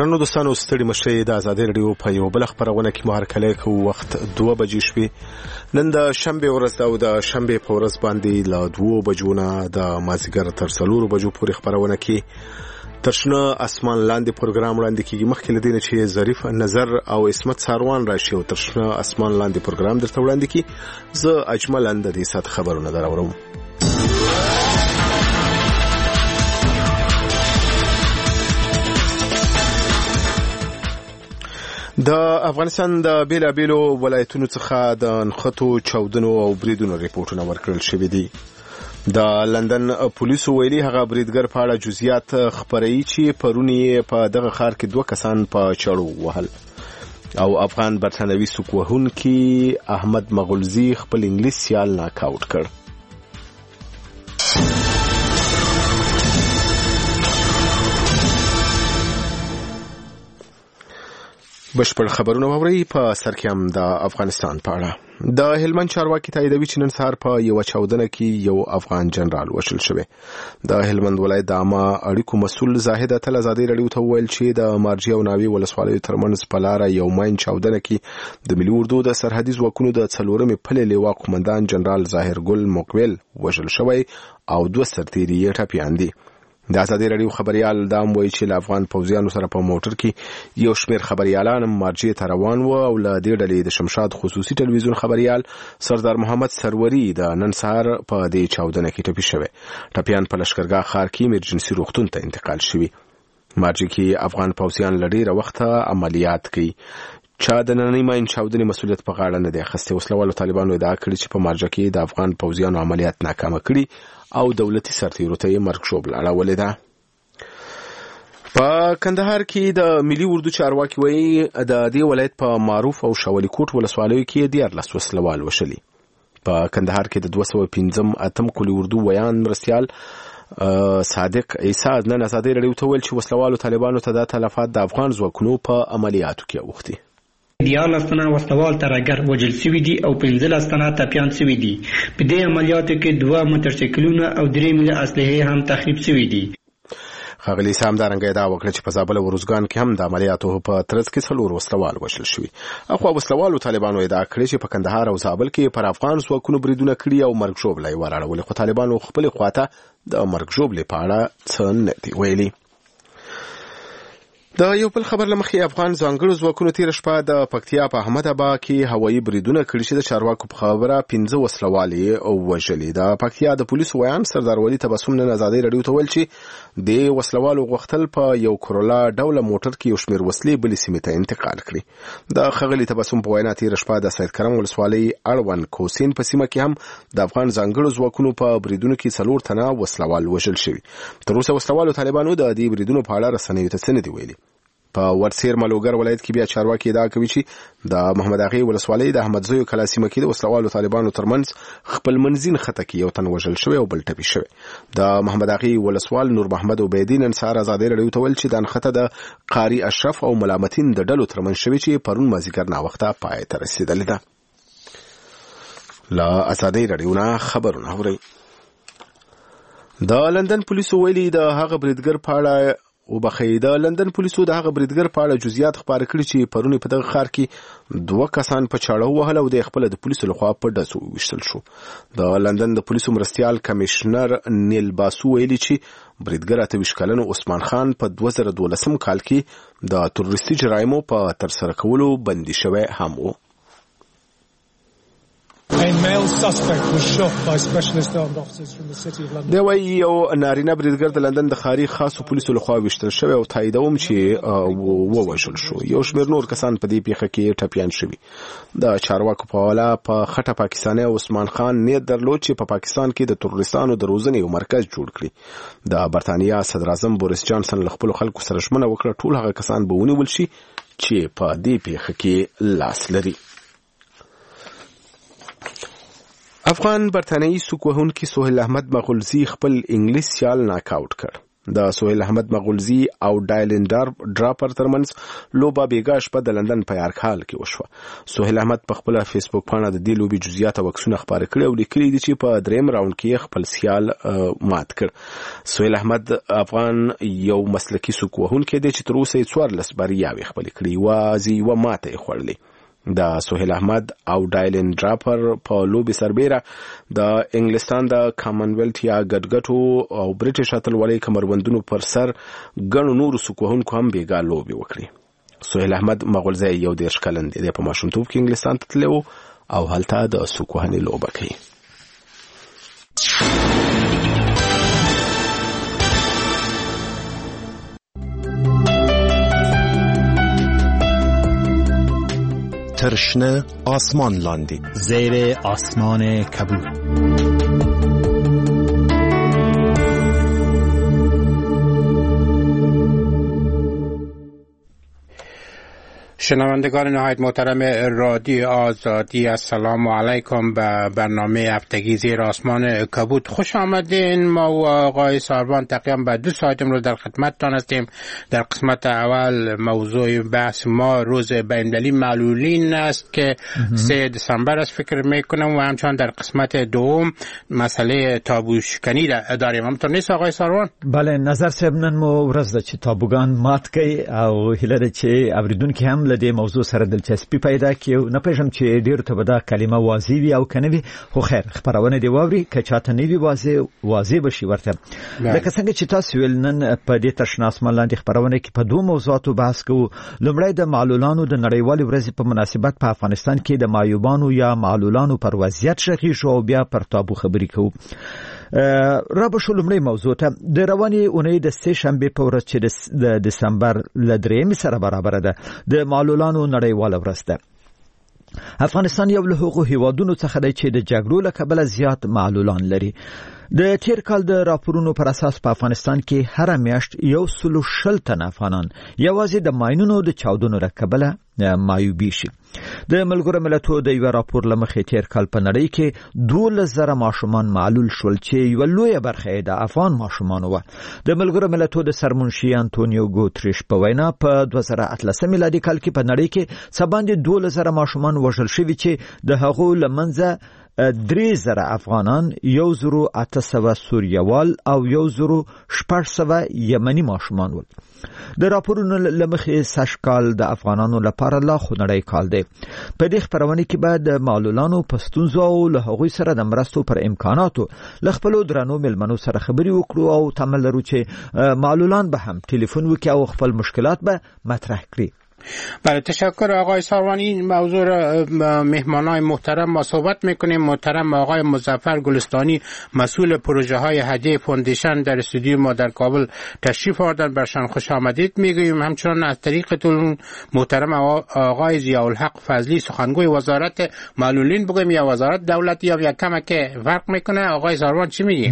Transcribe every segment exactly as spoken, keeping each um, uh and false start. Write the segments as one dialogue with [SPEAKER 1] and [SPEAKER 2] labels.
[SPEAKER 1] درنو دوستانو ستړي مشه د آزادۍ رادیو په یو بل خبرونه کې مهار کله کو وخت دوه بجې شوې. نن د شنبه ورځ او د شنبه په ورځ باندې لا دوه بجو نه د مازیګر تر څلور بجو پورې خبرونه کې ترشنه اسمان لاندې پروګرام وړاندې کیږي. مخکې لدینه چې ظریف نظر او اسمت ساروان راشي او ترشنه اسمان لاندې پروګرام درته وړاندې کی. زه اجمل اند د سات خبرونه دراوړم. د افغانستان د بیلابیلو ولایتونو څخه د نښتو چاودنو او بریدونو ریپورتونه ورکړل شوي دي. د لندن پولیسو ویلي هغه بریدګر په اړه جزئیات خبري چې پرونی په دغه ښار کې دوه کسان په چړو وهل او افغان برتانوي سوکوهونکي احمد مغلزي خپل انګلیس سیال ناک آوټ کړ. بشپړ خبرونه ووري. په سر کې هم د افغانستان په اړه د هلمند چارواکي تاییدوي چې نن سهار په یو چاودنه کې یو افغان جنرال وشل شوی. د هلمند ولایت د عامه اړیکو مسول زاهد اتل آزادۍ رادیو ته ویل چې د مارجی او ناوی ولسوالیو ترمنځ په لار یو ماین چاودنه کې د ملي اردو د سرحدي ځواکونو د څلورمې پلې لیوا قومندان جنرال ظاهر ګل موکویل وشل شوی او دوه سرتیري یې ټپیان دي. د آزادۍ رادیو خبريال دام وایي چې د افغان پوځیانو سره په موټر کې یو شمېر خبريالان مارجې ته روان و او له دې ډلې د شمشاد خصوصي ټلویزیون خبريال سردار محمد سروري د نن سهار په دې چاودنه کې ټپي شوی. ټپیان په لشکرګاه ښار کې ایمرجنسي روغتون ته انتقال شوي. مارجې کې افغان پوځیان له ډېره وخته عملیات کوي. چا د نننۍ ماین چاودنې مسؤلیت په غاړه نه دی اخیستی. وسلوالو طالبانو ادعا کړې چې په مارجه کې د افغان پوځیانو عملیات ناکامه کړي او دولتي سرتیرو ته یې مرګ ژوبله اړولې ده. په کندهار کې د ملي اردو چارواکي وایي د دې ولایت په معروف او شاولی کوټ ولسوالیو کې دیارلس وسلوال وشلي. په کندهار کې د دوه سوه پنځم اتم کلي اردو ویان مرستیال صادق عیسی نن آزادۍ رادیو ته ویل چې وسلوالو طالبانو ته د تلفات د افغان ځواکونو په عملیاتو کې اوښتي.
[SPEAKER 2] دیارلس تنه وسلوال ترهګر وژل شوي دي او پنځلس تنه ټپیان شوي دي. په دې عملیاتو کې دوه موټرسایکلونه او درې ملي اسلحې هم تخریب شوي دي.
[SPEAKER 1] ښاغلي سام دارنګه ادعا وکړه چې په زابل او روزګان کې هم د عملیاتو په ترڅ کې څلور وسلوال وشل شوي. اخوا وسلوالو طالبانو ادعا کړې چې په کندهار او زابل کې پر افغان ځواکونو بریدونه کړي او مرګ ژوبله یې وراړولې، خو طالبانو خپلې خواته د مرګ ژوبلې په اړه څه نه دي ویلي. د یو بل خبر لمخې افغان ځانګړو ځواکونو تیر شپه د پکتیا په احمد اباد کې هوایي بریدونه کړي چې د چارواکو په خبره پنځه وسلوال او وژلي. د پکتیا د پولیسو ویان سردار ولی تبسم نن آزادۍ رادیو ته ویل چې د وسلوالو غوښتل په یو کرولا ډوله موټر کې یو شمېر وسلې بلې سیمې ته انتقال کړي. د ښاغلي تبسم په وینا تیر شپه د سید کرم ولسوالۍ اړوند کوسین په سیمه کې هم د افغان ځانګړو ځواکونو په بریدونو کې څلور تنه وسلوال وژل شوي. تر اوسه وسلوالو طالبانو د دې بریدونو په اړه رسنیو ته څه نه دي ویلي. په ورسیر ملوګر ولایت کې بیا چارواکي ادعا کوي چې د محمد اغې ولسوالۍ د احمد زوی کلا سیمه کې د وسلوالو طالبانو ترمنځ خپل منځین خطه کې یو تن وژل شوی او بل ټپي شوی. د محمد اغې ولسوال نور محمد عبیدی نن سهار آزادۍ رادیو ته ویل چې د نښته د قاری اشرف او ملامتین د ډلو ترمنځ شوی چې پرون مازیګر ناوخته پای ته رسېدلې ده. له آزادۍ رادیو نه خبرونه اورئ. د لندن پولیسو ویلي د هغه بریدګر په اړه وبخې د لندن پولیسو د هغه بریدګر په اړه جزئیات خبر کړي چې پرونی په دغه ښار کې دوه کسان په چاړه وهل او د خپل د پولیسو لخوا په ډزو وشتل شو. د لندن د پولیسو مرستیال کمشنر نیل باسو ویلي چې بریدګر اته ویشت کلن عثمان خان په دوه زره دولسم کال کې د تروریستي جرایمو په ترسره کولو بندي شوی هم و.
[SPEAKER 3] A male suspect was shot by specialist armed officers from the city of London.
[SPEAKER 1] دا وایي یو نارینه بریدګر د لندن د ښاري خاصو پولیسو لخوا ویشتل شوی او تاییدوم چې ووژل شو. یو شمېر نور کسان په دې پیښه کې ټپیان شوي. د چارواکو په حواله په خټه پاکستاني عثمان خان نیت درلود چې په پاکستان کې د تروریستانو د روزنې یو مرکز جوړ کړي. د برتانیا صدر اعظم بوریس جانسن له خپلو خلکو سره ژمنه وکړه ټول هغه کسان به ونیول شي چې په دې پیښه کې لاس لري. افغان برتانوي سوکوهونکي سهیل احمد مغلزي خپل انګلیس سیال ناک آوټ کړ. د سهیل احمد مغولزی او ډایلن ډراپر ترمنځ لوبه بیګا شپه د لندن په یارک هال کې وشوه. سهیل احمد په خپل فیسبوک باندې د دې لوبې جزئیات او عکسونه خپاره کړي او لیکلي دي چې په دریم راوند کې خپل سیال مات کړ. سهیل احمد افغان یو مسلکی سوک وهونکی دی چې تر اوسه یې څوارلس بریاوې خپلې کړي، وازي و ماته یې خوړلې. د سهیل احمد او ډایلن ډراپر په لوبې سربیره د انګلستان د کامن ویلت یا ګډګټو او برټش اتلولۍ کمربندونو پر سر ګڼو نورو سوک وهونکو هم بیګا لوبې وکړي. سهیل احمد مغولزی یو دېرش کلن دی، په ماشومتوب کې انګلستان ته تللی و او هلته د سوک وهنې لوبه کوي.
[SPEAKER 4] ترشنه آسمان لاندی
[SPEAKER 5] زیر آسمان کبود.
[SPEAKER 6] شنوندگان نهایت محترم رادیو آزادی، السلام علیکم به برنامه هفتگی زیر آسمان کبود خوش آمدین. ما و آقای ساروان تقریبا به دو ساعت رو در خدمتتان هستیم. در قسمت اول موضوع بحث ما روز بین‌المللی معلولین است که سه دسامبر است فکر میکنم، و همچنان در قسمت دوم مسئله تابو شکنی داریم. همونطور نیست آقای ساروان؟
[SPEAKER 5] بله، نظر صاحب نن مو ورځ ده چې تابوګان مات کوي او هیله ده چې اوریدونکو هم د موضوع سره دلچسپي پیدا کړي. نه پېژم چې ډیر ته به دا کلمه واضح وي او کنه وي، خو خیر خبرونه دی واوري که چاته نه وي واضح واضح بشي ورته. لکه څنګه چې تاسو ویل نن په دې تشناس ملاندې خبرونه کې په دوه موضوعاتو بحث کوو. لومړی د معلولانو د نړیوالې ورځې په مناسبت په افغانستان کې د معیوبانو یا معلولانو پر وضعیت شغیږو او بیا پر تابو خبرې کوو. را به شو لومړی موضوع ته د روانې اونۍ د سه شنبې په ورځ چې د دسمبر ل درېیمې سره برابر ده د معلولانو نړیواله ورځ ده. افغانستان یو له هغو هیوادونو څخه دی چې د جګړو له کبله زیات معلولان لري. د تیر کال د راپورونو پر اساس په افغانستان کې هر میاشت یو سلو شل تن افغانان یوازې د ماینونو د چاودنو له کبله معیوبی شي. د ملګرو ملتونو د یو راپور لمخې تیر کال په نړۍ کې دولس زره ماشومان معلول شول چې یو لویه برخه د افغان ماشومان و. د ملګرو ملتونو د سرمنشي انټونیو ګوتریش په وینا په دوه زره اتلسم میلادي کال کې په نړۍ کې سباندې دولس زره ماشومان وژل شوي چې د هغو لمنځه درې زره افغانان، یو زرو اته سوه سوریوال او یو زرو شپږ سوه یمني ماشومان ول. د راپورونو لمخې سږ کال د افغانانو لپاره لا خونړی کال دی. په دې خبرونه کې به د معلولانو په ستونزو او له هغوی سره د مرستو پر امکاناتو له خپلو درنو مېلمنو سره خبرې وکړو او تمه لرو چې معلولان به هم ټلیفون وکړي او خپل مشکلات به مطرح کړي.
[SPEAKER 6] بله، تشکر آقای ساروانی. این موضوع را مهمانای محترم ما صحبت میکنیم. محترم آقای مظفر گلستانی مسئول پروژه های هدیه فوندیشن در استودیو ما در کابل تشریف آوردن، برشان خوش آمدید میگوییم. همچنان از طریقتون محترم آقای ضیاءالحق فضلی سخنگوی وزارت معلولین بگویم یا وزارت دولتی یا یک کمک که فرق میکنه. آقای ساروان چی میگی؟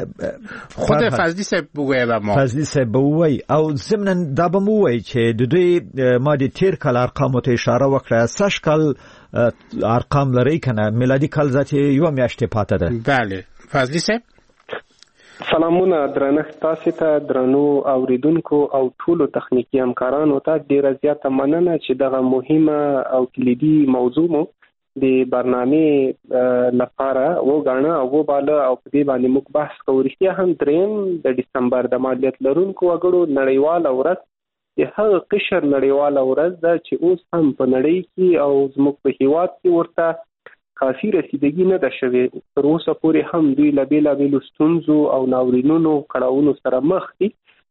[SPEAKER 6] خود فضلی صاحب بگویه به ما.
[SPEAKER 5] فضلی صاحب بگویه او ضمن دا به مو وایي چې د دوی ما د تیر کال ارقامو ته اشاره وکړه. سږ کال ارقام لري کنه، میلادي کال ذاتي یو میاشتې پاته ده.
[SPEAKER 6] بله، فضلی صاحب
[SPEAKER 7] سلامونه درنښت تاسو ته، درنو اوریدونکو او ټولو تخنیکی همکارانو ته ډیره زیاته مننه چې دغه مهمه او کلیدي موضوع مو د برنامه لپاره وګڼه او وباله او په دې باندې موږ بحث کوو. رښتیا هم دریم د دسمبر د مالیات لرونکو وګړو نړیواله ورځ د هغه قشر نړیواله ورځ ده چې اوس هم په نړۍ کې او زموږ په هیواد کې ورته کافي رسیدګي نه ده شوې. تر اوسه پورې هم دوی له بېلابېلو ستونزو او ناورینونو کړاوونو سره مخ دي.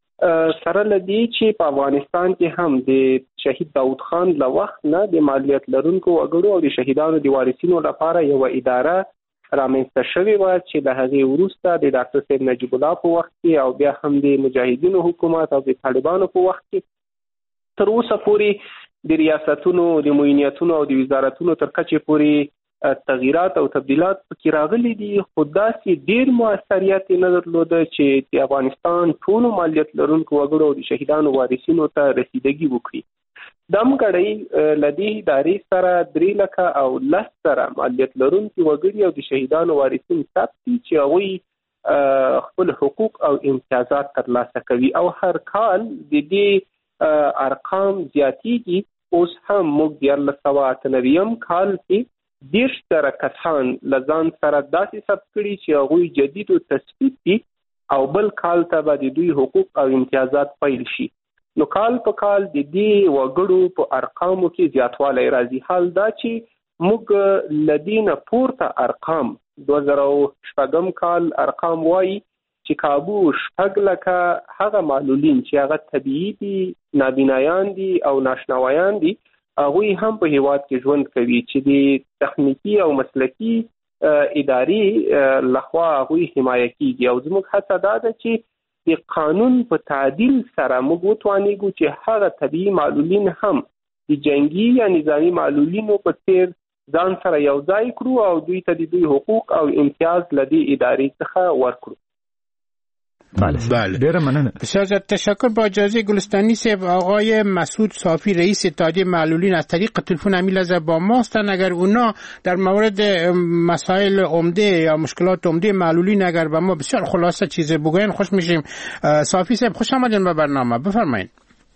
[SPEAKER 7] سره له دې چې په افغانستان کې هم د شهید داود خان له وخت نه د مالیات لرونکو وګړو او د شهیدانو د وارثینو لپاره یوه اداره رامنځته شوې وه چې د هغې وروسته د ډاکټر صاحب نجیب الله په وخت کې او بیا هم د مجاهدینو حکومت او د طالبانو په وخت کې تر اوسه پورې د ریاستونو د معینیتونو او د وزارتونو تر کچې پورې تغییرات او تبدیلات پکې راغلي دي، خو داسې ډېر موثریت یې نه درلوده چې د افغانستان ټولو مالیات لرونکو وګړو او د شهیدانو وارثینو ته رسیدګي وکړي. دم کړی له دې ادارې سره درې لکه او لس زره مالیات لرونکي وګړي او د شهیدانو وارثین ثبت دي چې هغوی خپل حقوق او امتیازات ترلاسه کوي او هر کال د دې ارقام زیاتېږي. اوس هم موږ دیارلس سوه اته نوېم کال کې دېرش زره کسان له ځان سره داسې ثبت کړي چې هغوی جدید و تثبیت دي او بل کال ته به د دوی حقوق او امتیازات پیل شي. نو کال په کال د دې وګړو په ارقامو کې زیاتوالی راځي. حال دا چې موږ له دې نه پورته ارقام دوه زره شپږم کال ارقام وایي چې کابو شپږ لکه هغه معلولین چې هغه طبیعي دي، نابینایان دي او ناشنوایان دي، هغوی هم په هیواد کې ژوند کوي چې د تخنیکي او مسلکي ادارې لخوا هغوی حمایه کیږي. او زموږ هڅه دا ده چې د قانون په تعدیل سره موږ وتوانیږو چې هغه طبیعي معلولین هم د جنگي یا نظامی معلولینو په څیر ځان سره یو ځای کړو او دوی ته د دوی حقوق او امتیاز له دې ادارې څخه ورکړو.
[SPEAKER 5] بله ډیره مننه.
[SPEAKER 6] بسیار زیاد تشکر. با اجازه گلستانی صاحب، آقای مسعود صافی رئیس اتحادیه معلولین از طریق تلفن امیل از با ما هستند. اگر اونا در مورد مسائل عمده یا مشکلات عمده معلولین اگر با ما بسیار خلاصه چیزی بگوین خوش میشیم. صافی صاحب خوش آمدین به برنامه، بفرمایید.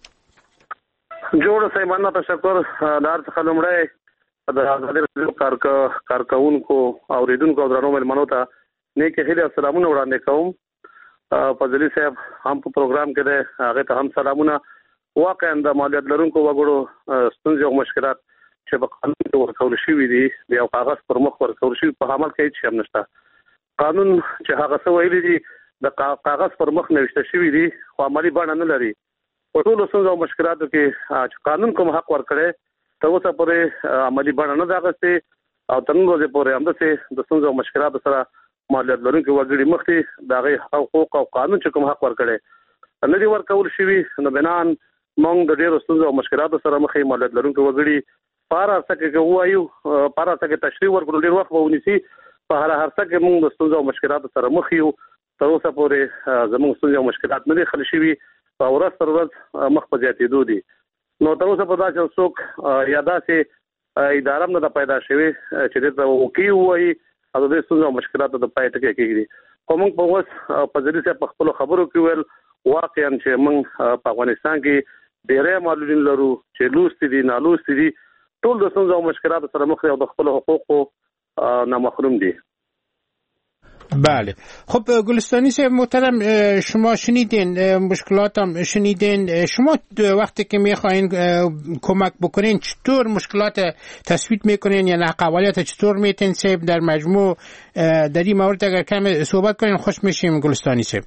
[SPEAKER 4] جوړ سه مننه، تشکر. دار څخه لمړی د ازادي رادیو کارکونکو اوریدونکو او درنو ملمنو ته نیک هیله سلامونه وړاندې کوم. فضلی صاحب هم په پروګرام کې ده، هغه ته هم سلامونه. واقعا د مالیات لرونکو وګړو ستونزې او مشکلات چې په قانون کې ورکول شوي دي د یو کاغذ پر مخ ورکول شوي، په عمل کې هیڅ هم نشته. قانون چې هغه څه ویلي دي د کاغذ پر مخ نوشته شوي دي خو عملي بڼه نه لري. په ټولو ستونزو او مشکلاتو کې چې قانون کوم حق ورکړي تر اوسه پورې عملي بڼه نه ده اخیستې او تر نن ورځې پورې همداسې د ستونزو او مشکلاتو سره مالیات لرونکي وګړي مخکې د هغې حقوق او قانون چې کوم حق ورکړی نه دي ورکول شوي، نو بنان موږ د ډېرو ستونزو او مشکلاتو سره مخ یو. مالیات لرونکي وګړي په هر هڅه کې ووایو، په هر هڅه کې تشریح ورکړو، ډېر وخت به ونیسي. په هر هڅه کې موږ د ستونزو او مشکلاتو سره مخ یو. تر اوسه پورې زموږ ستونزې او مشکلات نه دي حل شوي، په ورځ تر ورځ مخ په زیاتېدو دي. نو تر اوسه په داسې څوک یا داسې اداره هم نه ده پیدا شوې چې دې ته وکیل ووایي او د ستونزو او مشکلاتو د پای ټکی کېږي. خو موږ په اوس په ځلې سره په خپل خبرو کې ویل واقعا چې موږ په افغانستان کې ډېرې معلولین لرو چې لوستي دي، نالوستي دي، ټول د ستونزو او مشکلاتو سره مخ دي او د خپل حقوقو نه محروم دي.
[SPEAKER 6] بله. خب گلستانی صاحب محترم، شما شنیدین مشکلات هم شنیدین. شما وقتی که میخواین کمک بکنین چطور مشکلات تثبیت میکنین یا قوالیت چطور میتین صاحب در مجموع در این مورد اگر کم صحبت کنین خوش میشیم. گلستانی صاحب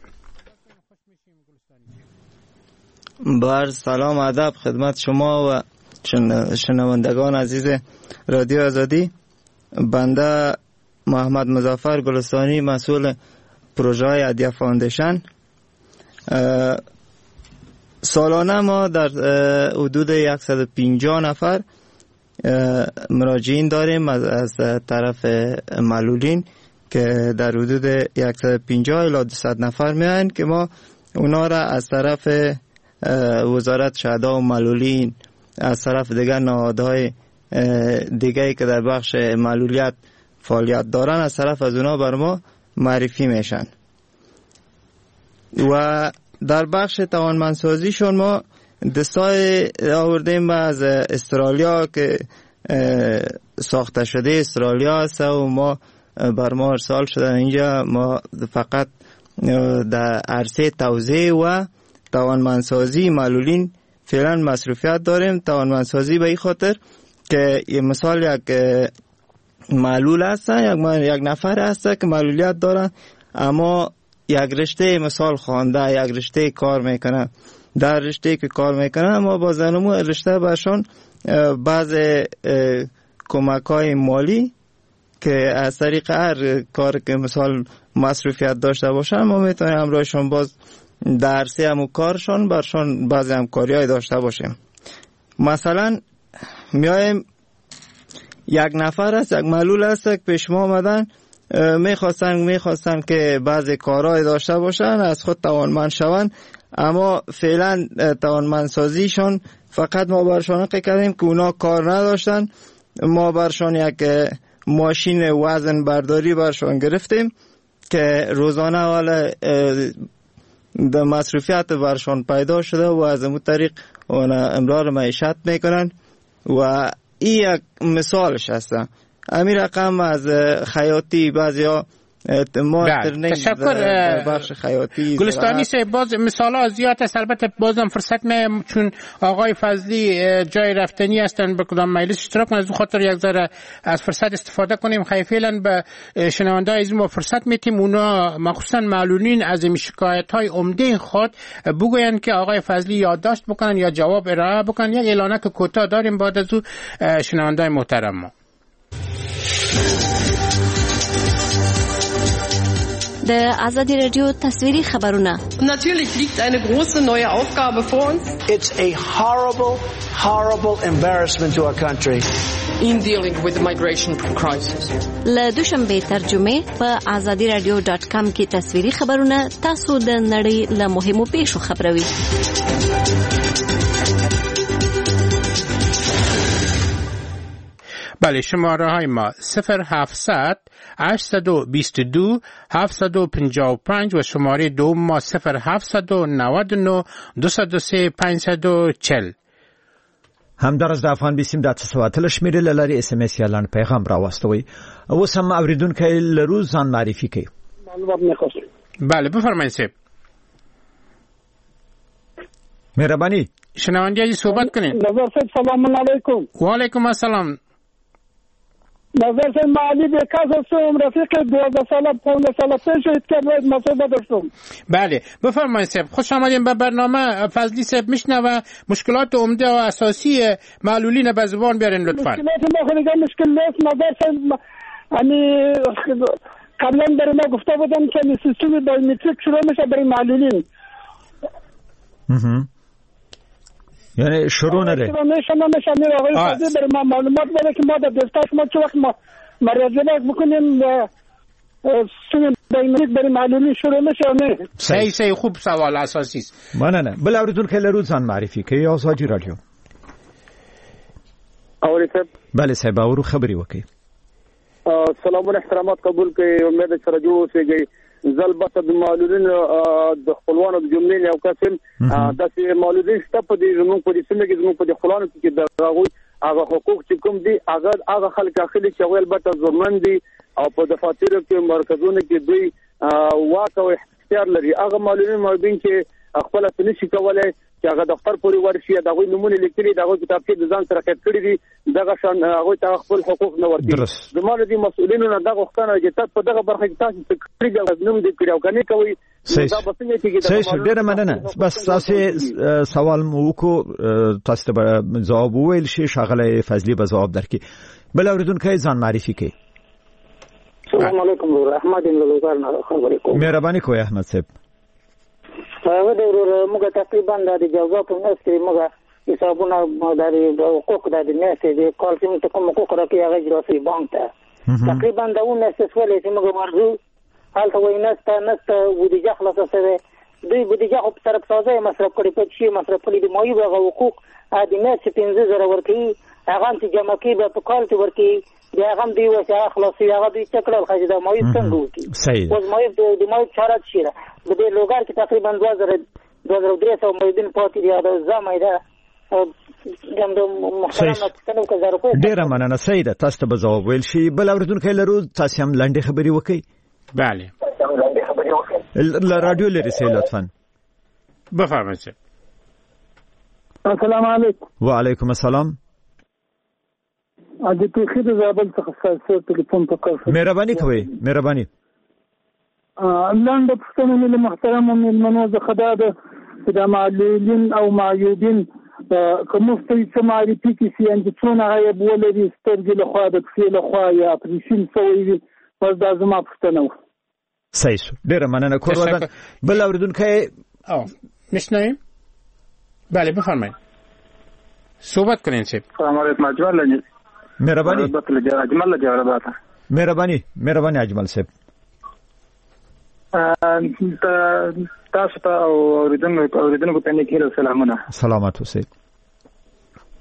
[SPEAKER 8] بر سلام ادب خدمت شما و شنوندگان عزیز رادیو آزادی. بنده محمد مظفر گلستانی، مسئول پروژه های هدیه فاندیشن. سالانه ما در حدود صد و پنجاه نفر مراجعین داریم از طرف معلولین که در حدود صد و پنجاه الی دویست نفر میان که ما اونا را از طرف وزارت شهدا و معلولین، از طرف دیگر نهادهای دیگری که در بخش معلولیت فعالیت دارن، از طرف از اونا بر ما معرفی میشن. و در بخش توانمندسازیشون ما دستای آوردیم از استرالیا که ساخته شده استرالیا هست و ما بر ما ارسال شده. اینجا ما فقط در عرصه توزیع و توانمندسازی معلولین فعلا مصروفیت داریم. توانمندسازی به این خاطر که مثال یک معلول هستن، یک, یک نفر هستن که معلولیت دارن اما یک رشته مثال خوانده، یک رشته کار میکنن، در رشته که کار میکنن اما با زنمو رشته برشان بعض کمک های مالی که از طریق هر کار که مثال مصروفیت داشته باشن ما میتونیم همراهشون باز درسی همو کارشان برشان بعضی همکاری های داشته باشیم. مثلا میایم یک نفر است، یک معلول است که پیش ما آمدن میخواستن میخواستن که بعضی کارهای داشته باشن، از خود توانمند شون، اما فعلا توانمندسازیشان فقط ما برشان حق کردیم که اونا کار نداشتن. ما برشان یک ماشین وزن برداری برشان گرفتیم که روزانه حالا د مصروفیت برشان پیدا شده و از اون طریق اون امرار معیشت میکنن و این یک مثالش هستن. امیر رقم از خیاطی بعضیا
[SPEAKER 6] تشکر
[SPEAKER 8] بخش خیاطی
[SPEAKER 6] گلستانی سے باز مثالا زیاد است. البته بازم فرصت میم چون آقای فضلی جای رفتنی هستن به کدام مجلس اشتراک کنن، از خاطر یک ذره از فرصت استفاده کنیم. خیلی فعلا به شنونده از ما فرصت میتیم اونا مخصوصا معلولین از این شکایت های عمده خود بگوین که آقای فضلی یادداشت بکنن یا جواب ارائه بکنن. یک اعلانه که کوتاه داریم بعد از او شنونده محترم ما.
[SPEAKER 9] د آزادی رادیو تصویری خبرونه.
[SPEAKER 10] Natürlich liegt eine große neue Aufgabe vor uns.
[SPEAKER 11] It's a horrible, horrible embarrassment to our country.
[SPEAKER 10] In dealing with the migration crisis.
[SPEAKER 9] له دوشنبه ترجمه په آزادی رادیو ډاټ کام کې تصویری خبرونه تاسو د نړۍ له مهمو پیښو خبروي.
[SPEAKER 6] بله شماره های ما صفر هفتصد هشتصد و بیست و دو هفتصد و پنجاه و پنج و شماره دوم ما صفر هفتصد و نود و نه دویست و سه پنجصد و چهل.
[SPEAKER 5] همدارس د افغان بیسیم د تسواتل شمیرې لاري اس ام اس یا لاند پیغام راوستوي. اوس هم اوریدونکو لرو ځان معرفي کوي.
[SPEAKER 12] معلومات می‌خواستم.
[SPEAKER 6] بله بفرمایید صاحب.
[SPEAKER 5] مهرباني
[SPEAKER 6] شنونده عزیز صحبت کنید.
[SPEAKER 12] نظر صاحب سلام علیکم.
[SPEAKER 6] و علیکم السلام.
[SPEAKER 12] نظر صاحب معالی بیکاز هستم، رفیق دوازده ساله پونزده ساله پیش شهید کرد مسئله داشتم.
[SPEAKER 6] بله بفرمایید صاحب. خوش آمدین به برنامه. فضلی صاحب میشنوه مشکلات عمده و اساسی معلولین به زبان بیارین لطفا.
[SPEAKER 12] مشکلات ما خودی مشکل نیست. نظر صاحب یعنی قبلا برای ما گفته بودن که سیستم بایومتریک شروع میشه برای معلولین.
[SPEAKER 5] اها یعنی شروع نره.
[SPEAKER 12] شروع میشه نمیشه میره آقای فضلی برای ما معلومات بده که ما در دفتر شما چه وقت ما مراجعه بکنیم سیستم بایومتریک برای معلولین شروع میشه نه.
[SPEAKER 6] صحیح صحیح خوب سوال اساسی است.
[SPEAKER 5] نه نه بل اوریدونکو لرو ځان معرفي کوي آزادی رادیو.
[SPEAKER 13] اوري صاحب.
[SPEAKER 5] بله صاحب اورو خبري وکي.
[SPEAKER 13] سلام و احترامات قبول کوي. امید سره جوړ اوسئ. زلبته د معلولین د خپلوانو د جملې یو قسم د معلولین شته په دې زموږ په دې سیمه کې زموږ په دې خپلوانو کې د هغوی هغه حقوق چې کوم دي هغه هغه خلک اخلي چې هغوی البته ضمن دي او په دفاترو کې مرکزونو کې دوی واک او اختیار لري. هغه معلولین مابین چې خپل څه نشي کولای چې هغه دفتر پورې ورشي د هغوی نمونه لیکلي د هغوی کتاب کې د ځان سره قید کړي دي دغه شان هغوی ته خپل حقوق نه ورکوي. زموږ د مسؤلینو نه دغه وختونه چې تاسو په دغه برخه کې تاسو کړی د نوم دې کړی او کني کوي دا به څنګه کېږي.
[SPEAKER 5] صحیح ډیره مننه. بس تاسو سوال مو وکړو تاسو ته جواب وویل شي شغله فضلی به جواب درکړي. بل اوریدونکو ځان معرفي کوي.
[SPEAKER 12] السلام علیکم احمد لوزار نه خبرې کوم.
[SPEAKER 5] مهرباني کوئ احمد صاحب.
[SPEAKER 12] هغه د موږ تقریبا د جواب په نسته موږ حسابونه د حقوق د نسته د کال چې ته کوم حقوق راکې هغه جراسي بانک ته تقریبا د اون نسته سوالې چې موږ ورغو حالته وای نسته نسته بودیجه خلاصه سره دوی بودیجه په طرف سازه مصرف کړي په شي مصرف کړي د مایو هغه حقوق د نسته پنځه زره ورکې هغه چې جمع کې په کال کې ورکې بیا هم دی وسه خلاصي هغه دوی چکرل خځه د مایو څنګه وکي.
[SPEAKER 5] صحیح.
[SPEAKER 12] اوس مایو د مایو چارات شيره د دې لوګار کې تقریبا دوه زره دوه زره درې سوه مریدین پاتې دی دا زمای ده ګم د محترمه څنګه کوزار په
[SPEAKER 5] ډیره مننه. صحیح ده تاسو ته جواب ویل شي. بل اوریدونکو لرو تاسو هم لاندې خبري وکي.
[SPEAKER 6] بله
[SPEAKER 5] ل رادیو لري سي لطفا
[SPEAKER 6] بفرمایئ.
[SPEAKER 12] السلام علیکم.
[SPEAKER 5] وعلیکم السلام.
[SPEAKER 12] اځ په خېده زابل څخه سره ټلیفون پکړ.
[SPEAKER 5] مهرباني کوئ مهرباني.
[SPEAKER 12] لاندې پښتون ملي محترم ملمنو زه خدای د د معلولین او معیوبین کوم څه معرفي کې سي ان څونه غیب ولري سترګې له خوا د کفیل له خوا یا اپریشن سوی پس دا زما پښتنو.
[SPEAKER 5] صحیح ډیره مننه کور ودان. بل اوریدونکو
[SPEAKER 6] او مشنویم. بله بفرمایئ صحبت کنین صاحب.
[SPEAKER 14] السلام علیکم اجمل
[SPEAKER 5] مهرباني
[SPEAKER 14] اجمل جواب
[SPEAKER 5] مهرباني مهرباني اجمل صاحب.
[SPEAKER 14] تاسو ته او اوریدونکو اوریدونکو ته نیک هیله سلامونه.
[SPEAKER 5] سلامات اوسئ.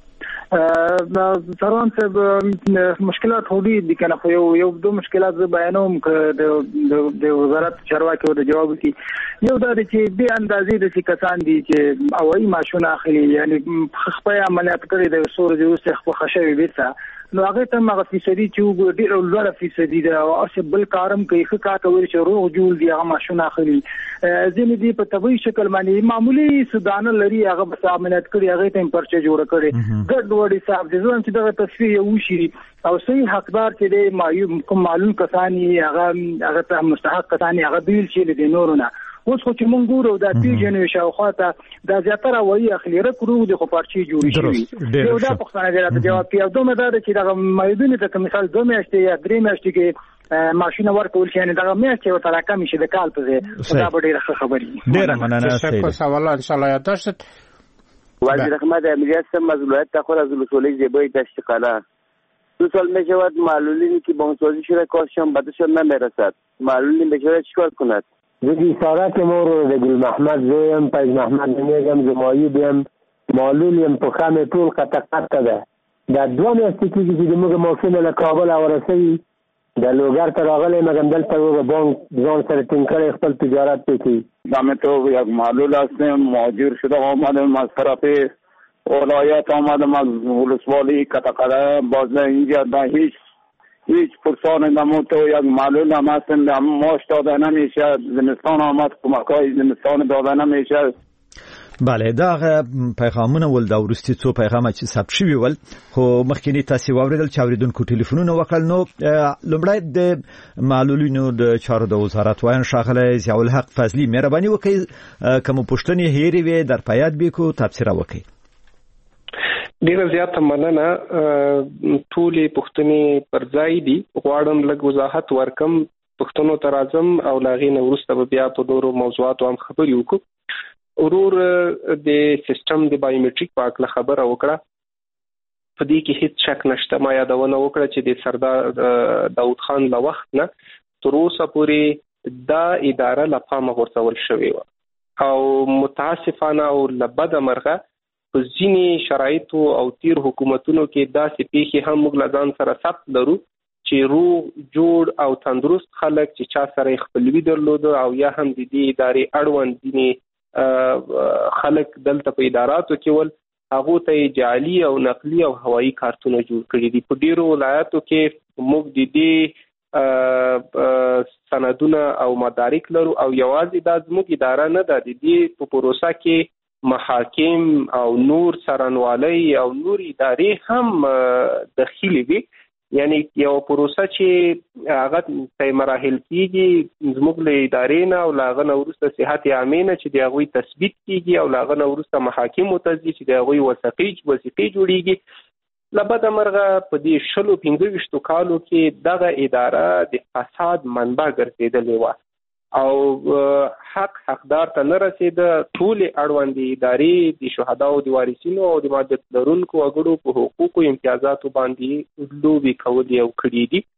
[SPEAKER 14] سروان صاحب مشکلات هودي دي کنه خو یو یو دو مشکلات ز بیانوم ک د وزارت چارواکي د جواب کی یو دا چې به اندازې د کسان دي چې اوایي معاشونه اخلي یعنی خپل عملیات کړي د سور د اوسه خو خشوي بیره نو هغه ته مغه فیصدي چې ډیر لوړ فیصدي دا او بل کارم کوي ښه کار کوي چې روغ جوړ دي هغه معاشونه اخلي ځینې دي په طبي شکل باندې معمولی سودانه لري هغه به عملیات کړي هغه ته پرچه جوړ کړي ګډ وډي صاحب د ځوان چې دغه تصفیه یو شي او صحیح حقدار چې د معلوم کوم معلوم کسانی هغه هغه ته مستحق کسانی هغه بیل چې د نورونه اوس خو چې مونږ ګورو دا پیژنې شاوخوا ته دا زیاتره وایي اخلي رکرو د خو پارچې جوړې شوي یو دا پښتنه دی راته جواب کوي او دومره دا چې دغه مایدونه ته مثال دوه میاشتې یا درې میاشتې کې ماشینه ورکول شي یعنی دغه میاشتې ورته راکم شي د کال په ځای دا به ډېره ښه خبرې
[SPEAKER 5] ډېره مننه
[SPEAKER 6] تشکر سوال ان شاء الله یادداشت
[SPEAKER 15] وزیر احمد امیریت مسئولیت تخور از مسئولیت زیبایی تشکیل دو سال می شود معلولینی که بانکسازی شده کارشان بدشان نمیرسد معلولین بیچاره چیکار کند
[SPEAKER 16] زدی سارت مورو د گل محمد زویم پایز محمد نمیگم زمایی بیم معلولیم په خامه ټول قطع قطع ده دا دوه میاشتې کېږي چې د موږ ماشین له کابل ورسوي د لوګر ته راغلی مګم دلته و بانک ځان سره ټینګ کړی خپل تجارت پکې
[SPEAKER 17] دامه تو یک معلول هستیم مهاجر شده آمدیم از طرف ولایت آمدم از ولسوالی قطع قطع باز اینجا دا هیچ هیچ پرسان نمو تو یک معلول هم هستن ماش داده نمیشه زمستان آمد کمکای زمستان داده نمیشه
[SPEAKER 5] بله دا پیغامونه ول دا ورستي څو پیغامه چې ثبت شوي ول خو مخکینی تاسو واوریدل چې اوریدونکو ټلیفونونه وکړل نو لومړی د معلولینو د چارو د وزارت وایي شاغله ضیاء الحق فضلی مهرباني وکړئ کوم پښتني هېری وي در پياد به کو تفسیر وکړئ
[SPEAKER 7] ډیره زیاته مننه ټولې پښتني پر ځای دي غواړم لږ وضاحت ورکم پښتنو ترازم او لاغې نو ورسته بیا په ډورو موضوعاتو هم خبرې وکړو ورور د سیستم د بایومټریک په اړه خبره وکړه په دې کې هیڅ شک نشته ما یادونه وکړه چې د سردار داوود خان له وخت نه تر اوسه پورې دا اداره له پامه غورځول شوې و او متاسفانه او لبد مرغه په ځینې شرایطو او تیر حکومتونو کې داسې پیښې هم موږ له ځان سره ثبت لرو چې روغ جوړ او تندرست خلک چې چا سره خپلوي درلوده او یا هم د دې ادارې اړوند ځینې خلک دلته په اداراتو کې ول هغه ته جعلي او نقلي او هوایي کارتونه جوړ کړي دي په ډیرو ولایتو کې موږ د دې سندونه او مدارک لرو او یوازې دا زموږ اداره نه ده د دې په پروسه کې محاکم او نور څارنوالۍ او نور ادارې هم دخیلي وي یعنی یو پروسه چې هغه په مراحل کېږي زموږ له ادارې نه او لاغه نو ورسته صحت عامه نه چې د هغوی تثبیت کېږي او لاغه نو ورسته محاکم متځي چې د هغوی وثیقې وثیقې جوړیږي لبد مرغه په دې شلو پنځه ویشتو کالو کې دغه اداره د فساد منبع ګرځېدلې وه او حق حقدار ته نه رسیده ټولې اړوندې ادارې د شهداو د وارثینو او د مادت لرونکو وګړو په حقوقو امتیازاتو باندې لوبې کولې او کړې دي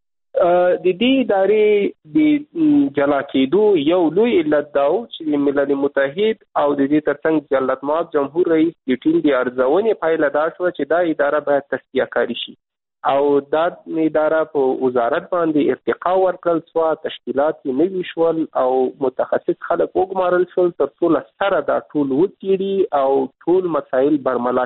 [SPEAKER 7] د دې ادارې د جلا کېدو یو لوی علت دا و چې ملل متحد او د دې ترڅنګ جلالت مآب جمهور رئیس د ټیم د ارزونې پایله دا شوه چې دا اداره باید تصفیه کاری شي او دا اداره په وزارت باندې ارتقا ورکړل شو تشکیلات یې نوي شول او متخصص خلک وګمارل شول تر څو له سره دا ټول وڅېړي او ټول مسایل برملا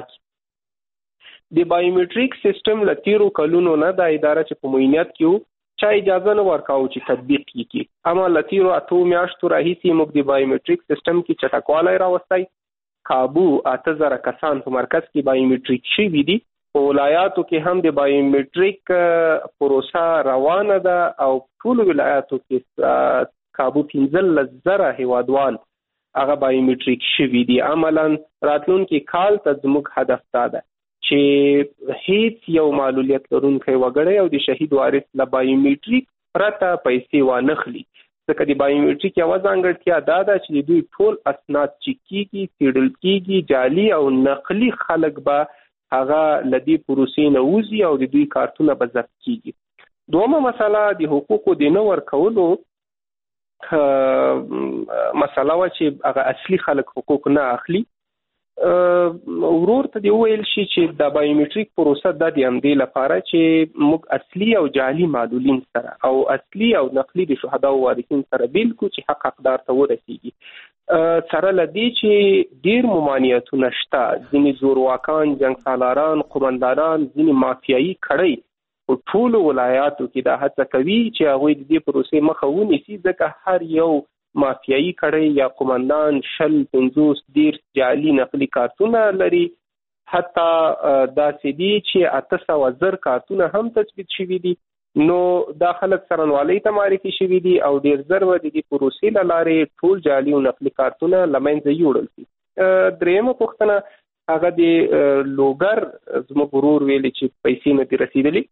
[SPEAKER 7] کړي د بایومټریک سیستم له تیرو کلونو نه دا اداره چې په معاینات کې چا اجازه نه ورکاو چې تطبیق کړي اما له تیرو اتو میاشتو راهیسې موږ د بایومټریک سیستم کې چټکوالی راوستی کابو اته زره کسان په مرکز کې بایومټریک شوي دي په ولایاتو کې هم د بایومټریک پروسه روانه ده او ټول ولایاتو کې کابو پنځلس زره هیوادوال هغه بایومټریک شوي دي عملا راتلونکي کال ته زموږ هدف دا ده چې هیڅ یو معلولیت لرونکی وګړی او د شهید وارث له بایومټریک پرته پیسې وانخلي ځکه د بایومټریک یوه ځانګړتیا دا ده چې دوی ټول اسناد چیک کیږي څېړل کیږي جعلي او نقلي خلک به هغه لدی پروسې نه وځي او د دوی کارتونه به ضبط کیږي دومره مسله د حقوقو د نه ورکولو مسله و چې هغه اصلي خلک حقوق نه اخلي ورور ته دی ویل شي چې د بایومټریک پروسه د دې همدې لپاره چې موږ اصلي او جعلي معلولین سره او اصلي او نقلي د شهدا او وارثین سره بالکل چې حق حقدار ته ورسیږي سره لدی چې ډیر ممانعتونه شته، ځینې زورواکان، جنګ سالاران، قومندانان، ځینې مافیایي کړۍ په ټولو ولایاتو کې دا هڅه کوي چې هغوی د دې پروسې مخه ونیسي، ځکه هر یو مافیایي کړۍ یا قومندان شل پنځوس ډیر جعلي نقلي کارتونه لري، حتی داسې دي چې اته سوه زر کارتونه هم تثبیت شوي دي. نو دا خلک څارنوالۍ ته معرفي شوي دي او ډیر زر به د دې پروسې له لارې ټول جعلي او نقلي کارتونه له منځه یوړل شي. درېیمه پوښتنه هغه د لوګر زموږ ورور ویلي چې پیسې نه دي رسیدلي.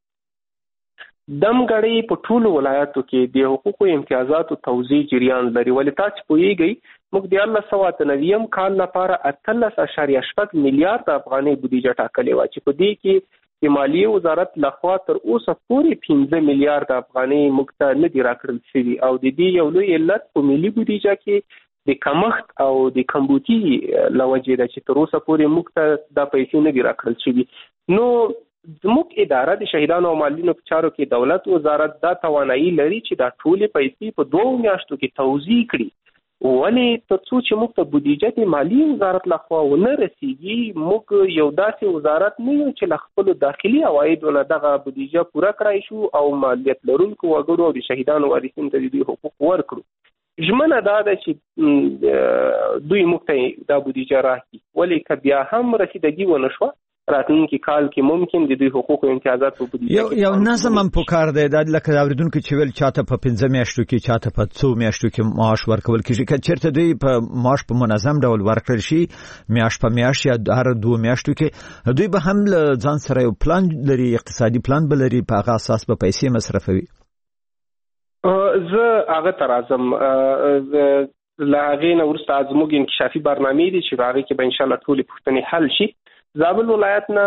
[SPEAKER 7] دم غړي په ټولو ولایاتو کې د حقوقو امتیازاتو توزیع جریان لري، ولې تاسو پوهیږئ موږ د الله سوه اته نویم کال لپاره اتلس اشاریه شپږ میلیارډ افغانۍ بودیجه ټاکلې وه چې په دې کې د مالیې وزارت لخوا تر اوسه پورې پنځه میلیارډ افغانۍ موږ ته نه دي راکړل شوي او د دې یو لوی علت په ملي بودیجه کې د کمښت او د کمبودي له وجې ده چې تر اوسه پورې موږ ته دا پیسې نه دي راکړل شوي. نو زموږ اداره د شهیدانو او معلولینو په چارو کې دولت وزارت دا توانایي لري چې دا ټولې پیسې په دوو میاشتو کې توزیع کړي، ولې تر څو چې موږ ته بودیجه د مالیې وزارت لخوا ونه رسیږي موږ یو داسې وزارت نه یو چې له خپلو داخلي عوایدو نه دغه بودیجه پوره کړای شو او مالیت لرونکو وګړو او د شهیدانو وارثینو ته د دوی حقوق ورکړو. ژمنه دا ده چې دوی موږ ته دا بودیجه راکړي، ولې که بیا هم رسیدګي ونه شوه راتلونکي کال کې ممکن د دوی حقوق او امتیازات په بودیجه
[SPEAKER 5] یو یو نظم هم پکار دی دا لکه اوریدونکو چې ویل چاته په پنځه میاشتو کې چاته په څو میاشتو کې معاش ورکول کیږي، که چیرته دوی په معاش په منظم ډول ورکړل شي میاشت په میاشت یا هر دوه میاشتو کې دوی به هم ځان سره یو پلان لري، اقتصادي پلان به لري، په هغه اساس به پیسې مصرفوي.
[SPEAKER 7] زه هغه ته راځم، له هغې نه وروسته زموږ انکشافي برنامې دي چې په هغې کې به انشاءالله ټولې پوښتنې حل شي. زابل ولایت نه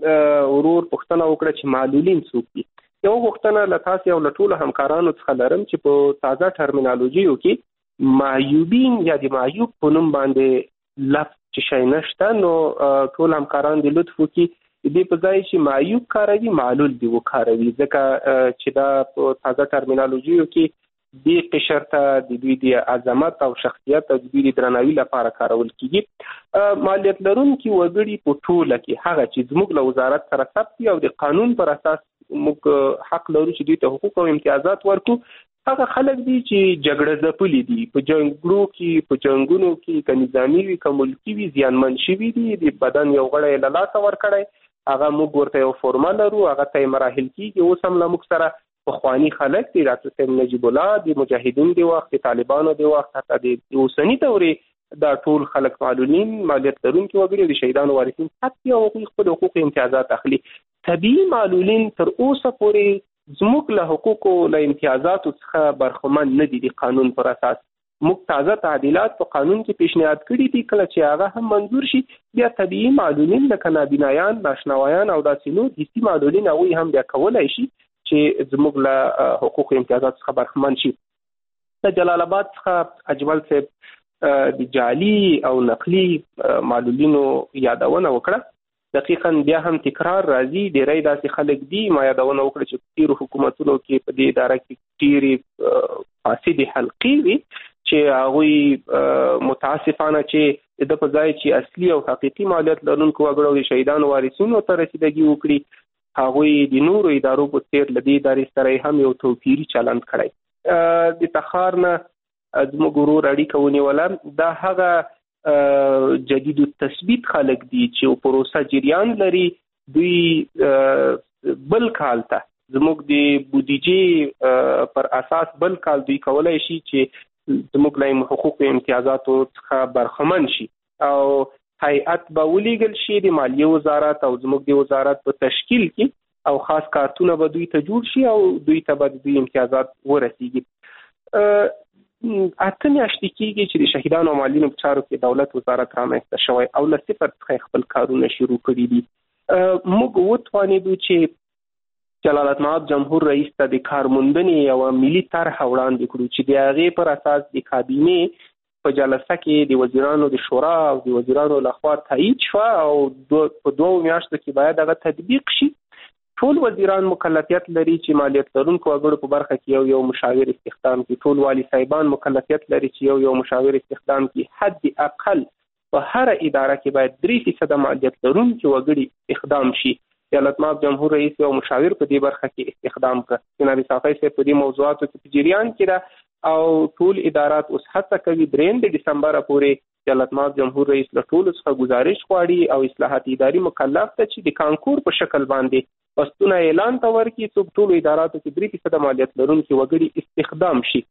[SPEAKER 7] ورور پوښتنه وکړه چې معلولین څوک دي. یو پوښتنه له تاسې او له ټولو همکارانو څخه لرم چې په تازه ټرمینالوژیو کې معیوبین یا د معیوب په نوم باندې لفظ چې شی نشته، نو ټول همکاران د لطف وکړي دې په ځای چې معیوب کاروي معلول دی وکاروي، ځکه چې دا په تازه ټرمینالوژیو کې دې قشر ته د دوی د عظمت او شخصیت او د دوی د درناوي لپاره کارول کیږي. مالیت لرونکي وګړي په ټوله کې هغه چې زموږ له وزارت سره ثبت دي او د قانون پر اساس موږ حق لرو چې دوی ته حقوق او امتیازات ورکړو، هغه خلک دي چې جګړه ځپلي دي، په جنګونو کې په جنګونو کې که نظامي وي که ملکي وي زیانمن شوي دي، د بدن یو غړی له لاسه ورکړی، هغه موږ ورته یو فورمه لرو، هغه ته مراحل کېږي. اوس هم له موږ سره پخواني خلک دي، ډاکټر صاحب نجیب الله د مجاهدین د وخت، د طالبانو د وخت، حتی د اوسني دورې دا ټول خلک معلولین، مالیت لرونکي وګړي او د شهیدانو وارثین حتی هغوی خپل حقوق امتیازات اخلي. طبیعي معلولین تر اوسه پورې زموږ له حقوقو له امتیازاتو څخه برخمن نه دي د قانون پر اساس. موږ تازه تعدیلات په قانون کې پیشنهاد کړي دي، کله چې هغه هم منظور شي بیا طبیعي معلولین لکه نابینایان، ناشنوایان او داسې نور حسي معلولین هغوی هم بیا کولی شي چې زموږ له حقوق امتیازات څخه برخمن شي. د جلال آباد څخه اجمل صاحب د جعلي او نقلي معلولینو یادونه وکړه. دقیقاً بیا هم تکرار راځي، ډېری داسې خلک دي ما یادونه وکړه چې په تېرو حکومتونو کې په دې اداره کې ډېرې فاسدې حلقې وي چې هغوی متاسفانه چې د په ځای چې اصلي او حقیقي مالیت لرونکو وګړو د شهیدانو وارثینو ته رسیدګي وکړي، هغوی د نورو ادارو په څېر له دې ادارې سره هم یو توپیري چلند کړی. د تخار نه زموږ ورور اړیکه ونیوله، دا هغه جدید التثبیت خلک دي چې پروسه جریان لري. دوی بل کال ته زموږ د بودیجې پر اساس بل کال دوی کولی شي چې زموږ له حقوق امتیازاتو څخه برخمن شي او هیئت به ولیږل شي د مالیې وزارت او زموږ د وزارت په تشکیل کې او خاص کارتونه به دوی ته جوړ شي او دوی ته به دوی امتیازات ورسیږي. اته میاشتې کېږي چې د شهیدانو او معلولینو په چارو کې دولت وزارت رامنځته شوی او له صفر څخه خپل کارونه شروع کړي دي. موږ وتوانېدو چې جلال المآب جمهور رئیس ته د کارموندنې یوه ملي طرحه وړاندې کړو چې د هغې پر اساس د کابینې په جلسه کې د وزیرانو د شورا او د وزیرانو لخوا تایید شو او په دوه میاشتو کې باید هغه تطبیق شي. ټول وزیران مکلفیت لري چې مالیات لرونکو وګړو په برخه کې یو یو مشاور استخدام کړي. ټول والی صاحبان مکلفیت لري چې یو یو مشاور استخدام کړي. حد اقل په هر اداره کې باید درې فیصده مالیات لرونکي وګړي استخدام شي. ایالت ماب جمهور رئیس یو مشاور په دې برخه کې استخدام کړ. جناب صافی صاحب په دې موضوعاتو کې په جریان کې ده او ټول ادارات اوس هڅه کوي دریم د ډسمبر پورې ایالت ماب جمهور رئیس له ټولو څخه گزارش غواړي او اصلاحات اداري مکلف ته چې د کانکور په شکل باندې پښتون اعلان تا ورکړي چې ټول اداراتو کې درې فیصد مالیات لرونکي وګړي استخدام شي.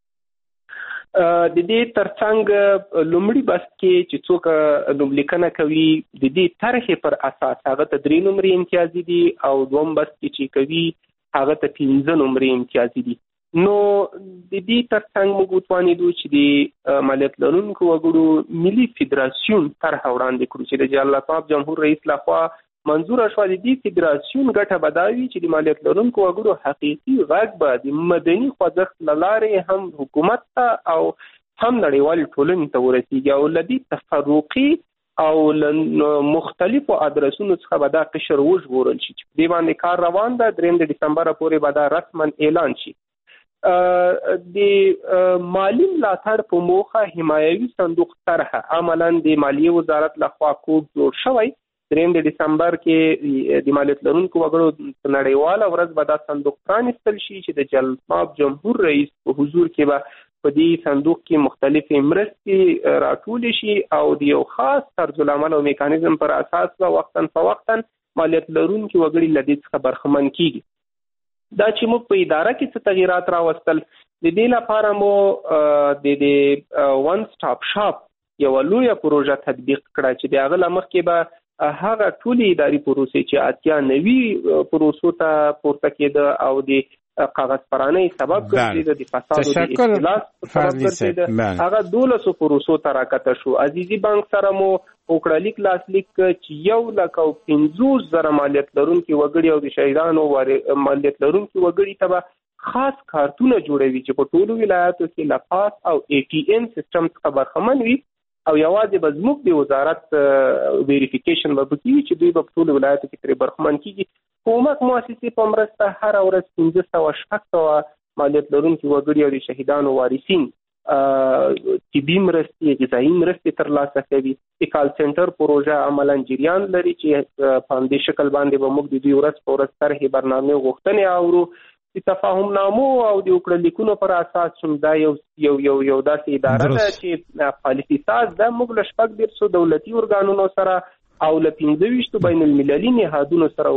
[SPEAKER 7] د دې ترڅنګ لومړی بس کې چې څوک نوملیکنه کوي د دې طرحې پر اساس هغه ته درې نمرې امتیازي دي او دوم بس کې چې کوي هغه ته پنځه نمرې امتیازي دي. نو د دې ترڅنګ موږ وتوانیدو چې د مالیات لرونکو وګړو ملي فدراسیون طرح وړاندې کړو چې د ایالت ماب جمهور رئیس لخوا منظور شو. د دې فدراسیون ګټه بداوي چې د مالیات لرونکو وګړو حقيقي غږ به د مدني خوځښت لاره هم حکومت ته او هم نړیوال ټولنې ته ورسیږي او لدی تفرقي او مختلفو ادرسونو څخه به دا قشر وژغورل شي. د باندې کار روان ده. دریم د ډسمبر پورې به دا رسما اعلان شي. د مالی ملاتړ په موخه حمایوي صندوق طرح عملاً د مالیې وزارت لخوا کوډ جوړ شوی. دریم د ډسمبر کې د مالیات لرونکو وګړو نړیواله ورځ به دا صندوق پرانیستل شي چې د ایالت ماب جمهور رئیس په حضور کې به په دې صندوق کې مختلفې مرستې راټولې شي او د یو خاص طرزالعمل او میکانیزم پر اساس به وختاً فوقتاً مالیات لرونکي وګړي له دې څخه برخمن کیږي. دا چې موږ په اداره کې څه تغیرات راوستل د دې لپاره مو د د ون سټاپ شاپ یو لویه پروژه تطبیق کړه چې د هغه لمخ کې به هغه ټولې اداري پروسې چې اتیا نوي پروسو ته پورته کېده او د کاغذ پرانۍ سبب ګرځېده د فساد او د اختلاس سبب ګرځېده هغه دولسو پروسو ته راکته شو. عزیزي بانک سره مو وکړه لیک لاسلیک چې یو لک او پنځوس زره مالیات لرونکي وګړي او د شهیدانو مالیات لرونکي وګړي ته به خاص کارتونه جوړوي چې په ټولو ولایاتو کې له پاس او ای ټي ایم سیستم څخه برخمن وي او یوازې به زموږ د وزارت ویریفیکیشن به پکې وي چې دوی به په ټولو ولایاتو کې ترې برخمن کېږي. حکومت مؤسسې په مرسته هره ورځ پنځه سوه شپږ سوه مالیات لرونکي وګړي او د شهیدانو وارثین طبي مرستې غذایي مرستې ترلاسه کوي. د کال سنټر پروژه عملاً جریان لري چې په همدې شکل باندې به موږ د دوی ورځ په ورځ طرحې برنامې غوښتنې اورو. د تفاهم نامو او د وکړه لیکونو پر اساس چې دا یو یو یو یو داسې اداره ده چې پالیسي ساز ده. موږ له شپږ دېرشو دولتي ارګانونو سره او له پنځه ویشتو بین المللي نهادونو سره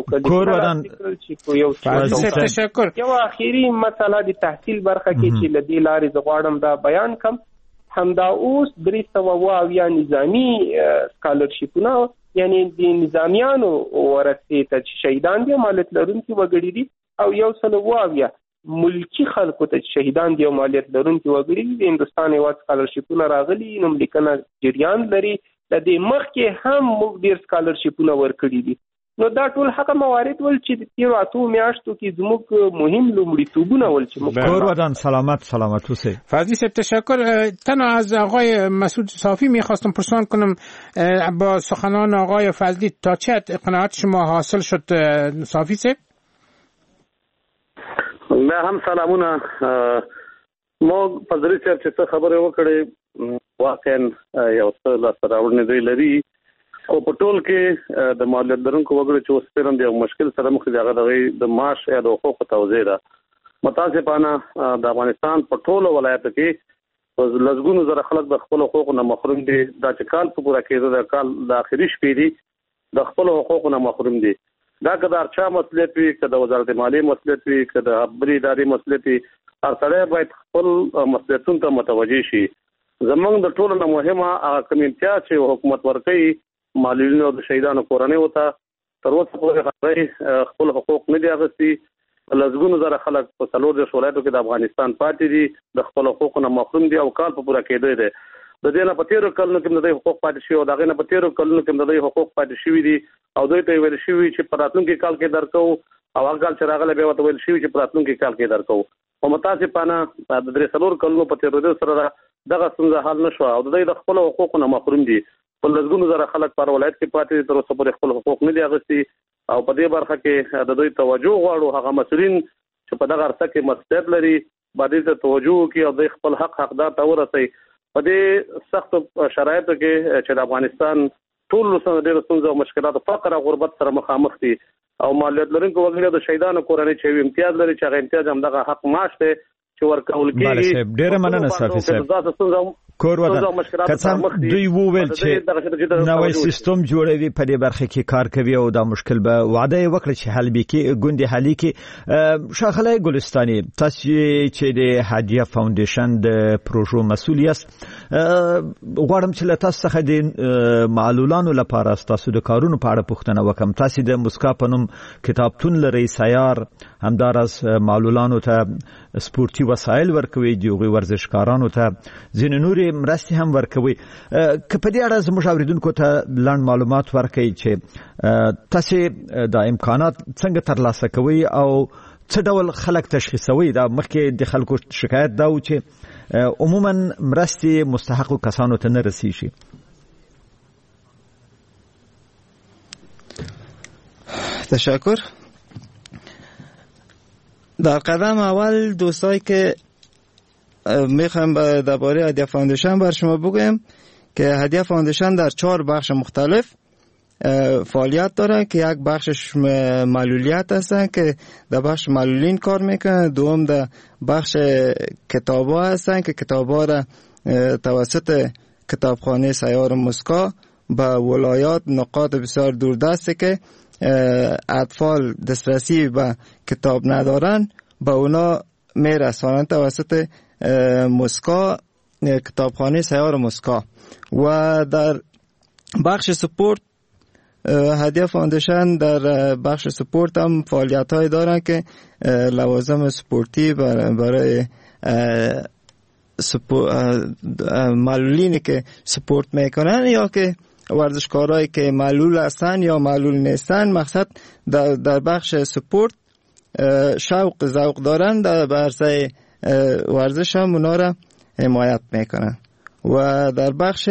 [SPEAKER 7] وکړه. یو اخیری مسله د تحصیل برخه کې چې له دې لارې زه غواړم دا بیان کړم. همدا اوس درې سوه اووه اویا نظامي سکالرشیپونه یعنی د نظامیانو ورثې ته چې شهیدان دي مالیات لرونکي وګړي دي او یو سل اووه اویا ملکی خلکو ته شهیدان دي او مالیات لرونکي وګړي د هندوستان هېواد سکالرشیپونه راغلي نوملیکنه جریان لري. د دې مخکې هم موږ ډېر سکالرشیپونه ورکړي دي. نو دا ټول هغه موارد ول چې د تیرو اتو میاشتو کې زموږ مهم لومړیتوبونه ول چې موږ
[SPEAKER 5] کور ودان سلامت سلامت اوسه.
[SPEAKER 6] فضلی صاحب تشکر. تنها از آقای مسعود صافی میخواستم پرسان کنم با سخنان آقای فضلی تا چه قناعت شما حاصل شد صافی صاحب؟
[SPEAKER 4] ما هم سلامونه. مو فضلی صاحب چې څه خبره وکړې واقعا یو څه لاسته راوړنې دوی لري خو په ټول کې د مالیات لرونکو وګړو چې اوس پیرم د یو مشکل سره مخ دي هغه د معاش یا د حقوقو توزیع ده. متاسفانه د افغانستان په ټولو ولایتو کې لږګونو زره خلک د خپل حقوقو نه محروم دي. دا چې کال په پوره کېدو د کال د اخري شپې دي د خپل حقوقو نه محروم دي. دا که د ارچا مسؤلیت وي که د وزارت مالیې مسؤلیت وي که د خبري ادارې مسؤلیت وي هر سړی باید خپل مسؤلیتونو ته متوجه شي. زمونږ د ټولو نه مهمه هغه کوم امتیاز چې حکومت ورکوي معلولینو او د شهیدانو کورنیو ته تر اوسه پورې خپل حقوق نه دي اخیستي. لږګونو زره خلک په څلور دېرش ولایتو کې د افغانستان پاتې دي د خپل حقوقو نه محروم دي او کال په پوره کېدی دی. د دې نه په تېرو کلونو کې د دوی حقوق پاتې شوي او د هغې نه په تېرو کلونو کې د دوی حقوق پاتې شوي دي او دوی ته ویل شوي چې په راتلونکي کال کې درکوو او هغه کال چې راغلی بیا ورته ویل شوي چې په راتلونکي کال کې درکوو. خو متاسفانه د درې څلور کلونو په تېرېدو سره دغه څنګه حل نشو او د د خپل حقوقو نه محروم دي. په لږونو زره خلک پر ولایت کې پاتې تر اوسه پورې خپل حقوق نه دي اخیستي او په دې برخه کې د دوی توجه غواړو. هغه مسؤلین چې په دغه ارڅه کې مسؤلیت لري باندې ته توجه کوي او د خپل حق حقدار ته ورسي. په دې سخت شرایطو کې چې د افغانستان ټول سره ډېر ستونزې او مشکلات فقر او غربت سره مخامخ دي او مالیات لرونکو وګړي د شهیدانو کورنۍ چې امتیاز لري چې هغه امتیاز هم دغه حق معاش دی چې ورکول کېږي.
[SPEAKER 5] ډېر مننه صافي صاحب. کور ودا کڅم دوی وویل چې نوې سیستم جوړوي په دې برخه کې کار کوي او دا مشکل به وعده وکړي چې حل به کې ګوندې حالي کې. شاخله ګلستاني تاسو چې د هدیه فاونډیشن د پروژو مسؤلیت غواړم چې تاسو څخه د معلولانو لپاره تاسو د کارونو په اړه پوښتنه وکم. تاسو د مسکا پنوم کتابتون لري سیار همدارس معلولانو ته سپورتي وسایل ورکوي دیوغي ورزشکارانو ته ځینې نورې مرستې هم ورکوي. که په دې اړه زموږ اوریدونکو ته لاندې معلومات ورکړئ چې تاسو د امکانات څنګه ترلاسه کوئ او څه ډول خلک تشخیصوي. دا مخکې د خلکو شکایت دا و چې عموما مرستې مستحقو کسانو ته نه رسیږي.
[SPEAKER 8] تشکر. در قدم اول دوستایی که میخوام درباره هدیه فاوندیشن بر شما بگم که هدیه فاوندیشن در چهار بخش مختلف فعالیت داره که یک بخشش معلولیت هستن که در بخش معلولین کار میکنن. دوم در بخش کتابا هستن که کتابا را توسط کتابخانه سیار مسکا به ولایات نقاط بسیار دوردسته که اطفال دسترسی به کتاب ندارن به اونا میرسانن توسط مسکا کتابخانه سیار مسکا. و در بخش سپورت هدیه فاوندیشن در بخش سپورت هم فعالیت های دارن که لوازم سپورتی برای معلولینی که سپورت میکنن یا که ورزشکارایی که معلول هستن یا معلول نیستن مقصد در, در بخش سپورت شوق ذوق دارن در عرصه ورزش هم اونا را حمایت میکنن. و در بخش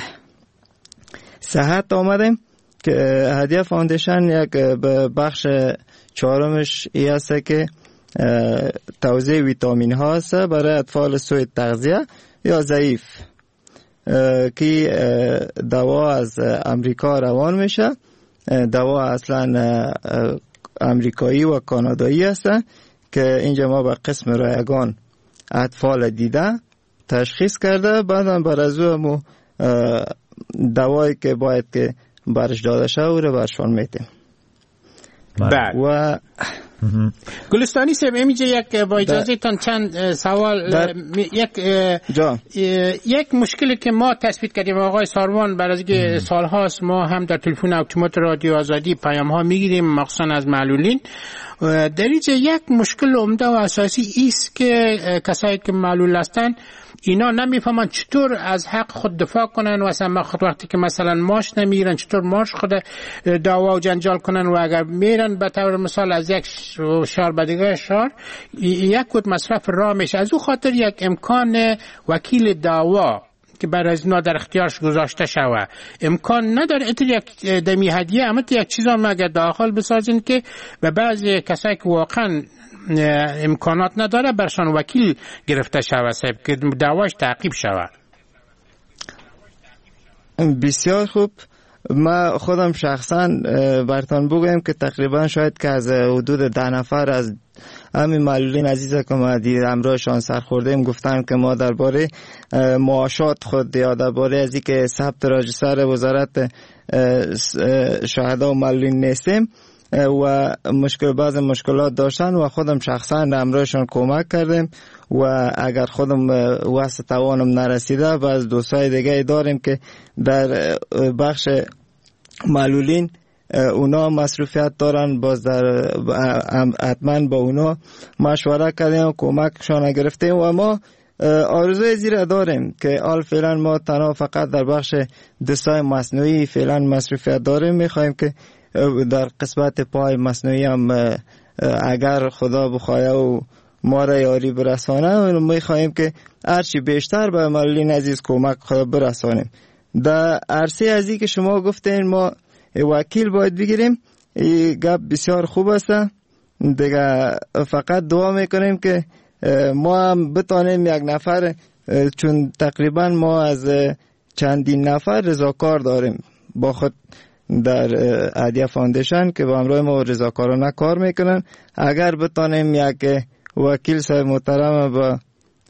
[SPEAKER 8] صحت آمدیم که هدیه فاوندیشن یک بخش چهارمش ای است که توزیع ویتامین ها است برای اطفال سوء تغذیه یا ضعیف که دوا از امریکا روان میشه. دوا اصلا امریکایی و کانادایی است که اینجا ما به قسم رایگان اطفال دیده تشخیص کرده بعدم بر از او دوایی که باید که برش داده شه او رو برشان میتیم.
[SPEAKER 6] بعد
[SPEAKER 8] و
[SPEAKER 6] گلستانی صاحب اینجا یک با اجازه تان چند سوال یک یک مشکلی که ما تثبیت کردیم آقای ساروان بعد از اینکه سالهاست ما هم در تلفن اتومات رادیو آزادی پیام ها میگیریم مخصوصا از معلولین. در اینجا یک مشکل عمده و اساسی است که کسایی که معلول هستند اینا نمیفهمن چطور از حق خود دفاع کنن و اصلا خود وقتی که مثلا ماش نمیگیرن چطور ماش خود دعوا و جنجال کنن و اگر میرن به طور مثال از یک شهر به دیگه شهر یک کد مصرف راه میشه. از او خاطر یک امکان وکیل دعوا که برای از اینا در اختیارش گذاشته شوه امکان نداره. اتر یک دمی هدیه اما یک چیز هم اگر داخل بسازین که به بعضی کسایی که واقعا امکانات نداره برشان وکیل گرفته شوه صاحب که دعواش تعقیب شوه.
[SPEAKER 8] بسیار خوب. ما خودم شخصا برتان بگویم که تقریبا شاید که از حدود ده نفر از همین معلولین عزیز که ما دید امروزشان سرخوردیم گفتن که ما درباره معاشات خود یا درباره از اینکه ثبت راجستر وزارت شهدا و معلولین نیستیم و مشکل بعض مشکلات داشتن و خودم شخصا امروزشان کمک کردیم و اگر خودم واسه توانم نرسیده باز دوستای دیگه داریم که در بخش معلولین اونا مصروفیت دارن باز در حتما با اونا مشوره کردیم و کمکشان گرفتیم و ما آرزوی زیره داریم که آل فعلا ما تنها فقط در بخش دستای مصنوعی فعلا مصروفیت داریم. میخوایم که در قسمت پای مصنوعی هم اگر خدا بخواه و ما را یاری برسانه و میخواهیم که هرچی بیشتر به معلولین عزیز کمک برسانیم. در عرصه ازی که شما گفتین ما وکیل باید بگیریم، این گپ بسیار خوب است دیگه. فقط دعا میکنیم که ما هم بتانیم یک نفر، چون تقریبا ما از چندین نفر رضاکار داریم با خود در هدیه فاندیشن که با همراه ما رضاکارانه کار میکنن. اگر بتانیم یک وکیل صاحب محترم با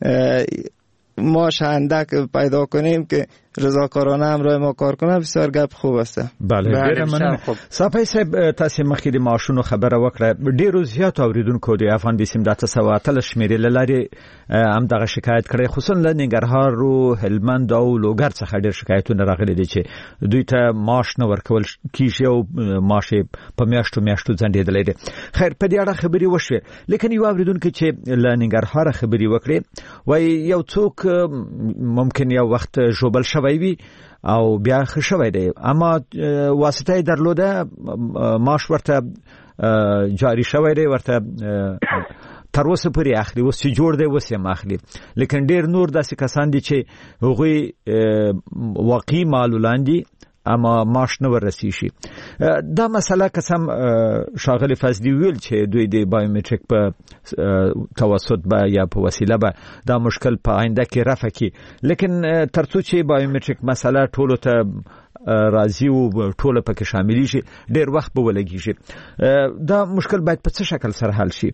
[SPEAKER 8] ما شهندک پیدا کنیم که رضاکارانه همراه ما کار کنه، بسیار گپ خوب است.
[SPEAKER 5] بله ډیر مننه. صافی صاحب تاسو مخکې د معاشونو خبره وکړه. ډیرو زیات اوریدونکو د افغان بیسیم د تاسو اتل شمیرې لاري هم دغه شکایت کړي، خصوصا له ننګرهار او هلمند او لوګر څخه ډیر شکایتونه راغلي دي چې دوی ته معاش نه ورکول کیږي او معاش په میاشتو میاشتو ځنډېدلې دي. خیر په دې اړه خبري وشوه، لیکن یو اوریدونکو چې له ننګرهار خبري وکړي وای یو څوک ممکن یو وخت جوبل شوی وي او بیا خښوي دی، اما واسطه درلوده معاش ورته جاری شوی دی، ورته تر اوسه پورې اخلي، اوس چې جوړ دی اوس یې اخلي. لیکن ډیر نور داسې کسان دي چې هغوی واقعي معلولان دي اما معاش نه ورسي شي. دا مسله قسم شاغلی فضلی ویل چې دوی د بایومټریک په توسط به یا په وسیله به دا مشکل په آینده کې رفع کی، لیکن ترڅو چې بایومټریک مسله ټولو ته راځي او ټول پکې شامل شي ډیر وخت به ولګي. دا مشکل باید په څه شکل سره حل شي؟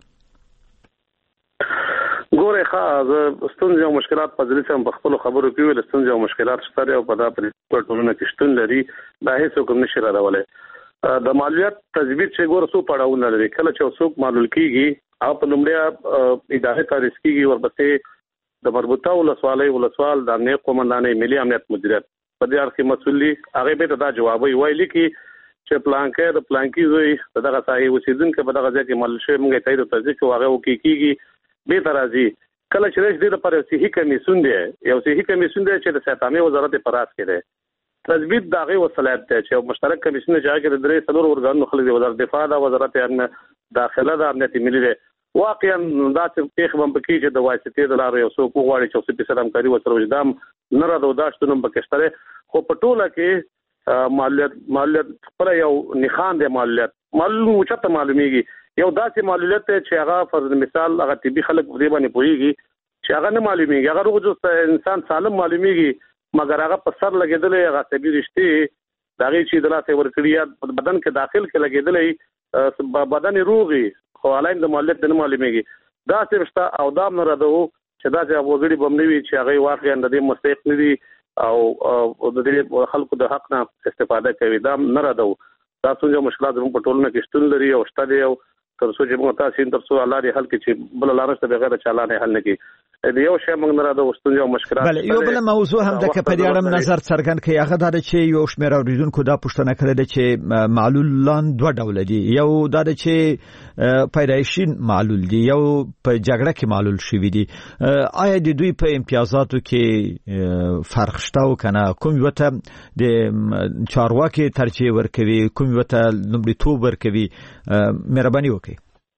[SPEAKER 4] ګوره ښه، زه ستونزې او مشکلات په ځلې سم په خپل خبرو کې ویل، ستونزې او مشکلات شته او په دا پر ټولنه کې شتون لري، دا هیڅ کوم نشي راولای. د مالیات تثبیت چې ګوره څو پړاوونه لري. کله چې څوک معلول کیږي او په لومړی ادارې ته رسیږي، ورپسې د مربوطه ولسوالۍ ولسوال د امنیت قومندانۍ ملي امنیت مدیریت په دې اړه مسؤل دي، هغه به دا جواب ویلي کی چې پلانکې د پلانکی زوی دغه ځای اوسیدونکو په دغه ځای کې معلول شوی موږ ته د تصدیق واغه وکیږي به ترازی. کله چې رئیس د لپاره صحي کمیسیون دی، یو صحي کمیسیون دی چې د صحت وزارت پر راس کې دی، تثبیت دغه وسلات دی چې مشترک کمیسیون چې هغه د درې څلور ورګانو خلک دی، وزارت دفاع دا، وزارت داخله دا، امنیت ملي دی. واقعا دا چې پیښ بم پکې چې د واسطې د لارې یو څوک غواړي چې څه په سلام کوي وسره وجدام نه را دوداشتونم پکشتره، خو په ټوله کې مالیات مالیات خپل یو نخان دی، مالیات معلوم چته معلومیږي. یو داسې معلولیت چې هغه فرض مثال هغه طبي خلک په دې باندې پوهیږي چې هغه نه معلومیږي، هغه روغ جوړ انسان سالم معلومیږي، مګر هغه په سر لګیدلې هغه طبي رښتې دغه چې د لاسه ورکړیا بدن کې داخل کې لګیدلې بدن روغي، خو علایم د معلولیت نه معلومیږي. دا سرشته او دا نه راځو چې دا چې وګړي بمنوي چې هغه واقعا د دې مستحق نه دي او د دې خلکو د حق نه استفاده کوي، دا نه راځو. دا څنګه مشکلات زموږ په ټولنه کې شتون لري او شته دی، او ترڅو چې موږ تاسو ترڅو الله دې حل کې چې بل لارښت ته بغیر چالانه حل نه کی. د یو شی موږ نه راځو ستونزې او مشکلات.
[SPEAKER 5] بله، یو بل موضوع هم د کپدی اړم نظر څرګند کړي، هغه دا چې یو شمېر اوریدونکو دا پوښتنه کړې ده چې معلولان دوه ډول دي. یو دا چې پیدایشي معلول دي، یو په جګړه کې معلول شوی دي. آیا د دوی په امتیازاتو کې فرق شته او کنه؟ کوم وته د چارواکي ترجیح ورکوي، کوم وته لومړیتوب ورکوي؟ مهرباني وکړئ.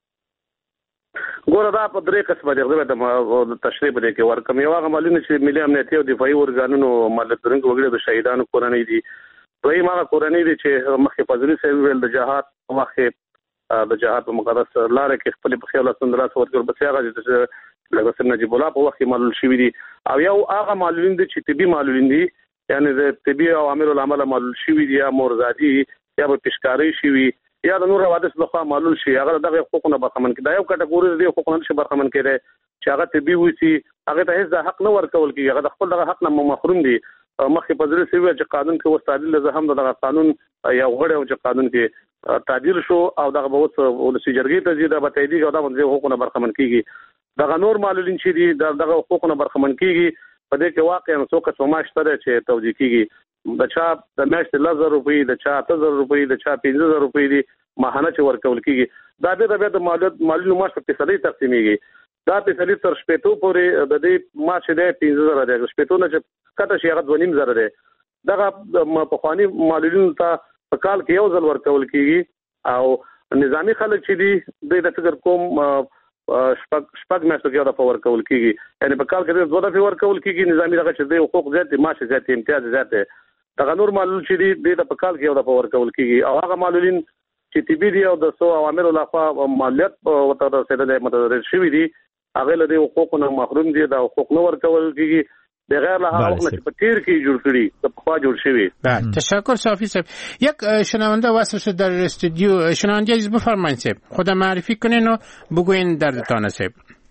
[SPEAKER 4] ګوره دا په درې قسمه دي، د تشریح په دې کې ورکم. یو هغه معلومه چې ملي امنیتي او دفاعي ورګانونو مالیات درنګ وګړي د شهیدانو کورنۍ دي. دوی هغه کورنۍ دي چې مخکې فضلي صاحب ویل د جهاد مخکې د جهاد په مقدس لارې کې خپل په خیال سندراس ورکړ، بس هغه چې لکه نجیب الله په وخت کې معلول شوی دي. او یو هغه معلولین دي چې طبي معلولین دي، یعنی د طبي او امر العمل معلول شوی دي، یا مورزادي یا په پیشکاری شوی یا د نور حوادث لخوا معلول شي، هغه دغه حقوقونه برخمن کړي. دا یو کټګوري دی حقوقونه نشي برخمن کړي چې هغه طبي وسی، هغه ته هیڅ حق نه ورکول کیږي، هغه خپل دغه حق نه محروم دي. مخکې په ځل سوي چې قانون کې وستادل له هم دغه قانون یا غوړې او چې قانون کې تعدیل شو او دغه به اوس ولسی جرګې ته زیاده به تایید او دا باندې حقوقونه برخمن کیږي. دغه نور معلولین چې دي دغه حقوقونه برخمن کیږي. په دې کې واقعا څوک څه ماشته ده چې توجیه کیږي. د چا د میاشتې لزر روپۍ، د چا تزر روپۍ، د چا پنځه زره روپۍ دي ماهانه چې ورکول کیږي. دا د بیا د مالیات معلومه معاش په فیصدي تقسیمیږي. دا په فیصدي تر شپېتو پورې د دې معاش دی پنځه زره دی، شپېتو نه چې کته شي هغه دوه نیم زره دی. دغه په خواني معلولینو ته په کال کې یو ځل ورکول کیږي او نظامی خلک چې دي د فکر کوم شپږ شپږ میاشتو کې یو دفعه ورکول کیږي یعنی په کال کې دوه دفعې ورکول کیږي نظامی دغه چې د حقوق زیات معاش زیات امتیاز زیات دغه نور معلول چې دی د په کال کې یو دفعه ورکول کیږي او هغه معلولین چې طبي دي او د سو اوامر لخوا مالیات ورته رسیدلې متضرر شوي دي هغه له حقوقو نه محروم دي د حقوق نه ورکول کیږي بغیر له هغه وخت چې په تیر کې جوړ کړي د پخوا جوړ شوی.
[SPEAKER 6] بله تشکر صافی صاحب. یک شنونده وصل شد در استودیو. شنونده عزیز بفرمایید صاحب خود معرفی کنین و بگوین دردتان صاحب.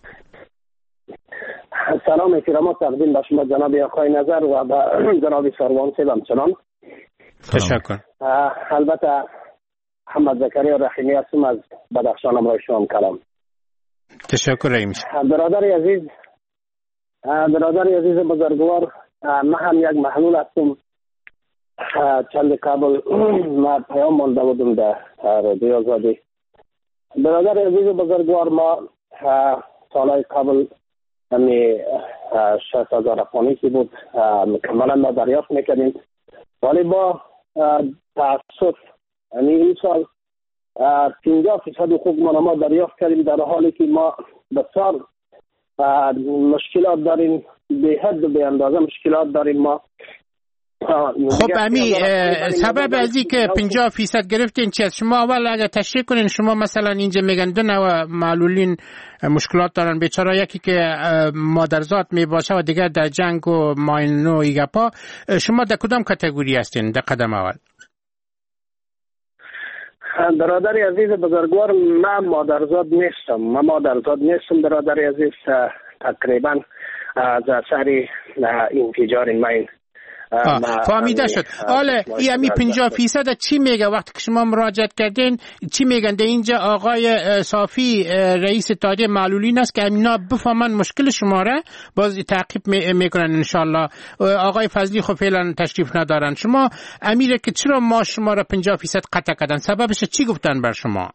[SPEAKER 18] سلام احترامات تقدیم به شما جناب آقای نظر و به جناب سروان صاحب همچنان.
[SPEAKER 6] تشکر.
[SPEAKER 18] البته محمد زکریا رحیمی هستم از بدخشان امروز شما کلام.
[SPEAKER 6] تشکر رحیمی.
[SPEAKER 18] برادر عزیز برادر عزیز بزرگوار من هم یک محلول هستم. چند قبل ما پیام مانده بودم در رادیو آزادی. برادر عزیز بزرگوار ما سالهای قبل همی شصت هزار افغانی که بود مکملا ما دریافت میکردیم ولی با تاسف یعنی این سال پنجاه فیصد حقوق ما دریافت کردیم در حالی که ما بسیار مشکلات داریم به حد و به اندازه مشکلات داریم ما.
[SPEAKER 6] خب امی سبب از این که پنجاه فیصد گرفتین چی است؟ شما اول اگر تشریح کنین شما مثلا اینجا میگن دو نوع معلولین مشکلات دارن بیچاره یکی که مادرزاد میباشه و دیگر در جنگ و ماینو ایگپا شما در کدام کاتگوری هستین در قدم اول؟
[SPEAKER 18] برادر عزیز بزرگوار من مادرزاد نیستم من مادرزاد نیستم برادر عزیز تقریبا از اثر انفجار ماین
[SPEAKER 6] فهمیده شد. حالا این پنجاه فیصد چی میگه وقتی که شما مراجعت کردین چی میگن؟ در اینجا آقای صافی رئیس اتحادیه معلولین است که اینا بفهمن مشکل شما را باز تعقیب میکنن انشالله. آقای فضلی خب فعلا تشریف ندارن. شما امیره که چرا ما شما را پنجاه فیصد قطع کردن سببش چی گفتن بر شما؟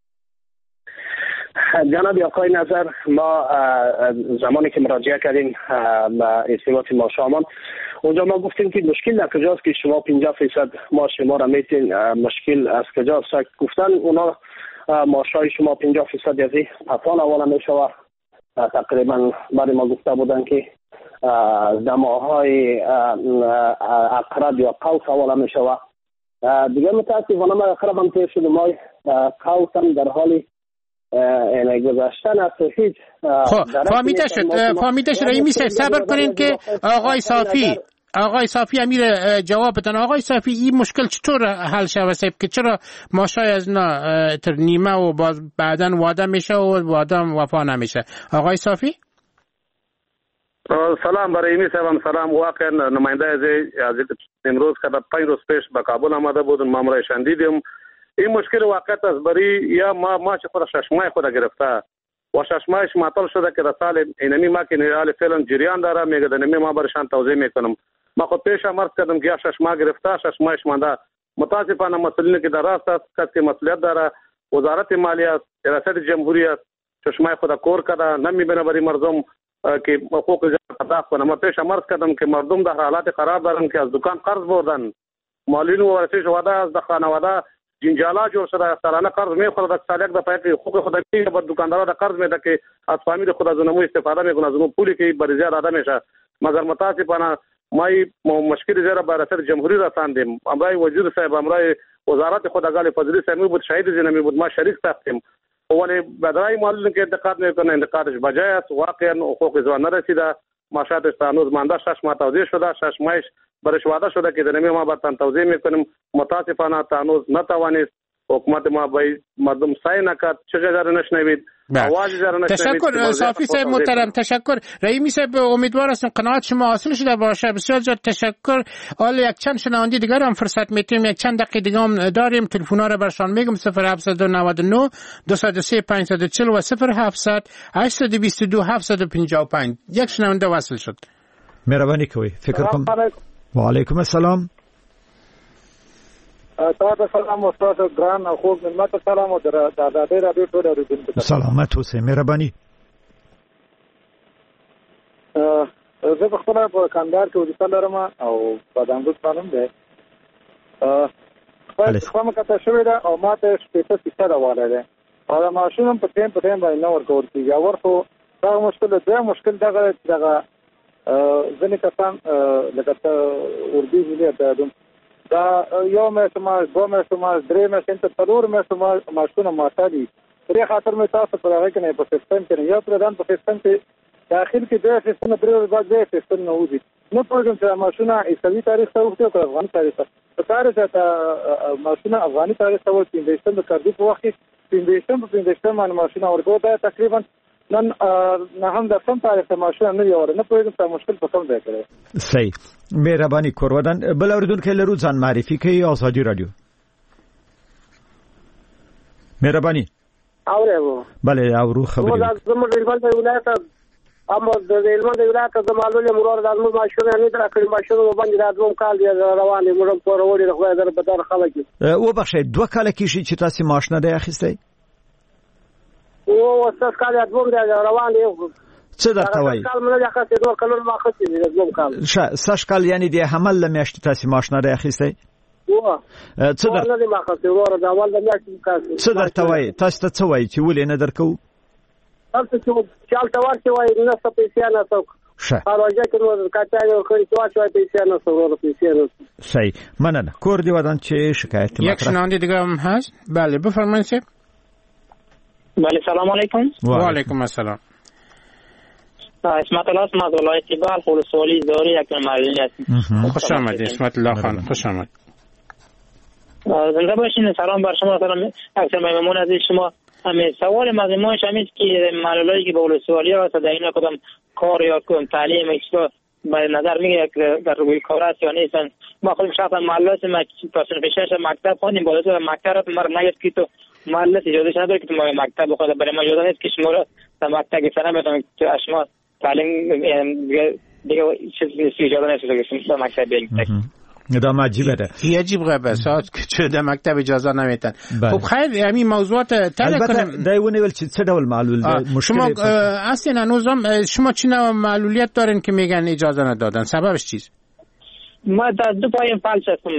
[SPEAKER 18] جناب آقای نظر ما زمانی که مراجعه کردیم به ارتباط ما شامان اونجا ما گفتیم که مشکل از کجاست که شما پنجاه فیصد ما شما را میتین مشکل از کجاست گفتن اونا ماشای شما پنجاه فیصد از پتان اولا میشوه تقریبا بعد ما گفته بودن که دماهای اقرب یا قوس اولا میشوه دیگه متاسفانه ما اقرب هم تیر شده ما قوس هم در حالی اینه گذاشتن است هیچ
[SPEAKER 6] خب فهمیده شد فهمیده شد رئیمی صبر کنین که آقای صافی آقای صافی امیر جواب بدن. آقای صافی این مشکل چطور حل شود صاحب که چرا ماشای از اینا تر نیمه و باز بعداً واده میشه و واده وفا نمیشه؟ آقای صافی
[SPEAKER 4] سلام برای رئیمی صاحب سلام. واقعا نماینده از امروز که پنج روز پیش به کابل آمده بودن ما مرایشان دیدیم. این مشکل واقعیت است برای یا ما ما چې خود ششمای خود گرفته و ششمایش معطل شده که در سال اینمی ما که نیال فعلا جریان داره میگه دنمی ما برشان توضیح میکنم. ما خود پیش مرز کردم که ششما گرفته ششمایش مانده متاسفانه مسئولین که در راست است کسی مسئولیت داره وزارت مالیه است ریاست جمهوری است چشمای خود کور کرده نمیبینه برای مردم که حقوق ادا کنه. ما پیش مرز کردم که مردم در حالات خراب دارن که از دکان قرض بردن مالین و ورثه شده از د خانواده جنجالا جوړ شده سرانه قرض میخوره د سالک د پای کې حقوق خود کې به دکاندار د قرض میده که از فامیل خود از نمو استفاده میکنه از نمو پولی که بر زیاد ادا میشه. مگر متاسفانه ما مشکل زیرا به ریاست جمهوری رساندیم. امرای وزیر صاحب امرای وزارت خود اقال فضلی صاحب بود شهید زنمی بود ما شریک ساختیم ولی بدرای معلوم که انتقاد میکنه انتقادش بجای است. واقعا حقوق زوان نرسیده ماشاتش تانوز مانده شش ماه توضیح شده شش ماهش برش وعده شده که دنمی ما برتان توضیح میکنیم متاسفانه تانوز نتوانست حکومت ما باید مردم سعی نکرد چه جاره نشنوید آواز جاره نشنوید.
[SPEAKER 6] تشکر صافی صاحب محترم تشکر. رئیمی صاحب امیدوار هستم قناعت شما حاصل شده باشه. بسیار زیاد تشکر. حالا یک چند شنونده دیگر هم فرصت میتیم یک چند دقیقه دیگه هم داریم تلفن‌ها رو برشان میگم صفر هفت نه نه دو صفر سه پنج صفر چهل و صفر هفت هشت دو دو هفت پنج پنج. یک شنونده وصل شد.
[SPEAKER 5] مهربانی کوي فکر کوم. و علیکم السلام.
[SPEAKER 19] تاسو سلام استاد ګران او خوږ ملت سلام او د آزادۍ رادیو ټول اوریدونکو
[SPEAKER 5] سلامت اوسئ مهرباني.
[SPEAKER 19] زه په خپل په کاندار کې وظیفه لرم او په دانګوس فارم دی. خپل کومه کته شوې ده او ماته شپږ فیصد واله ده او دا ماشوم په ټیم په ټیم باندې نه ورکول کېږي او ورته دا مشکل دی مشکل دغه دغه ځینې کسان لکه ته اردو ملي ته دوم دا یو میاشت ما دوه میاشتې ما درې میاشتې تر څلور میاشتې ماشونه ماته دي پرې خاطر مې تاسو پر هغه کې نه په سیستم کې یو پردان په سیستم کې داخل کې د سیستم پرې بعد د سیستم نه وځي نو پروګرام چې ماشونه ایسوي تاریخ ته وخت او افغاني تاریخ ته کار چې ماشونه افغاني تاریخ ته ورته د سیستم د کارډي په وخت کې د سیستم په سیستم باندې ماشونه ورکو دا تقریبا نن نه هم د سم تاریخ ته ماشونه نه یو نه پروګرام ته مشکل په کوم ځای کې
[SPEAKER 5] صحیح مهرباني کورودان بل اوریدونکو لرو ځان معرفي کوي آزادي رادیو مهرباني
[SPEAKER 18] اورو
[SPEAKER 5] بله اورو خبري
[SPEAKER 18] دا زموږ د هلمند ولایت اما د هلمند ولایت د معلومه مرور د موږ ماشونه نه درکړي ماشونه باندې د دوم کال دی روانې موږ په وروړي خو در په دار خلک
[SPEAKER 5] او بخښه دوه کال کې شي چې تاسو ماشونه دی اخیسته
[SPEAKER 18] او وسه کال د دوم دی روان دی
[SPEAKER 5] څه درته وایي
[SPEAKER 18] کال موږ یا خاصه دوه کلونه ما خاصه دی د دوم کال
[SPEAKER 5] ش سش کال یعنی د حمل لمیاشت تاسو ماشونه دی اخیسته
[SPEAKER 18] و
[SPEAKER 5] څه در
[SPEAKER 18] نه ما خاصه ورو د اول د میاشتې کال
[SPEAKER 5] څه درته وایي تاسو ته څه وایي چې ولې نه درکو
[SPEAKER 18] تاسو چې چالت ورته وایي نه څه پیسې نه څوک
[SPEAKER 5] شه
[SPEAKER 18] راځي چې نو کاټایو خوري چې واچوي پیسې نه څو پیسې نه
[SPEAKER 5] صحیح مننه کور دی ودان چې شکایت
[SPEAKER 6] یک شنونده دیگه هم هست بله بفرمایید
[SPEAKER 20] بله سلام علیکم
[SPEAKER 6] و علیکم السلام
[SPEAKER 20] اسمت الله اسمت ولایت بلخ ولسوالی زاری یک معلولیت
[SPEAKER 6] خوش آمدید اسمت الله خان خوش آمد
[SPEAKER 20] زنده باشین سلام بر شما سلام اکثر ممنون از شما همین سوال مضمونش همین که معلولاتی که به ولسوالی هست در این کدام کار یا کدام تعلیم اکسلا به نظر میگه که در روی کار است یا نیستن ما خودم شخصا معلولات ما تصنیف شش مکتب خوندیم بالا تو مکتب ما رو نگفت که تو معلولات اجازه نداره که تو ما مکتب بخواد برای ما اجازه نیست که شما رو در مکتب گفتن بتونید که شما تعلیم دیگه دیگه چیزی اجازه نیست که در مکتب بیایید
[SPEAKER 5] دا عجیبه ده
[SPEAKER 6] یه عجیب غیبه ساعت که چه در مکتب اجازه نمیتن خب خیر همین موضوعات تله کنم
[SPEAKER 5] البته دایونه ول چه ډول معلول ده
[SPEAKER 6] شما اصلا هنوزم شما چی نوع معلولیت دارین که میگن اجازه ندادن سببش چیز
[SPEAKER 20] ما در دو پای فلسفه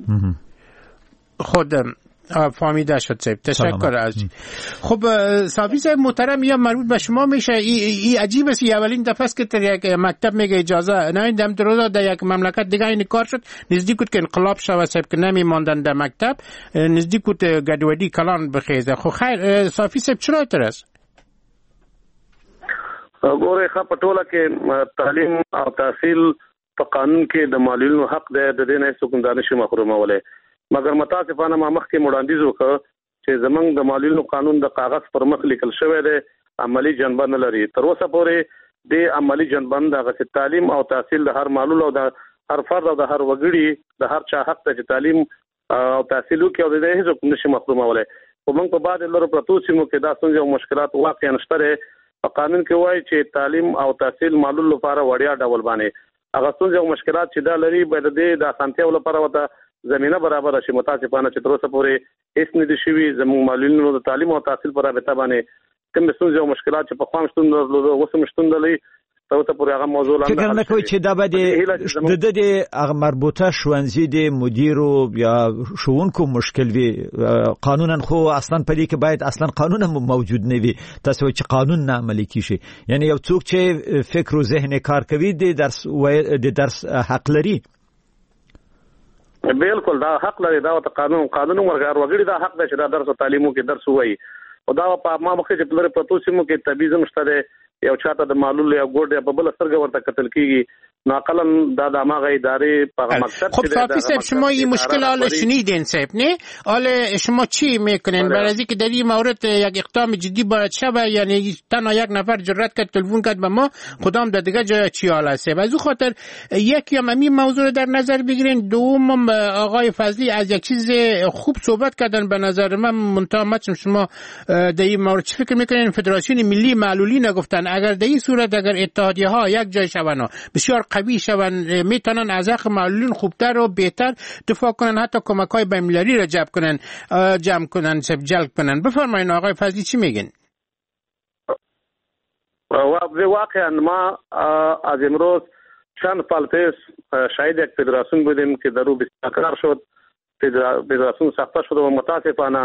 [SPEAKER 6] خود فهمیده شد صاحب تشکر از خب صافی صاحب محترم یا مربوط به شما میشه این عجیب است اولین دفعه است که در یک مکتب میگه اجازه نمیدم درو در یک مملکت دیگه این کار شد نزدیک بود که انقلاب شد صاحب که نمیماندن در مکتب نزدیک بود گدودی کلان بخیزه خب خیر صافی صاحب چرا تر است
[SPEAKER 4] ګوره ښه پټوله کې تعلیم او تحصیل په قانون کې د معلولینو حق دی د دې نه څوک نه نشي محروموله مګر متاسفانه ما مخکې وړاندیز وکړ چې زمنګ د معلولینو قانون د کاغذ پر مخ لیکل شوی دی عملی جنبه نه لري تر اوسه پورې د عملی جنبه د تعلیم او تحصیل د هر معلول او د هر فرد او د هر وګړي د هر چا حق ته چې تعلیم او تحصیل وکړي او د دې هیڅ نشي محروموله په موږ په بعد لرو پروتو سیمو کې دا څنګه مشکلات واقعا نشته په قانون کې وایي چې تعلیم او تحصیل معلول لپاره وړیا ډول باندې هغه څنګه مشکلات چې دا لري به د د اسانتیا لپاره وته زمينه برابر شي متاسفانه چې تر اوسه پورې هیڅ نه دي شوي زموږ معلولینو د تعلیم او تحصیل پر رابطه باندې کوم څنګه او مشکلات چې په خوام شتون درلوده اوس مشتون دي تر اوسه پورې هغه موضوع لاندې
[SPEAKER 5] فکر نه کوي چې دا به د د هغه مربوطه شوونځي د مدیرو یا شوونکو مشکل وي قانونا خو اصلا په دې کې باید اصلا قانون موجود نه وي تاسو چې قانون نه عملي کیږي یعنی یو څوک چې فکر او ذهن کار کوي د درس د درس حق لري
[SPEAKER 4] بالکل دا حق لري دا ته قانون قانون ورګار وګړي دا حق ده چې دا درس او تعلیمو کې درس وایي او دا په ما مخکې چې په پروتو سیمو کې تبعیض مشته یو چاته د معلول یا ګوډ په بل سترګه ورته قتل کیږي ناقلا دا د ماغه ادارې په مقصد
[SPEAKER 6] خب صافی صاحب شما این مشکل حال شنیدین صاحب نه حال شما چی میکنین برای اینکه در این مورد یک اقدام جدی باید شه یعنی تنها یک نفر جرأت کرد تلفن کرد به ما خدام در دیگه جای چی حال است از اون خاطر یکی هم این موضوع رو در نظر بگیرین دوم آقای فضلی از یک چیز خوب صحبت کردن به نظر من منتها شما در این مورد چی فکر میکنین فدراسیون ملی معلولین گفتن اگر در این صورت اگر اتحادیه ها یک جای شوند بسیار قوی شوند میتونن از حق معلولین خوبتر و بهتر دفاع کنن حتی کمک‌های بین‌المللی را جلب کنن جمع کنن جلب کنن بفرمایید آقای فضلی چی میگن
[SPEAKER 4] واقعا ما از امروز چند سال پیش شاید یک فدراسیون بودیم که در او بستقرار شد فدراسیون ساخته شد و متاسفانه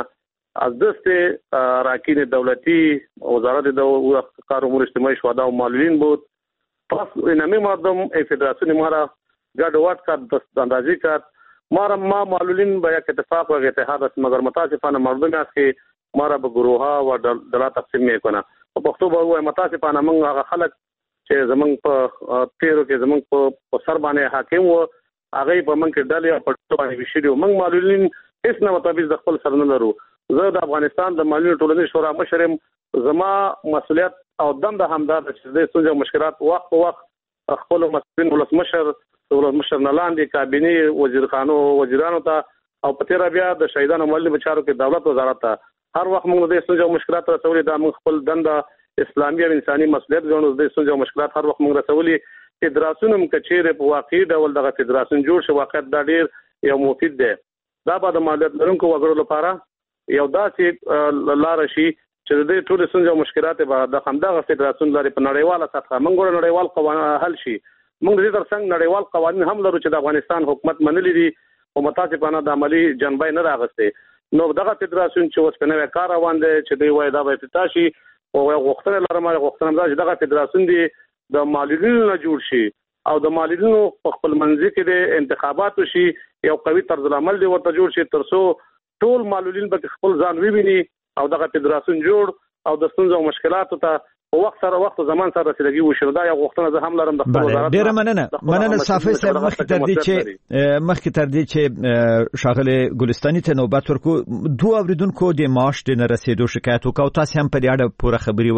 [SPEAKER 4] از دست راکین دولتی وزارت دو کار امور اجتماعی شهدا و معلولین بود. پس اینمی مردم فدراسیون ما را گډوډ کرد، اندازی کرد. ما را ما معلولین به یک اتفاق و اتحاد است، مگر متاسفانه مردم است که ما را به گروه ها و ډله تقسیم میکنه. په پښتو به وایي متاسفانه موږ هغه خلک چې زمونږ په تیرو کې زمونږ په سر باندې حاکم و، هغه په موږ کې ډلې په ټول باندې وشي. موږ معلولین هیڅ نه مطابق د خپل سر نه لرو. زه د افغانستان د معلولین ټولنې شورا مشر یم. زما مسؤلیت او دنده همدا ده چې د ستونزو مشکلات وخت په وخت خپل مسؤلین ولسمشر ولسمشر نه لاندې کابینه وزیرخانو وزیرانو ته او په تیر بیا د شهیدانو معلولین بچارو کې دولت وزارت ته هر وخت موږ د ستونزو مشکلات رسولې. دا موږ خپل دنده اسلامي او انساني مسؤلیت ګڼو. د ستونزو مشکلات هر وخت موږ رسولې. فدراسیون هم کچېره په واقعي ډول دغه فدراسیون جوړ شو، واقعیت دا ډیر یو مفید دی. دا به د مالیات لرونکو وګړو لپاره یو داسې لار شي چې د ټول ستونزو مشکلات به د همدغه فدراسیون لري په نړیواله سطح موږ ګورو نړیوال قوانین حل شي. موږ د دې ترڅنګ نړیوال قوانین هم لرو چې د افغانستان حکومت منلي دي او متاسفانه د عملی جنبه نه راغسته. نو دغه فدراسیون چې اوس په نوې کار روان دی چې دوی وایي دا به افتتاح شي او غوښتنه لرم غوښتنه دا چې دغه فدراسیون دی د معلولینو نه جوړ شي او د معلولینو په خپل منځ کې د انتخاباتو شي، یو قوي طرز العمل دی ورته جوړ شي ترڅو ټول معلولین به خپل ځان وویني او دغه فدراسیون جوړ او د ستونزو او مشکلاتو ته وخت سره وخت زمان سره رسیدګي وشي. دا یو غوښتنه زه هم لرم د خپل وزارت.
[SPEAKER 5] ډیره مننه مننه صافی صاحب. مخکې تر دې چې مخکې تر دې چې شاغله ګلستاني ته نوبت ورکو، دوه اوریدونکو د معاش د نه رسیدو شکایت وکاو. تاسو هم په دې اړه پوره خبري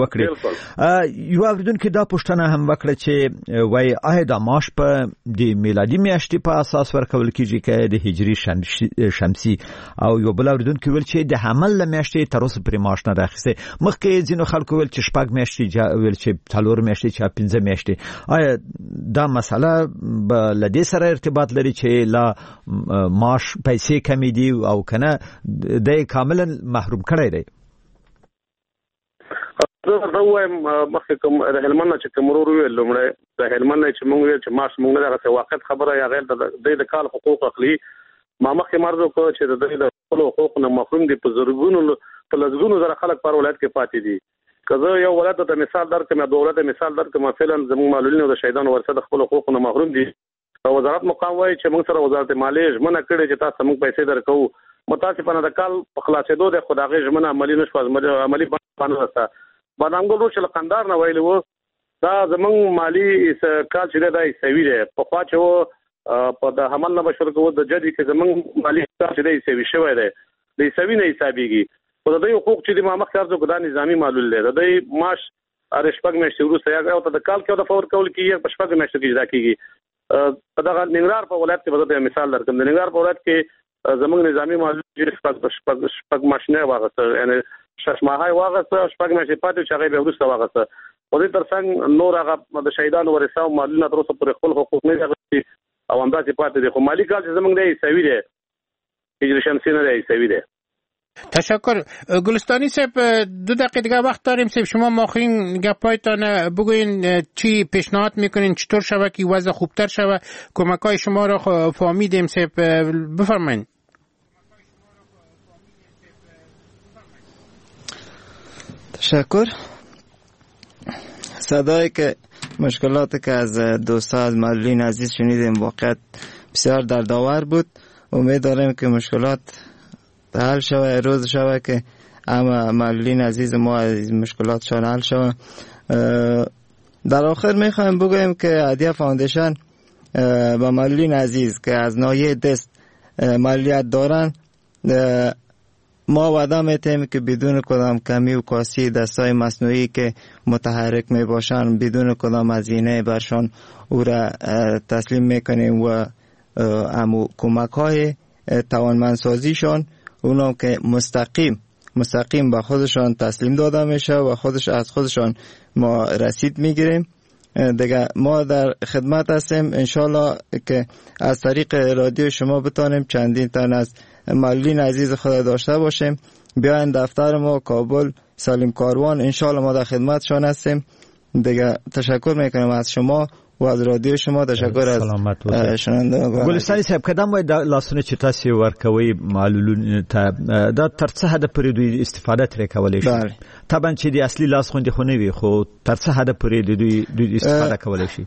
[SPEAKER 5] وکړئ. یو اوریدونکو دا پوښتنه هم وکړه چې وای آیا د معاش په د میلادي میاشتې په اساس ورکول کیږي که د هجري شمسي؟ او یو بل اوریدونکو ویل چې د حمل میاشتې تر اوسه پرې معاش نه راخسته. مخکې ځینو خلکو ویل چې شپږ میاشتې ویل چې څلور میاشتې چې پنځه میاشتې. آیا دا مسله به له دې سره ارتباط لري چې لا معاش پیسې کمې دي او کنه د کاملا محروم کړی دی؟
[SPEAKER 4] زه دا وایم مخکې کوم د هلمند چې کوم ورور ویل لومړی د هلمند چې موږ ویل چې معاش موږ دغه واقعیت خبره یا غیر د د کال حقوق اخلي. ما مخکې مرزو کو چې د خپل حقوق نه محروم دي. په زرګونو په لږونو زره خلک پر ولایت کې پاتې دي. کله یو ولایت ته مثال درکم یا دوه ولایت مثال درکم مثلا زموږ معلولین او د شهیدانو ورثه د خپل حقوق نه محروم دي. وزارت مقام وایي چې موږ سره وزارت مالیه ژمنه کړې چې تاسو موږ پیسې درکو. متاسفانه د کال په خلاصېدو د خدای ژمنه عملی نشو عملی باندې وسته. بادامګل روش لقندار نه ویلو دا زموږ مالی کال چې دا ایسوي دی په خوا چې په د حمل نه بشر کو د جدي کې زموږ مالی کال چې دا ایسوي شوی دی د ایسوي نه حسابيږي. په دې حقوق چې د مامخ کارزو کو دا نظامی معلول دی. د دې معاش ارشپګ مېشته ورسره یا او د کال کې د فور کول کیږي په شپږ مېشته کې اجرا کیږي. په دغه ننګرهار په ولایت کې به د مثال درکم. د ننګرهار په ولایت کې زموږ نظامی معلول چې شپږ شپږ شپږ ماشینه واغسته یعنی شش ماهه واغسته شپږ مېشته پاتې چې هغه به ورسره واغسته. په دې ترڅنګ نور هغه د شهیدانو ورثه او معلولین تر اوسه پر خپل حقوق نه غوښتي او همداسې پاتې دي. خو مالی کال چې زموږ دی سوي دی هجری شمسی نه دی سوي دی.
[SPEAKER 6] تشکر. گلستانی صاحب دو دقیقه دیگه وقت داریم. صاحب شما ماخین گپایتان بگوین چی پیشنهاد میکنین چطور شوه که وضع خوبتر شوه؟ کمکای شما را فهمیدیم. صاحب بفرمایید.
[SPEAKER 8] تشکر. صدایی که مشکلاتی که از دوستا از معلولین عزیز شنیدیم واقعا بسیار دردآور بود. امید داریم که مشکلات حل شوه، روز شوه که اما معلولین عزیز ما از مشکلاتشان حل شوه. در آخر میخوایم بگویم که هدیه فاندیشن با معلولین عزیز که از ناحیه دست معلولیت دارن ما وعده میتیم که بدون کدام کمی و کاسی دستای مصنوعی که متحرک میباشن بدون کدام هزینه برشان او را تسلیم میکنیم و امو کمک های توانمندسازیشان اونا که مستقیم مستقیم به خودشان تسلیم داده میشه و خودش از خودشان ما رسید میگیریم. دیگه ما در خدمت هستیم انشالله که از طریق رادیو شما بتانیم چندین تن از معلولین عزیز خود داشته باشیم. بیاین دفتر ما کابل سالم کاروان، انشالله ما در خدمتشان هستیم. دیگه تشکر میکنم از شما و از رادیو شما تشکر از شنوندگان.
[SPEAKER 5] ګلستان صاحب کدام وای د لاسونه چې تاسو ورکوي معلولون ته دا تر څه حد پورې دوی استفاده ترې کولای شي؟ طبعا چې د اصلي لاس خوندې خو نه وي خو تر څه حد پورې دوی دوی استفاده کولای شي؟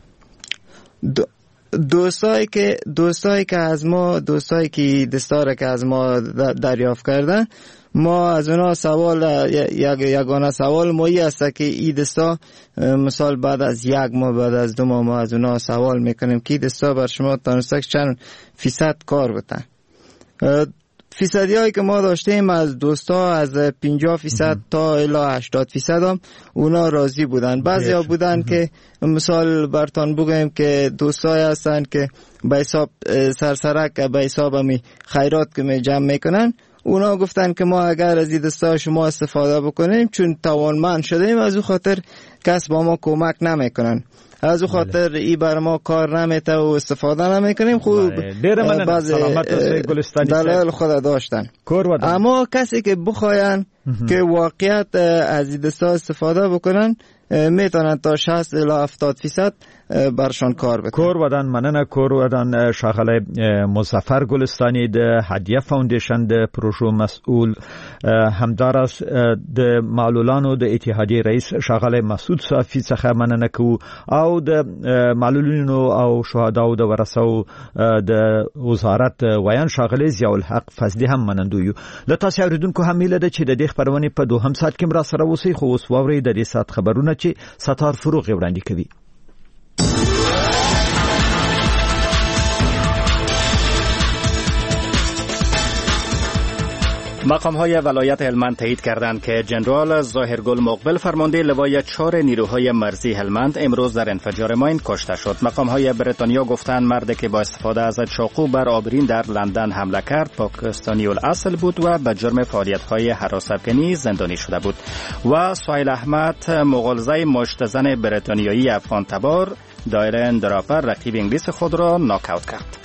[SPEAKER 8] دوستایی که دوستایی که از ما دوستایی که دستاره که از ما دریافت کردن، ما از اونا سوال یک یگانه سوال مایی است که این دستا مثال بعد از یک ماه بعد از دو ماه ما از اونا سوال میکنیم که دستا بر شما تانسته چند فیصد کار بتن. فیصدی هایی که ما داشتیم از دوستا از پنجاه فیصد تا الی هشتاد فیصد هم اونا راضی بودن. بعضی ها بودن که مثال برتان بگویم که دوستای هستن که به حساب سرسرک به حساب همی خیرات که می جمع میکنن، اونا گفتن که ما اگر از این دستا شما استفاده بکنیم چون توانمند شدیم از او خاطر کس با ما کمک نمیکنن، از او خاطر ای بر ما کار نمیته و استفاده نمیکنیم. خوب بعضی دلایل خود داشتن، اما کسی که بخواین که واقعیت از این دستا استفاده بکنن میتونن تا شصت الی هفتاد فیصد برشان کار بکنن.
[SPEAKER 5] کور ودان مننه کور ودان شاغله مظفر گلستانی د هدیه فاونډیشن د پروژو مسئول همدار است د معلولانو د اتحادیه رئیس شاغله مسعود صافی څخه مننه کو او د معلولینو او شهداو د ورثو د وزارت ویان شاغله ضیاء الحق فضلی هم منندو یو. لته اوریدونکو هم مله د چې د دې خبرونه په دوهم سات کې را سره وسی خو اوس ووري د دې سات خبرونه چې ستار فروغ وړاندې کوي.
[SPEAKER 21] مقام‌های ولایت هلمند تایید کردند که جنرال ظاهرگل مقبل فرمانده لوای چهار نیروهای مرزی هلمند امروز در انفجار ماین کشته شد. مقام‌های بریتانیا گفتند مردی که با استفاده از چاقو بر آبرین در لندن حمله کرد پاکستانی الاصل بود و به جرم فعالیت‌های هراس‌افکنی زندانی شده بود. و سهیل احمد مغلزه مشتزن بریتانیایی افغان تبار دایرن دراپر رقیب انگلیس خود را ناکاوت کرد.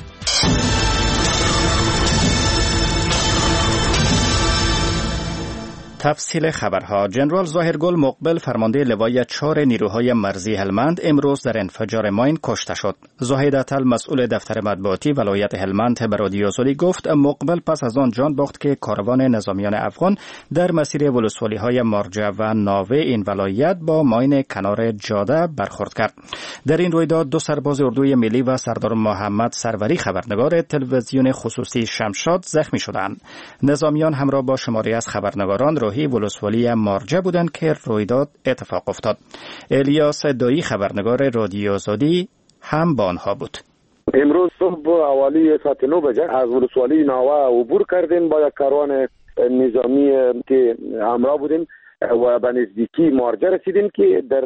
[SPEAKER 21] تفصیل خبرها. جنرال ظاهرگل مقبل فرمانده لوای چهار نیروهای مرزی هلمند امروز در انفجار ماین کشته شد. زاهد اتل مسئول دفتر مطبوعاتی ولایت هلمند به رادیو زولی گفت مقبل پس از آن جان باخت که کاروان نظامیان افغان در مسیر ولسوالی‌های مارجه و ناوه این ولایت با ماین کنار جاده برخورد کرد. در این رویداد دو سرباز اردوی ملی و سردار محمد سروری خبرنگار تلویزیون خصوصی شمشاد زخمی شدند. نظامیان همراه با شماری از خبرنگاران راهی ولسوالی مارجه بودند که رویداد اتفاق افتاد. الیاس دایی خبرنگار رادیو زادی هم با آنها بود.
[SPEAKER 22] امروز صبح حوالی ساعت نه بجه از ولسوالی ناوه عبور کردیم با یک کاروان نظامی که همراه بودیم و به نزدیکی مارجه رسیدیم که در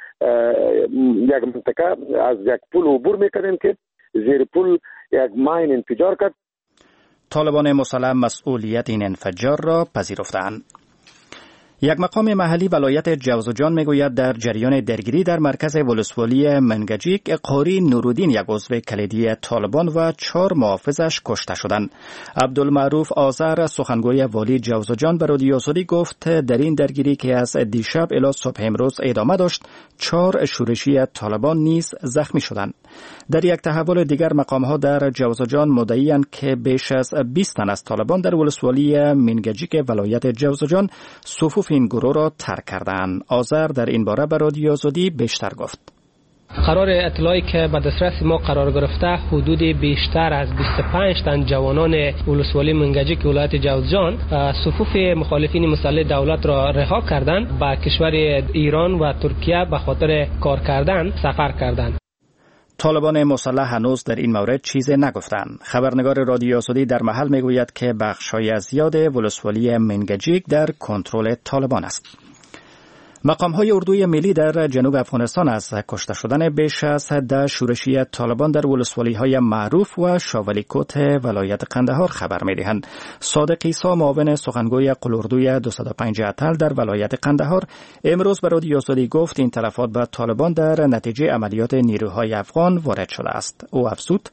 [SPEAKER 22] یک منطقه از یک پل عبور میکردیم که زیر پل یک ماین انفجار کرد.
[SPEAKER 21] طالبان مسلح مسئولیت این انفجار را پذیرفتند. یک مقام محلی ولایت جوزجان میگوید در جریان درگیری در مرکز ولسوالی منگجیک قاری نورالدین یک عضو کلیدی طالبان و چهار محافظش کشته شدند. عبدالمعروف آذر سخنگوی والی جوزجان به رادیو زولی گفت در این درگیری که از دیشب الی صبح امروز ادامه داشت چهار شورشی طالبان نیز زخمی شدند. در یک تحول دیگر مقام‌ها در جوزجان مدعی‌اند که بیش از بیست تن از طالبان در ولسوالی منگجیک ولایت جوزجان صفوف این گروه را ترک کردند. آذر در این باره به رادیو زودی بیشتر گفت.
[SPEAKER 23] قرار اطلاعی که به دسترس ما قرار گرفته حدود بیشتر از بیست و پنج تن جوانان ولسوالی منگجیک ولایت جوزجان صفوف مخالفین مسلح دولت را رها کردند به کشور ایران و ترکیه به خاطر کار کردن سفر کردند.
[SPEAKER 21] طالبان مسلح هنوز در این مورد چیزی نگفتند. خبرنگار رادیو زودی در محل میگوید که بخش‌های زیاد ولسوالی منگجیک در کنترل طالبان است. مقام‌های اردوی ملی در جنوب افغانستان از کشته شدن بیش از ده شورشی طالبان در ولسوالی‌های معروف و شاولیکوت ولایت قندهار خبر می‌دهند. صادق عیسی معاون سخنگوی قلاردوی دویست و پنج اتل در ولایت قندهار امروز به رادیو زودی گفت این تلفات به طالبان در نتیجه عملیات نیروهای افغان وارد شده است. او افزود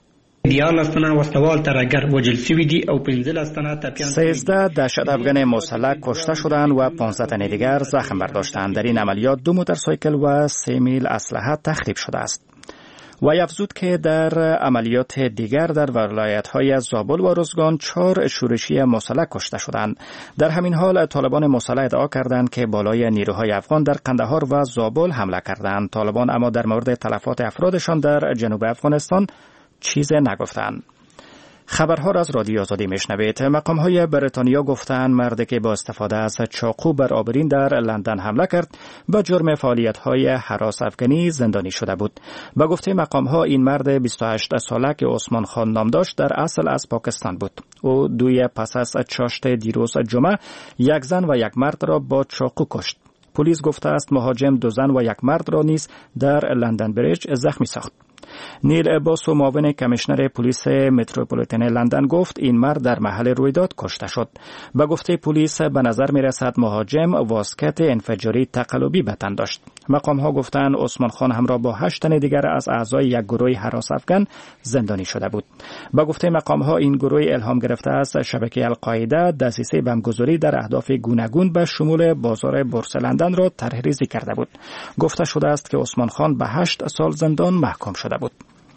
[SPEAKER 21] سیزده دهشت افغان مسلح کشته شدند و پانزده تن دیگر زخم برداشتند. در این عملیات دو موتورسایکل و سه میل اسلحه تخریب شده است. و افزود که در عملیات دیگر در ولایت‌های زابل و روزگان چهار شورشی مسلح کشته شدند. در همین حال طالبان مسلح ادعا کردند که بالای نیروهای افغان در قندهار و زابل حمله کردند. طالبان اما در مورد تلفات افرادشان در جنوب افغانستان چیزی نگفتند. خبرها را از رادیو آزادی میشنوید. مقام‌های بریتانیا گفتند مردی که با استفاده از چاقو بر آبرین در لندن حمله کرد با جرم فعالیت‌های هراس افغانی زندانی شده بود. با گفته مقام‌ها این مرد بیست و هشت ساله که عثمان خان نام داشت در اصل از پاکستان بود. او دوی پس از چاشت دیروز جمعه یک زن و یک مرد را با چاقو کشت. پلیس گفته است مهاجم دو زن و یک مرد را نیز در لندن بریج زخمی ساخت. نیل باسو معاون کمیشنر پلیس متروپولیتن لندن گفت این مرد در محل رویداد کشته شد. به گفته پلیس به نظر می رسد مهاجم واسکت انفجاری تقلبی به تن داشت. مقام ها گفتند عثمان خان همراه با هشت تن دیگر از اعضای یک گروه هراس افغان زندانی شده بود. به گفته مقام ها این گروه الهام گرفته است شبکه القاعده دسیسه بمبگذاری در اهداف گوناگون به شمول بازار بورس لندن را طرحریزی کرده بود. گفته شده است که عثمان خان به هشت سال زندان محکوم شده بود.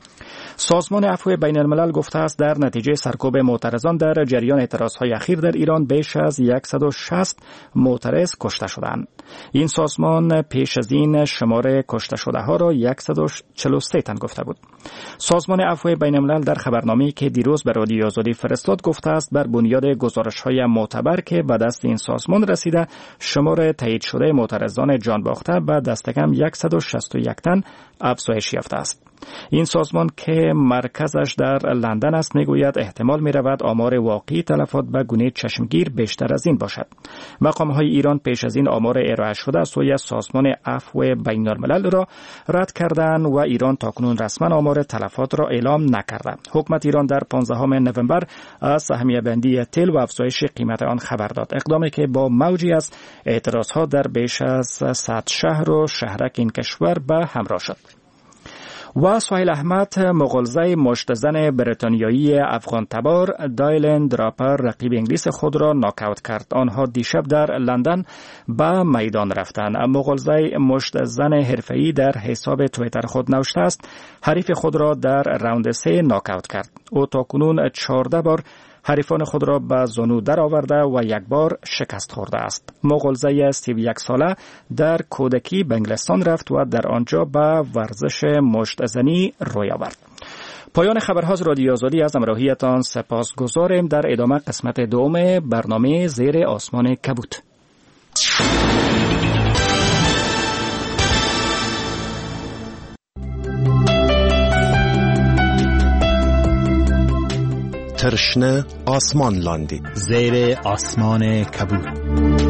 [SPEAKER 21] سازمان عفو بین الملل گفته است در نتیجه سرکوب معترضان در جریان اعتراضهای اخیر در ایران بیش از صد و شصت معترض کشته شدند. این سازمان پیش از این شمار کشته شده ها را صد و چهل و سه تن گفته بود. سازمان عفو بین الملل در خبرنامه‌ای که دیروز به رادیو آزادی فرستاد گفته است بر بنیاد گزارش‌های معتبر که به دست این سازمان رسیده شمار تایید شده معترضان جان باخته به دست کم صد و شصت و یک تن افزایش یافته است. این سازمان که مرکزش در لندن است میگوید احتمال میرود آمار واقعی تلفات به گونه چشمگیر بیشتر از این باشد. مقام‌های ایران پیش از این آمار ارائه شده از سوی سازمان عفو بین الملل را رد کردند و ایران تاکنون رسما آمار تلفات را اعلام نکرده. حکومت ایران در پانزدهم نوامبر از سهمیه بندی تل و افزایش قیمت آن خبر داد. اقدامی که با موجی از اعتراضها در بیش از صد شهر و شهرک این کشور به همراه شد. و سهیل احمد مغلظه مشتزن بریتانیایی افغان تبار دایلن دراپر رقیب انگلیس خود را ناکاوت کرد. آنها دیشب در لندن به میدان رفتند. مغلظه مشتزن حرفه‌ای در حساب توییتر خود نوشته است حریف خود را در راوند سه ناکاوت کرد. او تاکنون چهارده بار حریفان خود را به زانو در آورده و یک بار شکست خورده است. مغلظه سی و یک ساله در کودکی به انگلستان رفت و در آنجا به ورزش مشتزنی روی آورد. پایان خبرها از رادیو آزادی از همراهیتان سپاسگزاریم. در ادامه قسمت دوم برنامه زیر آسمان کبود.
[SPEAKER 1] ترشنه آسمان لاندی
[SPEAKER 5] زیر آسمان کبود.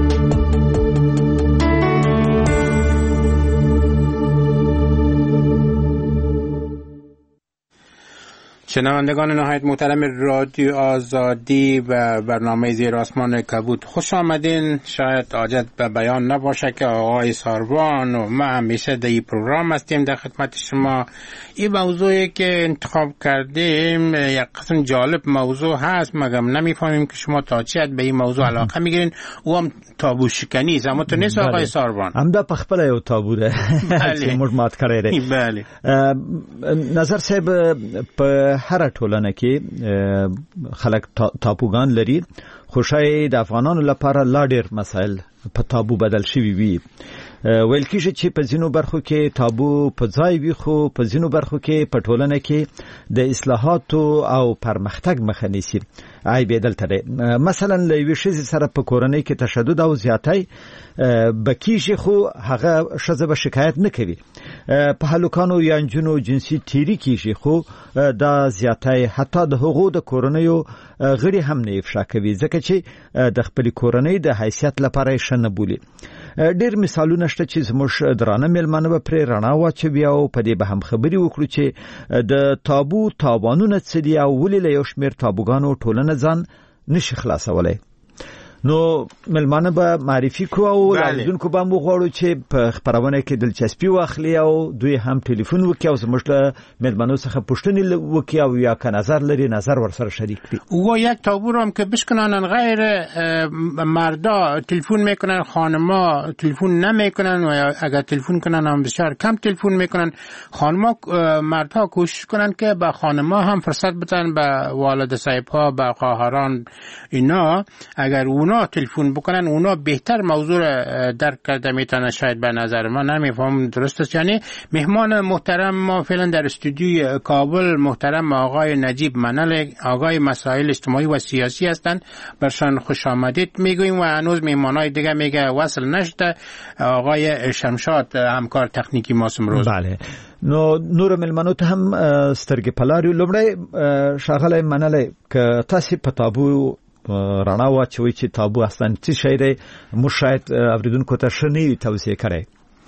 [SPEAKER 6] شنوندگان نهایت محترم رادیو آزادی و برنامه زیر آسمان کبود خوش آمدین. شاید حاجت به بیان نباشه که آقای ساروان و ما همیشه در این پروگرام هستیم در خدمت شما. این موضوعی که انتخاب کردیم یک قسم جالب موضوع هست، مگم نمیفهمیم که شما تا چی به این موضوع علاقه میگیرین. او هم تابو شکنی زمان تو نیست آقای ساروان؟
[SPEAKER 5] هم دا پخپل یو تابو ده چې موږ مات کړی دی.
[SPEAKER 6] بله.
[SPEAKER 5] نظر صاحب په هر ټولنه کې خلک تابوګان لري، خو شاید د افغانانو لپاره لا ډېر مسایل په تابو بدل شوي وي. ویل کېږي چې په ځینو برخو کې تابو په ځای وي، خو په ځینو برخو کې په ټولنه کې د اصلاحاتو او پرمختګ مخه نیسي. عیب یې دلته دی. مثلا له یوې ښځې سره په کورنۍ کې تشدد او زیاتی به کېږي، خو هغه ښځه به شکایت نه کوي. په هلکانو یا نجونو جنسي تیري کېږي، خو دا زیاتی حتی د هغو د کورنیو غړي هم نه افشا کوي، ځکه چې د خپلې کورنۍ د حیثیت لپاره یې ښه نه بولي. ډېر مثالونه شته چې زموږ درانه مېلمانه به پرې رڼا واچوي او په دې به هم خبرې وکړو چې د تابو تاوانونه څه دي او ولې له یو شمېر تابوګانو ټولنه ځان نشي خلاصولی. نو ملمانه به معرفي کو او اوریدونکو به مو غواړو چې په خبرونه کې دلچسپي واخلي او دوی هم ټلیفون وکړي او زموږ له ملمنو څخه پوښتنې وکړي او یا که نظر لري نظر ورسره شریک کړي.
[SPEAKER 6] و یک تابو هم که بشکنن غیر مردا تلفن میکنن، خانما تلفن نمیکنن و اگر تلفن کنن هم بسیار کم تلفن میکنن. خانما مردها کوشش کنن که به خانما هم فرصت بدن، به والد صاحب ها، به خواهران اینا اگر اونا تلفن بکنن اونا بهتر موضوع درک کرده میتونن. شاید به نظر من نمیفهم درست است. یعنی مهمان محترم ما فعلا در استودیوی کابل محترم آقای نجیب منل، آقای مسائل اجتماعی و سیاسی هستند، برشان خوش آمدید میگویم و هنوز مهمانای دیگه میگه وصل نشده. آقای شمشاد همکار تکنیکی ما امروز.
[SPEAKER 5] بله. نو نور ملمنو ته هم سترګې پلاری لومړی شاغله منل ک تاسو په تابو رانا واچوي چې تابو اصلا څه شی دی مو شاید اوریدونکو ته شنی توصیه کړئ.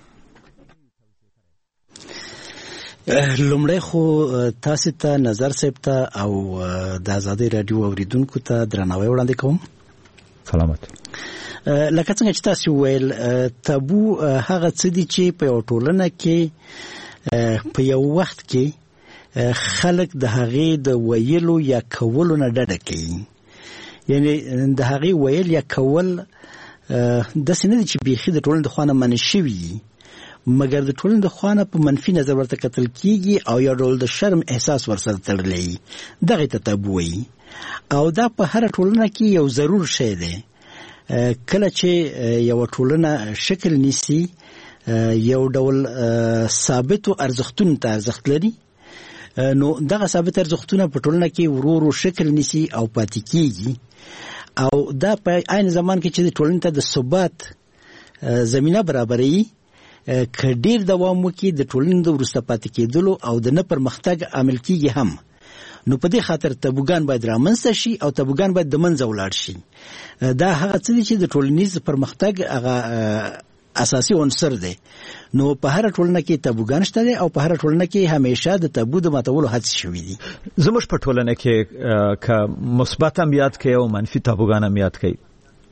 [SPEAKER 2] لومړی خو تاسو ته نظر صاحب ته او د آزادۍ رادیو اوریدونکو ته درناوی وړاندې کوم.
[SPEAKER 5] سلامت.
[SPEAKER 2] لکه څنګه چې تاسو ویل تابو هغه څه دي چې په ټولنه کې په یو وخت کې خلک د هغې د ویلو یا کولو نه ډډه کوي. یعنی د هغې ویل یا کول داسې نه دي چې بیخي د ټولنې د خوا نه منع شوي، مګر د ټولنې د خوا نه په منفي نظر ورته کتل کېږي او یو ډول د شرم احساس ورسره تړلی، دغې ته تابو وایي. او دا په هره ټولنه کې یو ضرور شی دی. کله چې یو ټولنه شکل نیسي یو ډول ثابتو ارزښتونو ته ارزښت لري، نو دغه ثابت ارزښتونه په ټولنه کې ورو ورو شکل نیسي او پاتې کېږي. او دا په عین زمان کې چې د ټولنې ته د ثبات زمینه برابروي، که ډېر دوام وکړي د ټولنې د وروسته پاتې کېدلو او د نه پرمختګ عامل کېږي هم. نو په دې خاطر تابوګان باید رامنځته شي او تابوګان باید د منځه ولاړ شي. دا هغه څه دي چې د ټولنیز پرمختګ هغه اساسي عنصر دی. نو په هر ټولنه کې تابوګان شته دي او په هر ټولنه کې همیشه د تابو د ماتولو هڅې شوې دي.
[SPEAKER 5] زموږ په ټولنه کې که مثبت هم یاد کوي او منفي تابوګان هم یاد کوي.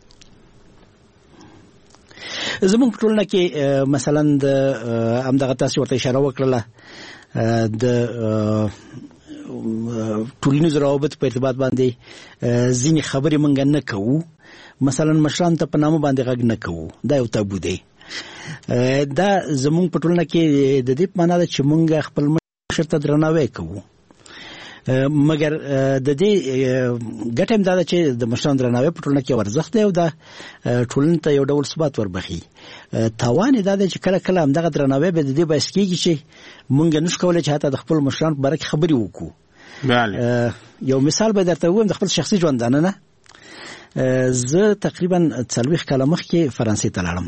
[SPEAKER 2] زموږ په ټولنه کې مثلا د همدغه تاسو ورته اشاره وکړله د ټولنیز روابط په ارتباط باندې ځینې خبرې مونږ نه کوو. مثلا مشران ته په نامه باندې غږ نه کوو، دا یو تابو دی. دا زمونږ په ټولنه کې د دې په معنا ده چې مونږ خپل مشر ته درناوی کوو، مګر د دې ګټه هم دا ده چې د مشرانو درناوی په ټولنه کې ارزښت دی او دا ټولنې ته یو ډول ثبات وربخي. تاوان یې دا دی چې کله کله همدغه درناوی به د دې باعث کېږي چې مونږ نشو کولی چې حتی د خپل مشرانو په باره کې خبرې وکړو.
[SPEAKER 6] بله.
[SPEAKER 2] یو مثال به درته ووایم د خپل شخصي ژوندانه نه. زه تقریبا څلوېښت کاله مخکې فرانسې ته لاړم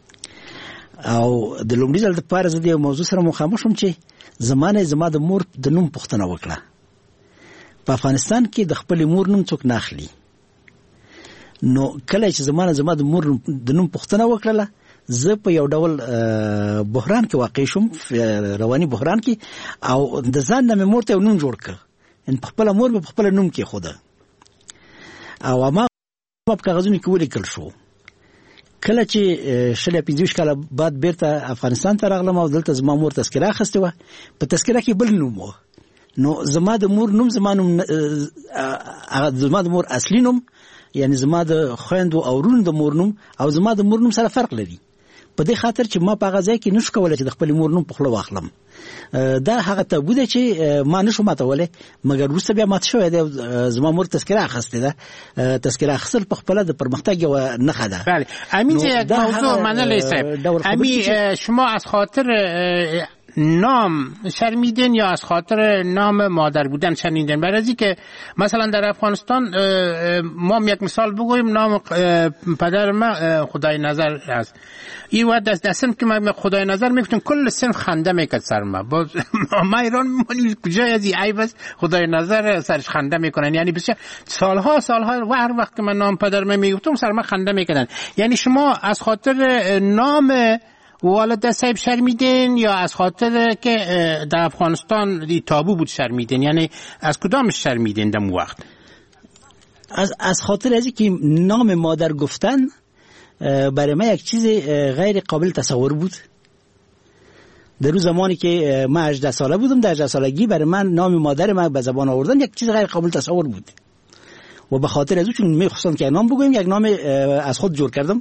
[SPEAKER 2] او د لومړي ځل دپاره زه د یو موضوع سره مخامخ شوم چې زما نه زما د مور د نوم پوښتنه وکړه. په افغانستان کې د خپلې مور نوم څوک نه اخلي. نو کله چې زما نه زما د مور د نوم پوښتنه وکړله زه په یو ډول بحران کې واقع شوم، رواني بحران کې، او د ځان نه مې مور ته یو نوم جوړ کړ. ان په خپله مور مې په خپله نوم کېښوده او ما په کاغذونو کې ولیکل شو. کله چې شل یا پنځه کاله بعد بیرته افغانستان ته راغلم او دلته زما مور تذکره اخیستې وه، په تذکره کې بل نوم و. نو زما د مور نوم زما نوم زما د مور اصلي نوم، یعنی زما د خویندو او ورونو د مور نوم او زما د مور نوم سره فرق لري. په دې خاطر چې ما په هغه ځای کې نشو کولی چې د خپل مور نوم په خوله واخلم. دا هغه تابو دی چې ما نشو ماتولی، مګر وروسته بیا مات شوی دی. زما مور تذکره اخیستې ده. تذکره اخیستل په خپله د پرمختګ یوه نښه ده.
[SPEAKER 6] بله. امین یک موضوع منلی صاحب، امین شما از خاطر نام شرمیدین یا از خاطر نام مادر بودن شرمیدین؟ برای از که مثلا در افغانستان ما یک مثال بگوییم، نام پدر ما خدای نظر است. این وقت دست دستم که ما خدای نظر میفتیم کل صنف خنده میکرد سر ما. باز ما ایران میمونیم کجای از این عیب است خدای نظر سرش خنده میکنن. یعنی بسیار سالها سالها و هر وقت که من نام پدر ما میگفتم سر ما خنده میکردن. یعنی شما از خاطر نام والد صاحب شرمیدین یا از خاطر که در افغانستان دی تابو بود شرمیدین؟ یعنی از کدامش شرمیدین در اون وقت؟
[SPEAKER 2] از از خاطر از که نام مادر گفتن برای من یک چیز غیر قابل تصور بود. در روز زمانی که من هجده ساله بودم، در هجده سالگی برای من نام مادر من به زبان آوردن یک چیز غیر قابل تصور بود و به خاطر از اون چون میخواستم که نام بگویم یک نام از خود جور کردم.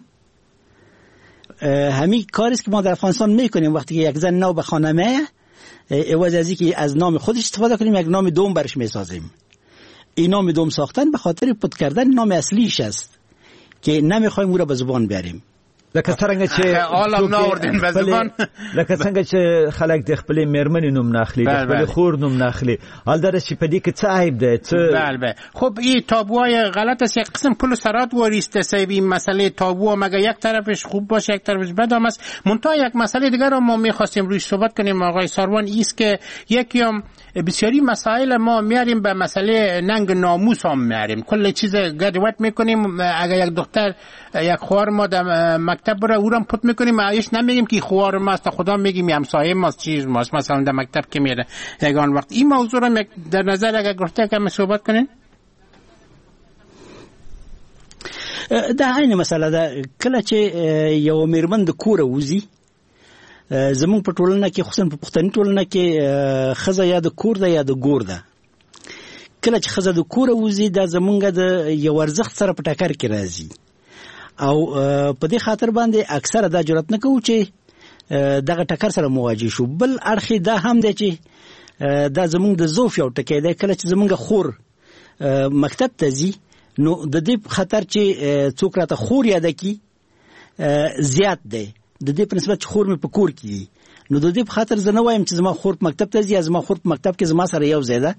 [SPEAKER 2] همین کاری است که ما در افغانستان میکنیم. وقتی که یک زن نو به خانه میه، عوض از اینکه از نام خودش استفاده کنیم یک نام دوم برش میسازیم. این نام دوم ساختن به خاطر پد کردن نام اصلیش است که نمیخوایم او را به زبان بیاریم.
[SPEAKER 5] لکه څنګه چې
[SPEAKER 6] عالم ناوردین به زبان،
[SPEAKER 5] لکه څنګه چې خلک د خپل میرمنې نوم ناخلي، د خپل خور نوم ناخلي، حال در چې په دې کې څه عیب ده؟ څه
[SPEAKER 6] بله خب این تابوهای غلط است. یک قسم پل سرات واریسته سیب این مسئله تابو، مگه یک طرفش خوب باشه یک طرفش بد هم است. منتها یک مسئله دیگر رو ما میخواستیم روی صحبت کنیم آقای ساروان، ایست که یکیام بسیاری مسائل ما میاریم به مسئله ننگ ناموس هم میاریم، کل چیز گدوت میکنیم. اگر یک دختر یک خواهر ما در مکتب بره او رو پت میکنیم، ایش نمیگیم که خواهر ما است، خدا میگیم همسایه ماست چیز ماست، مثلا در مکتب که میره یگان وقت. این موضوع رو در نظر اگر گرفته که صحبت کنین.
[SPEAKER 2] دا عین مسله ده. کله چې یو میرمن د کور وځي، زمونږ په ټولنه کې خصوصا په پښتني ټولنه کې ښځه یا د کور ده یا د ګور ده. کله چې ښځه د کور وځي دا زمونږ د یو ارزښت سره په ټکر کې راځي او په دې خاطر باندې اکثره دا جرأت نه کوي چې دغه ټکر سره مواجه شو. بل اړخ دا هم دی چې دا زمونږ د ضعف یو ټکی دی. کله چې زمونږ خور مکتب ته ځي نو د دې خطر چې څوک راته خور یاد کی زیات دی د دې په نسبت چې خور مې په کور کې دي. نو د دې په خاطر زه نه وایم چې زما خور په مکتب ته ځي، زما خور په مکتب کې زما سره یو ځای ده.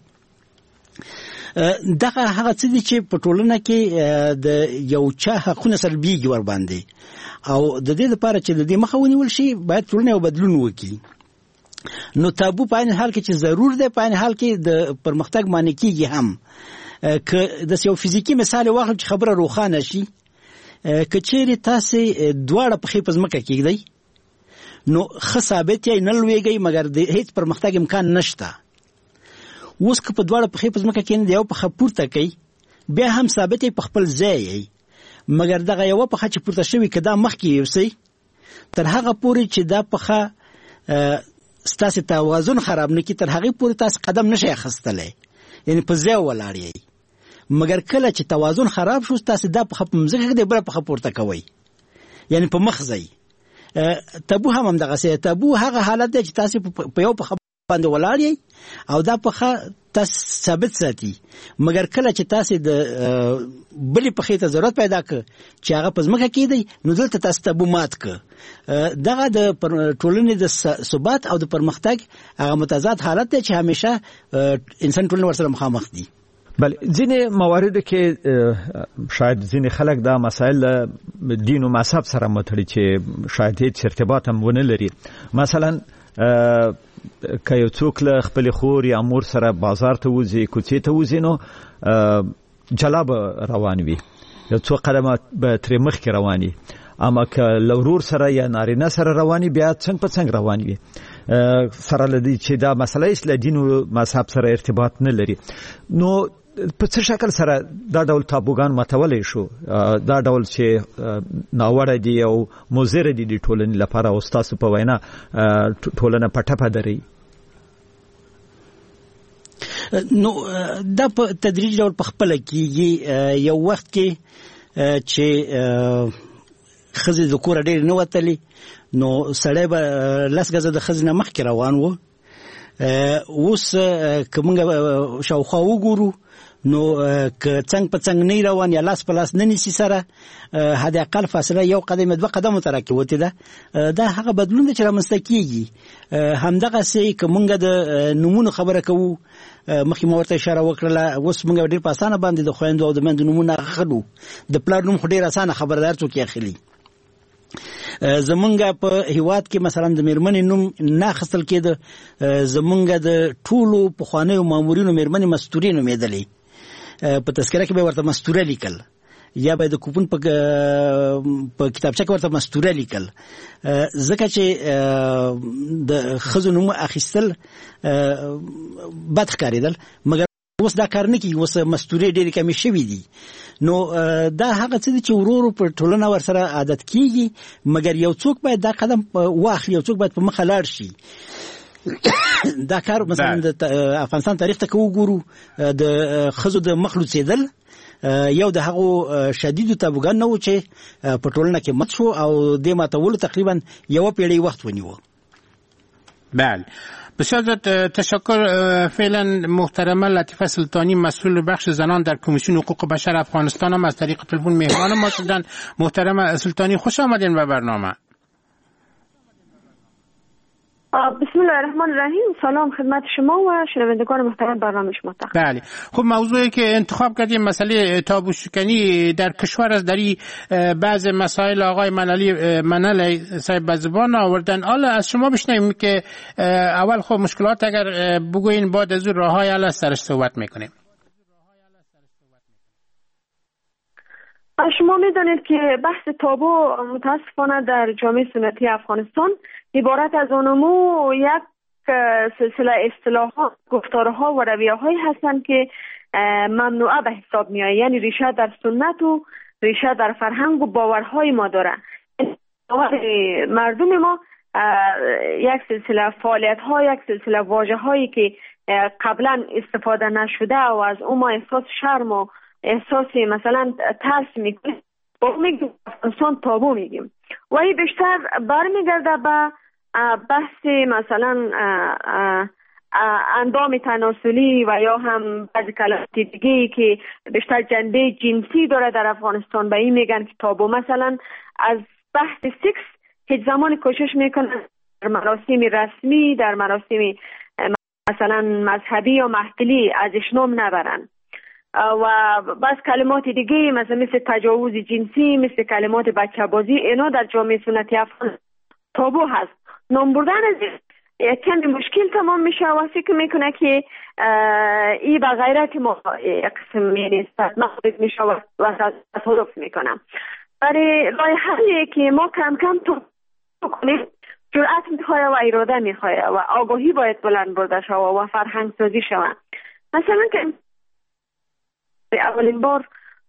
[SPEAKER 2] دغه هغه څه دي چې په ټولنه کې د یو چا حقونه سلبیږي ور باندې، او د دې لپاره چې د دې مخه ونیول شي باید ټولنه یو بدلون وکړي. نو تابو په عین حال کې چې ضرور دی، په عین حال کې د پرمختګ معنی کېږي هم. که د یو فزیکی مثال واخلم چې خبره روښانه شي، که چیرې تاسې دواړه پښې په ځمکه کېږدئ نو ښه ثابت یې نه لویږئ، مګر د هیڅ پرمختګ امکان نشته. اوس که په دواړه پښې په ځمکه کېنئ، د یو پښه پورته کوئ، بیا هم ثابت یې په خپل ځای یې، مګر دغه یوه پښه چې پورته شوي که دا مخکې یوسئ، تر هغه پورې چې دا پښه ستاسې توازن خراب نه کړي، تر هغې پورې تاسې قدم نشئ اخیستلی، یعنې په ځای ولاړ یئ. مګر کله چې توازن خراب شو، تاسې دا پښه په مځکه کېږدئ، بله پښه پورته کوئ، یعنې په مخ ځئ. تابو هم همدغسې. تابو هغه حالت دی چې تاسې په یو پښه باندې ولاړ یئ او دا پښه تاسې ثابت ساتي، مګر کله چې تاسې د بلې پښې ته ضرورت پیدا کړ چې هغه په ځمکه کېږدئ، نو دلته تاسې تابو مات کړ. دغه د ټولنې د ثبات او د پرمختګ هغه متضاد حالت دی چې همیشه انسان ټولنه ورسره مخامخ دي.
[SPEAKER 5] بله، ځینې مواردو کې شاید ځینې خلک دا مسایل دین او مذهب سره متړي چې شاید هیڅ ارتباط هم ونه لري. مثلا که یو څوک له خپل خور یا مور سره بازار ته وځي، کوڅې ته وځي، نو جلا به روان وي، یو څو قدمه به ترې مخکې روان وي. اما که له ورور سره یا نارینه سره روان وي، بیا څنګ په څنګ روان وي، سره له دې چې دا مسله یې له دین او مذهب سره ارتباط نه لري. نو په څه شکل سره دا ډول تابوګان ماتولی شو؟ دا ډول چې ناوړه دي او مضر دي د ټولنې لپاره، او ستاسو په وینا ټولنه په ټپه دري؟
[SPEAKER 2] نو دا په تدریجي ډول په خپله کېږي. یو وخت کې چې ښځې د کوره ډېرې نه وتلې، نو سړی به لس ګزه د ښځې نه مخکې روان و. اوس که موږ شاوخوا وګورو نو که څنګ په څنګ نه روان یا لاس په لاس نه نیسي سره، حد اقل فاصله یو قدم دوه قدمو ته راکوتې ده. دا هغه بدلون دی چې رامنځته کېږي. همدغسې که موږ د نومونو خبره کوو، مخکې ما ورته اشاره وکړله، اوس موږ ډېر په اسانه باندې د خویندو او د میندو نومونه اخلو. د پلار نوم خو ډېر اسانه خبردار څوک یې اخلي. زمونږ په هیواد کې مثلا د میرمنې نوم نه اخیستل کېده، زمونږ د ټولو پخوانیو مامورینو میرمنې مستورې نومېدلې. په تذکره کې به ورته مستوره لیکل، یا به د کوپن په کتابچه کې ورته مستوره لیکل، ځکه چې د ښځو نوم اخیستل بد ښکارېدل. مګر اوس دا کار نه کوي، اوس مستوري ډېرې کمې شوي دي. نو دا هغه څه دي چې ورو ورو په ټولنه ورسره عادت کیږي، مګر یو څوک باید دا قدم واخلي، یو څوک باید په مخه لاړ شي. دا کار مثلا د افغانستان تاریخ ته وګورو، د خزو د مخلوڅېدل یو د هغه شدید تابوګان نه و چې په ټولنه کې مت شو او د ماتولو تقریبا یو پیړۍ وخت ونیو.
[SPEAKER 6] بله، بسیار زیاد تشکر. فعلا محترمه لطیفه سلطانی مسئول بخش زنان در کمیسیون حقوق بشر افغانستان هم از طریق تلفن مهمان ما شدن. محترمه سلطانی خوش آمدین به برنامه.
[SPEAKER 3] بسم الله الرحمن الرحیم. سلام خدمت شما و شنوندگان محترم برنامه شما.
[SPEAKER 6] بله، خب موضوعی که انتخاب کردیم مسئله تابو شکنی در کشور است. در بعض مسائل آقای منالی منالی صاحب زبان آوردن. حالا از شما بشنویم که اول خب مشکلات اگر بگوین، بعد از راههای حل سرش صحبت میکنیم.
[SPEAKER 3] شما میدانید که بحث تابو متاسفانه در جامعه سنتی افغانستان عبارت از آنمو یک سلسله اصطلاحات، گفتارها و رویه‌هایی هستند که ممنوعه به حساب میآید. یعنی ریشه در سنت و ریشه در فرهنگ و باورهای ما داره. مردم ما یک سلسله فعالیت‌ها، یک سلسله واژه‌هایی که قبلا استفاده نشده و از اون ما احساس شرم و احساس مثلا ترس میکنیم، با میگیم انسان تابو میگیم و این بیشتر برمیگرده به بحث مثلا اندام تناسلی و یا هم بعضی کلمات دیگه که بیشتر جنبه جنسی داره در افغانستان. به این میگن که تابو. مثلا از بحث سکس هیچ زمان کوشش میکنن در مراسم رسمی، در مراسم مثلا مذهبی یا محفلی ازش نام نبرن. و بس کلمات دیگه مثلا مثل تجاوز جنسی، مثل کلمات بچه بازی، اینا در جامعه سنتی افغان تابو هست. نام بردن از کمی مشکل تمام میشه و فکر میکنه که ای به غیرت ما قسم یعنی نقد میشه و تصادف میکنم. برای راه حلی که ما کم کم تو کنیم، جرأت میخواه و اراده میخواه و آگاهی باید بلند برده شوه و فرهنگ سازی شوه. مثلا که اولین بار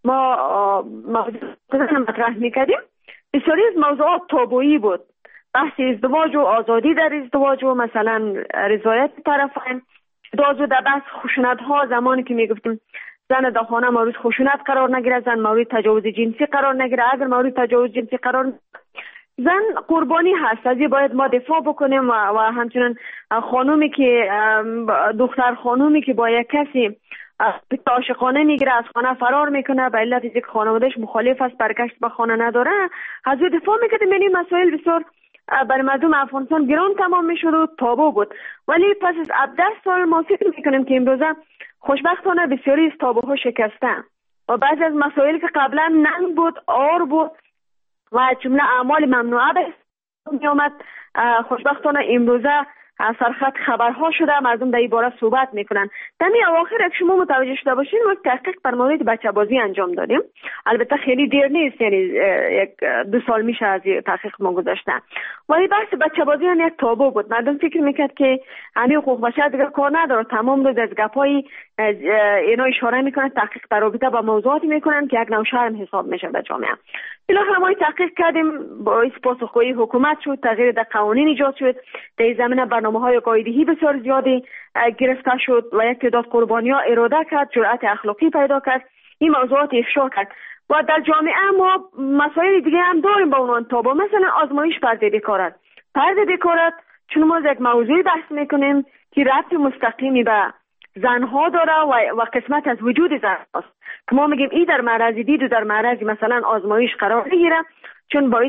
[SPEAKER 3] ما موضوع مطرح میکردیم، بسیاری از موضوعات تابویی بود. بحث ازدواج و آزادی در ازدواج و مثلا رضایت طرفین، دازو در بحث خشونت ها، زمانی که میگفتیم زن در خانه مورد خشونت قرار نگیره، زن مورد تجاوز جنسی قرار نگیره. اگر مورد تجاوز جنسی قرار زن قربانی هست، از این باید ما دفاع بکنیم و, و همچنین خانومی که دختر خانومی که با یک کسی عاشقانه میگیره، از خانه فرار میکنه به علت اینکه خانواده‌اش مخالف است، برگشت به خانه نداره، از او دفاع میکردیم. یعنی مسائل بسیار برای مردم افغانستان گران تمام میشد و تابو بود. ولی پس از هفده سال ما فکر میکنیم که امروزه خوشبختانه بسیاری از تابوها شکستن و بعضی از مسائل که قبلا ننگ بود، آر بود و جمله اعمال ممنوعه به می آمد، خوشبختانه امروزه سرخط خبرها شده، مردم در این باره صحبت میکنن. در این اواخر اگه شما متوجه شده باشین، ما تحقیق بر مورد بچه بازی انجام دادیم. البته خیلی دیر نیست، یعنی یک دو سال میشه از تحقیق ما گذاشتن. ولی بحث بچه بازی هم یک تابو بود. مردم فکر میکرد که همین حقوق بشر دیگه کار نداره، تمام روز از گپای اینا اشاره میکنن، تحقیق در رابطه با موضوعاتی میکنن که یک نوع شرم حساب میشه به جامعه. بالاخره ما تحقیق کردیم، باعث پاسخگویی حکومت شد، تغییر در قوانین ایجاد شد، در این زمینه برنامه‌های قاعده‌ای بسیار زیادی گرفته شد و یک تعداد قربانی‌ها اراده کرد، جرأت اخلاقی پیدا کرد، این موضوعات افشا کرد. و در جامعه ما مسائل دیگه هم داریم با عنوان تابو، مثلا آزمایش پرده بکارت. پرده بکارت چون ما از یک موضوعی بحث میکنیم که ربط مستقیمی به زنها داره و, و قسمت از وجود زن است که ما میگیم این در معرض دید و در معرض مثلا آزمایش قرار میگیره، چون باعث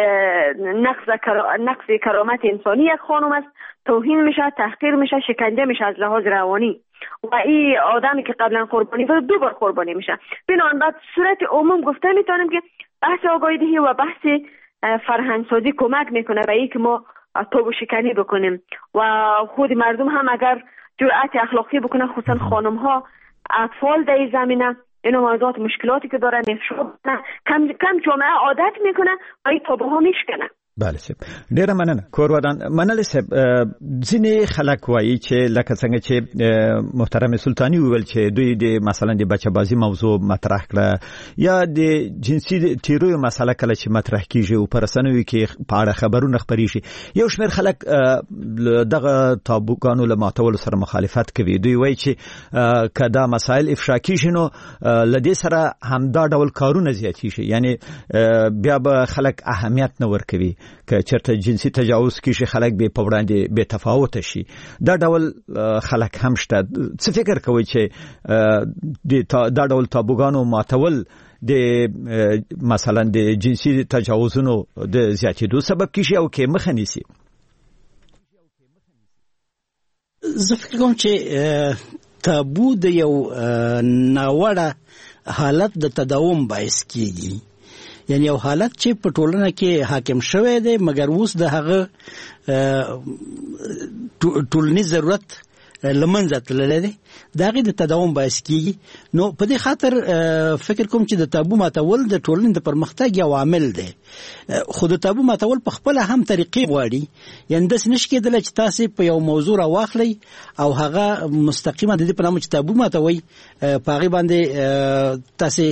[SPEAKER 3] نقص نقص کرامت انسانی یک خانم است، توهین میشه، تحقیر میشه، شکنجه میشه از لحاظ روانی و این آدمی که قبلا قربانی بود دو بار قربانی میشه. بنابراین بعد صورت عموم گفته میتونیم که بحث آگاهی دهی و بحث فرهنگ سازی کمک میکنه به اینکه ما تابو شکنی بکنیم و خود مردم هم اگر جرأت اخلاقی بکنه، خصوصا خانم ها، اطفال در این زمینه این موضوعات مشکلاتی که دارن افشا کم کم جامعه عادت میکنه و این تابوها میشکنه.
[SPEAKER 5] بله سب ډیره مننه کورودان منل سب ځینې خلک وایي چې لکه څنګه چې محترم سلطانی ویل چې دوی د مثلا د بچه‌بازي موضوع مطرح کړه یا د جنسي تیروي مسله کله چې مطرح کیږي او پر رسنیو کې په اړه خبرونه خپري شي یو شمېر خلک دغه تابوګانو له ماتول سره مخالفت کوي دوی وایي چې کدا مسائل افشا کیږي نو لدې سره همدا ډول کارونه زیاتی شي یعنی بیا به خلک اهمیت نه ورکوي که چرته جنسي تجاوز کیږي خلک به په وړاندې به تفاوت شي دا ډول خلک هم شته څه فکر کوي چې دا ډول تابوګانو ماتول د مثلا د جنسي تجاوزونو د زیاتېدو سبب کیږي او کې مخه نیسي
[SPEAKER 2] زه فکر کوم چې تابو د یو ناوړه حالت د تداوم باعث کیږي یعنی یو حالت چې په ټولنه کې حاکم شوی دی مګر اوس د هغه ټولنیز ضرورت لمنځه تللی دی د هغې د تداوم باعث کیږي نو په دې خاطر فکر کوم چې د تابو ماتول د ټولنې د پرمختګ یو عامل دی خو د تابو ماتول په خپله هم طریقې غواړي یعنې داسې نشي کېدلی چې تاسې په یو موضوع راواخلئ او هغه مستقیمه د دې په نامه چې تابو ماتوئ په هغې باندې تاسې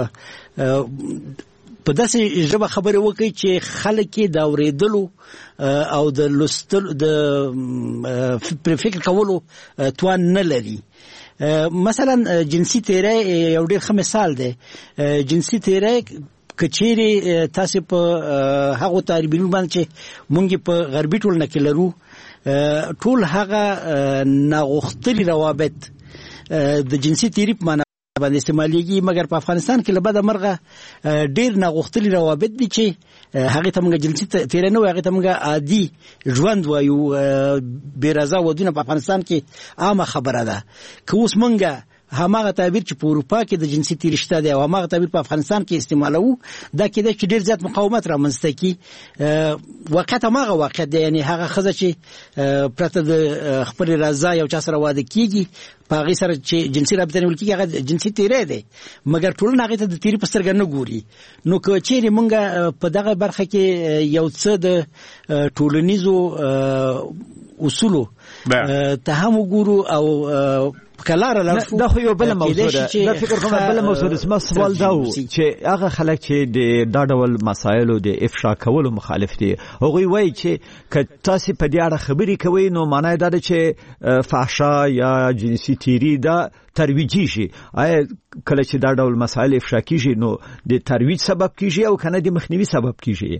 [SPEAKER 2] په داسې ژبه خبرې وکړي چې خلک یې د اورېدلو او د لوستلو د فکر کولو توان نه لري مثلا جنسي تیری یو ډېر ښه مثال دی جنسي تیری کچېرې تاسې په هغو طالبینو باندې چې مونږ په غربي ټولنه کې لرو ټول هغه ناغوښتلي روابط د جنسي تیری په معنا باندې استعمالېږي مګر په افغانستان کې له بده مرغه ډېر ناغوښتلي روابط دي چې هغې ته موږ جنسي تیری نه وایو هغې ته موږ عادي ژوند وایو بې رضا ودونه په افغانستان کې عامه خبره ده که اوس موږ هماغه تعبیر چې په اروپا کې د جنسي تیری شته دی او هماغه تعبیر په افغانستان کې استعمالوو دا کېدای چې ډېر زیات مقاومت رامنځته کړي واقعیت هماغه واقعیت دی یعنې هغه ښځه چې پرته د خپلې رضا یو چا سره واده کېږي په هغې سره چې جنسي رابطه نیول کېږي هغه جنسي تیری دی مګر ټولنه هغې ته د تیري په سترګه نه ګوري نو که چېرې موږ په دغه برخه کې یو څه د ټولنیزو اصولو ته هم وګورو او کلاره لرو
[SPEAKER 5] دا خو یو بل موضوع ده دا فکر کوم بل موضوع ده ما سوال دا و چې هغه خلک چې د دا ډول مسایلو د افشا کولو مخالف دي هغوی وایي چې که تاسو په دې اړه خبرې کوئ نو معنی دا ده چې فحشا یا جنسي تیری دا ترویجی شي آیا کله چې دا ډول مسایل افشا کیږي نو د ترویج سبب کیږي او کنه د مخنیوي سبب کیږي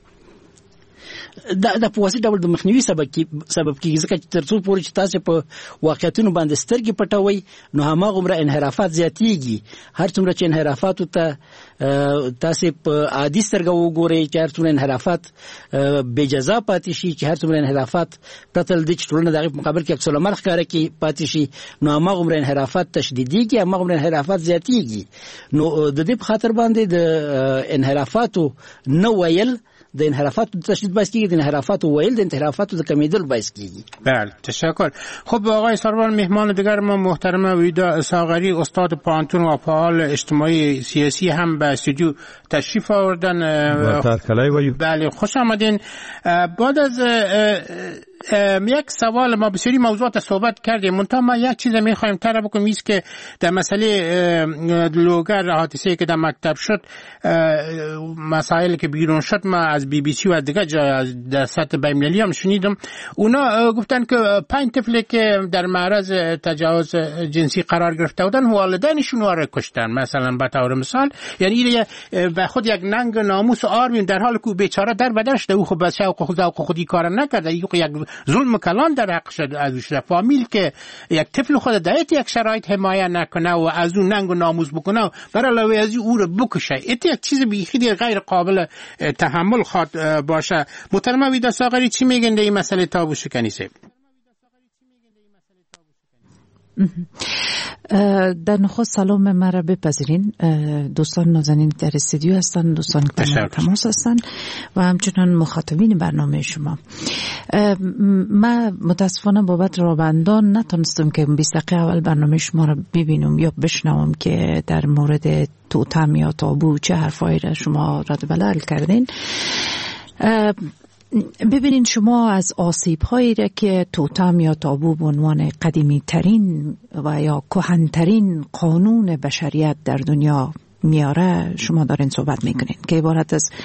[SPEAKER 2] دا د پواسي ډول د مخنیوي سبب کی سبب کیږي ځکه چې ترڅو پورې چې تاسو په واقعیتونو باندې سترګې پټوي نو هماغومره انحرافات زیاتیږي هر څومره چې انحرافاتو ته تاسو په عادي سترګه وګورئ چې هر څومره انحرافات بې جزا پاتې شي چې هر څومره انحرافات پرته له دې چې ټولنه د هغې په مقابل کې عکس العمل ښکاره کړي پاتې شي نو هماغومره انحرافات تشدیدیږي هماغومره انحرافات زیاتیږي نو د دې په خاطر باندې د انحرافاتو نه ویل د انحرافاتو د تشدید باعث کیږي د انحرافاتو ویل د انحرافاتو د کمیدل باعث کیږي
[SPEAKER 6] بله تشکر خب آقای سروان مهمان دیگر ما محترم ویدا ساغری استاد پانتون و فعال اجتماعی سیاسی هم به استودیو تشریف آوردن بله خوش آمدین بعد از یک سوال ما بسیاری موضوعات صحبت کردیم منتها ما یک چیز میخوایم طرح بکنیم ایست که در مسئله لوگر حادثه که در مکتب شد مسائل که بیرون شد ما از بی بی سی و دیگه جا در سطح بین‌المللی هم شنیدم اونا گفتن که پنج طفلی که در معرض تجاوز جنسی قرار گرفته بودن والدینشون رو کشتن مثلا به طور مثال یعنی به خود یک ننگ ناموس و آرمیم در حال که بیچاره در بدنش ده او خود بچه و خودی کار نکرده یک ظلم کلان در حق شد از شده فامیل که یک طفل خود دایت یک شرایط حمایت نکنه و از اون ننگ و ناموس بکنه و برای علاوه از او رو بکشه ایت یک چیز بیخیلی غیر قابل تحمل خواد باشه محترم ویدا ساغری چی میگن در این مسئله تابو شکنی سه
[SPEAKER 9] در نخست سلام مرا بپذیرین دوستان نازنین در استودیو هستن دوستان که در تماس هستن و همچنان مخاطبین برنامه شما من متاسفانه بابت رابندان نتونستم که بیست دقیقه اول برنامه شما را ببینم یا بشنوم که در مورد توتم یا تابو چه حرفایی را شما رد بلل کردین ببینید شما از آسیب هایی را که توتم یا تابو به عنوان قدیمی ترین و یا کهن‌ترین قانون بشریت در دنیا میاره شما دارین صحبت میکنین که عبارت از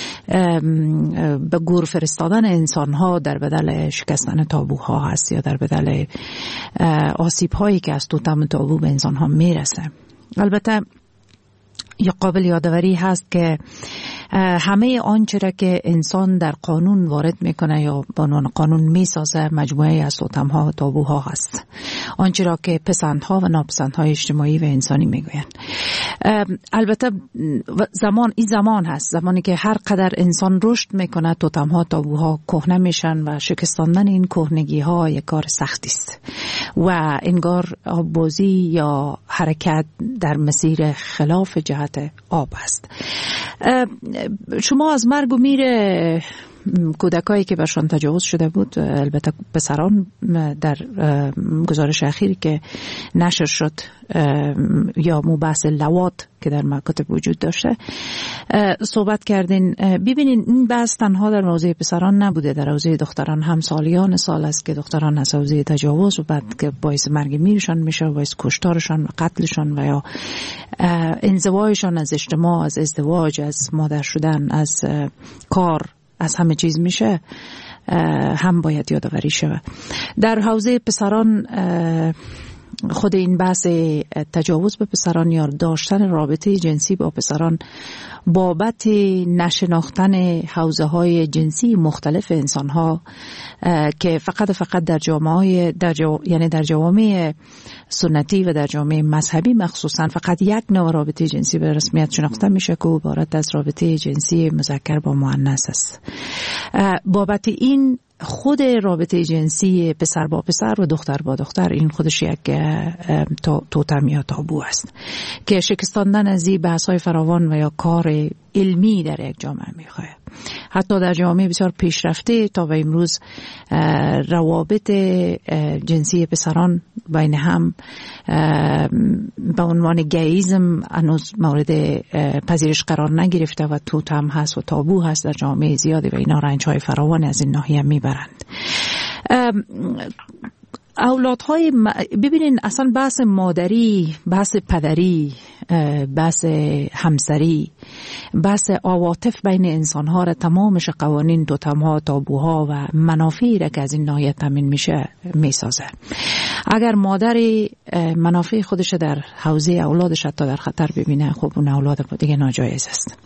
[SPEAKER 9] به گور فرستادن انسان ها در بدل شکستن تابوها هست یا در بدل آسیب هایی که از توتم تابو به انسان ها میرسه. البته یا قابل یادآوری هست که همه آنچه را که انسان در قانون وارد میکنه یا به عنوان قانون میسازه مجموعه از توتم ها و تابوها هست. آنچه را که پسندها و ناپسندهای اجتماعی و انسانی میگویند. البته زمان این زمان هست، زمانی که هر قدر انسان رشد میکنه توتم ها تابوها کهنه میشن و شکستاندن این کهنگی ها یک کار سختی است و انگار آببازی یا حرکت در مسیر خلاف جهت آب است. شما از مرگ و میر کودکایی که برشان تجاوز شده بود، البته پسران، در گزارش اخیری که نشر شد یا مبحث لواط که در مکاتب وجود داشته صحبت کردین. ببینین این بحث تنها در موضوع پسران نبوده، در موضوع دختران هم سالیان سال است که دختران از موضوع تجاوز و بعد که باعث مرگ میرشان میشه، باعث کشتارشان و قتلشان و یا انزوایشان از اجتماع، از ازدواج، از مادر شدن، از کار، از همه چیز میشه، هم باید یادآوری شود. در حوزه پسران خود این بحث تجاوز به پسران یا داشتن رابطه جنسی با پسران بابت نشناختن حوزه های جنسی مختلف انسان ها که فقط فقط در جامعه در جو... یعنی در جوامع سنتی و در جامعه مذهبی مخصوصا فقط یک نوع رابطه جنسی به رسمیت شناخته میشه که عبارت از رابطه جنسی مذکر با مؤنث است. بابت این خود رابطه جنسی پسر با پسر و دختر با دختر این خودش یک توتم یا تابو است که شکستاندن از این بحث‌های فراوان و یا کار علمی در یک جامعه میخواه. حتی در جامعه بسیار پیشرفته تا به امروز روابط جنسی پسران بین هم به عنوان گییزم هنوز مورد پذیرش قرار نگرفته و توتم هست و تابو هست در جامعه زیادی و اینا رنج‌های فراوان از این ناحیه میبرند. اولادهای م... ببینین اصلا بحث مادری، بحث پدری، بحث همسری، بحث عواطف بین انسانها را تمامش قوانین توتمها، تابوها و منافعی را که از این ناحیه تامین میشه میسازه. اگر مادری منافع خودش در حوزه اولادش حتی در خطر ببینه، خب اون اولاد دیگه ناجایز است.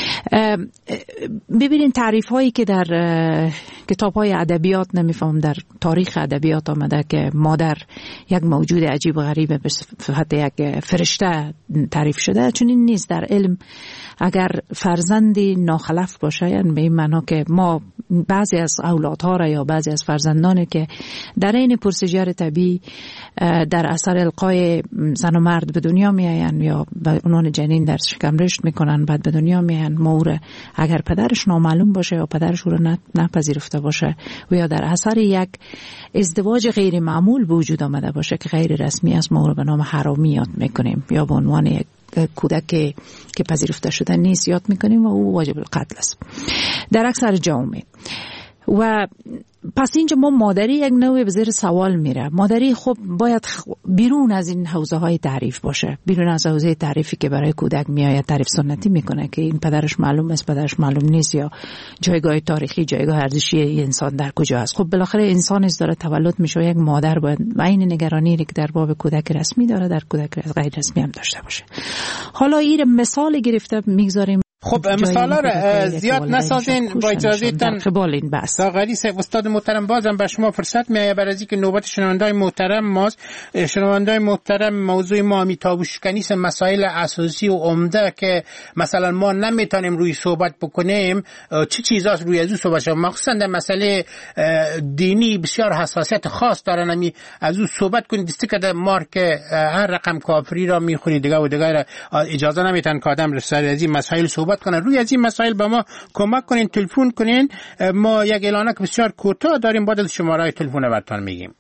[SPEAKER 9] ببینین تعریف هایی که در کتاب های ادبیات، نمیفهم در تاریخ ادبیات آمده که مادر یک موجود عجیب و غریب به صفت یک فرشته تعریف شده، چون این نیست. در علم اگر فرزندی ناخلف باشه، یعنی به این معنا که ما بعضی از اولادها را یا بعضی از فرزندان که در این پروسیجر طبیعی در اثر القای زن و مرد به دنیا میآیند یا به عنوان جنین در شکم رشد میکنن بعد به دنیا میآیند، ما اگر پدرش نامعلوم باشه یا پدرش او را نپذیرفته باشه و یا در اثر یک ازدواج غیر معمول به وجود آمده باشه که غیر رسمی است، ما او را به نام حرامی یاد میکنیم یا به عنوان یک کودک که پذیرفته شده نیست یاد میکنیم و او واجب القتل است در اکثر جوامع. و پس اینجا ما مادری یک نوع به زیر سوال میره. مادری خب باید بیرون از این حوزه های تعریف باشه، بیرون از حوزه تعریفی که برای کودک میآید تعریف سنتی میکنه که این پدرش معلوم است، پدرش معلوم نیست، یا جایگاه تاریخی، جایگاه ارزشی انسان در کجا است. خب بالاخره انسان از داره تولد میشه، یک مادر باید و این نگرانی که در باب کودک رسمی داره در کودک غیر رسمی هم داشته باشه. حالا این مثال گرفته میگذاریم.
[SPEAKER 6] خب مثالا را زیاد نسازین با اجازهتان
[SPEAKER 9] قبال این بحث.
[SPEAKER 6] ساغری صاحب استاد محترم، بازم به شما فرصت میآید برای اینکه نوبت شنوندای محترم ماست. شنوندای محترم، موضوع ما می تابو شکنی مسائل اساسی و عمده که مثلا ما نمیتونیم روی صحبت بکنیم، چه چیزاست روی از او صحبت شد، مخصوصا در مسئله دینی بسیار حساسیت خاص دارن. همی از او صحبت کنید دستی که مارک هر رقم کافری را میخوری دیگه و دیگه اجازه نمیتن که آدم سر از این مسائل صحبت کنن. روی از این مسائل به ما کمک کنین، تلفن کنین. ما یک اعلانه که بسیار کوتاه داریم، بعد از شماره تلفن براتون میگیم.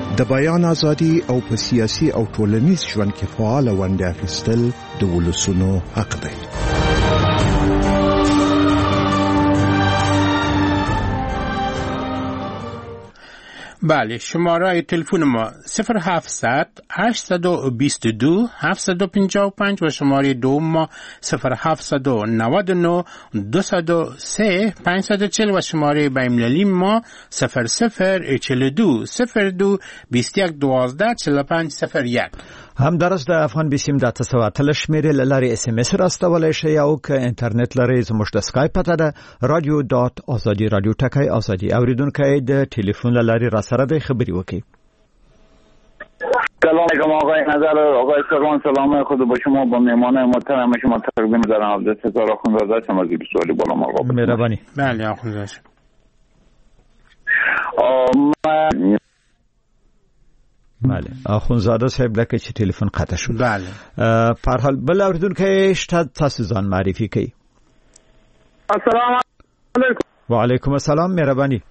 [SPEAKER 1] د بیان ازادي او په سیاسي او ټولنیز ژوند کې فعال ونډه اخیستل د ولسونو حق دی.
[SPEAKER 6] بله، شماره تلفن ما صفر هفتصد هشتصد و بیست و دو هفتصد و پنجاه و پنج و شماره دوم ما صفر هفتصد و نود و نه دویست و سه پانصد و چهل و شماره بین‌المللی ما صفر صفر چهل و دو صفر دو بیست و یک دوازده چهل و پنج صفر یک.
[SPEAKER 5] هم درس د افغان بیسیم د تاسو اتل شمیرې لاري اس ام اس راستولای شئ او که انټرنیټ لري زموږ د اسکایپ پته ده رادیو ډاټ ازادي رادیو ټکای ازادي اوریدونکو د ټلیفون لاري را سره د خبري وکي.
[SPEAKER 17] سلام علیکم آقای نظر آقای سلام سلام خود با شما با مهمان محترم شما تقدیم دارم عبدالله ستاره آخوندزاده شما زیر سوالی بالا آقا.
[SPEAKER 5] مهربانی.
[SPEAKER 6] بله آخوندزاده.
[SPEAKER 17] آ
[SPEAKER 5] بله اخونزاده صاحب لکه چې ټلیفون قطع شو.
[SPEAKER 6] بله
[SPEAKER 5] په هر حال بل اوریدونکو شته تاسو ځان معرفي کړئ.
[SPEAKER 10] السلام علیکم.
[SPEAKER 5] وعلیکم السلام مهرباني.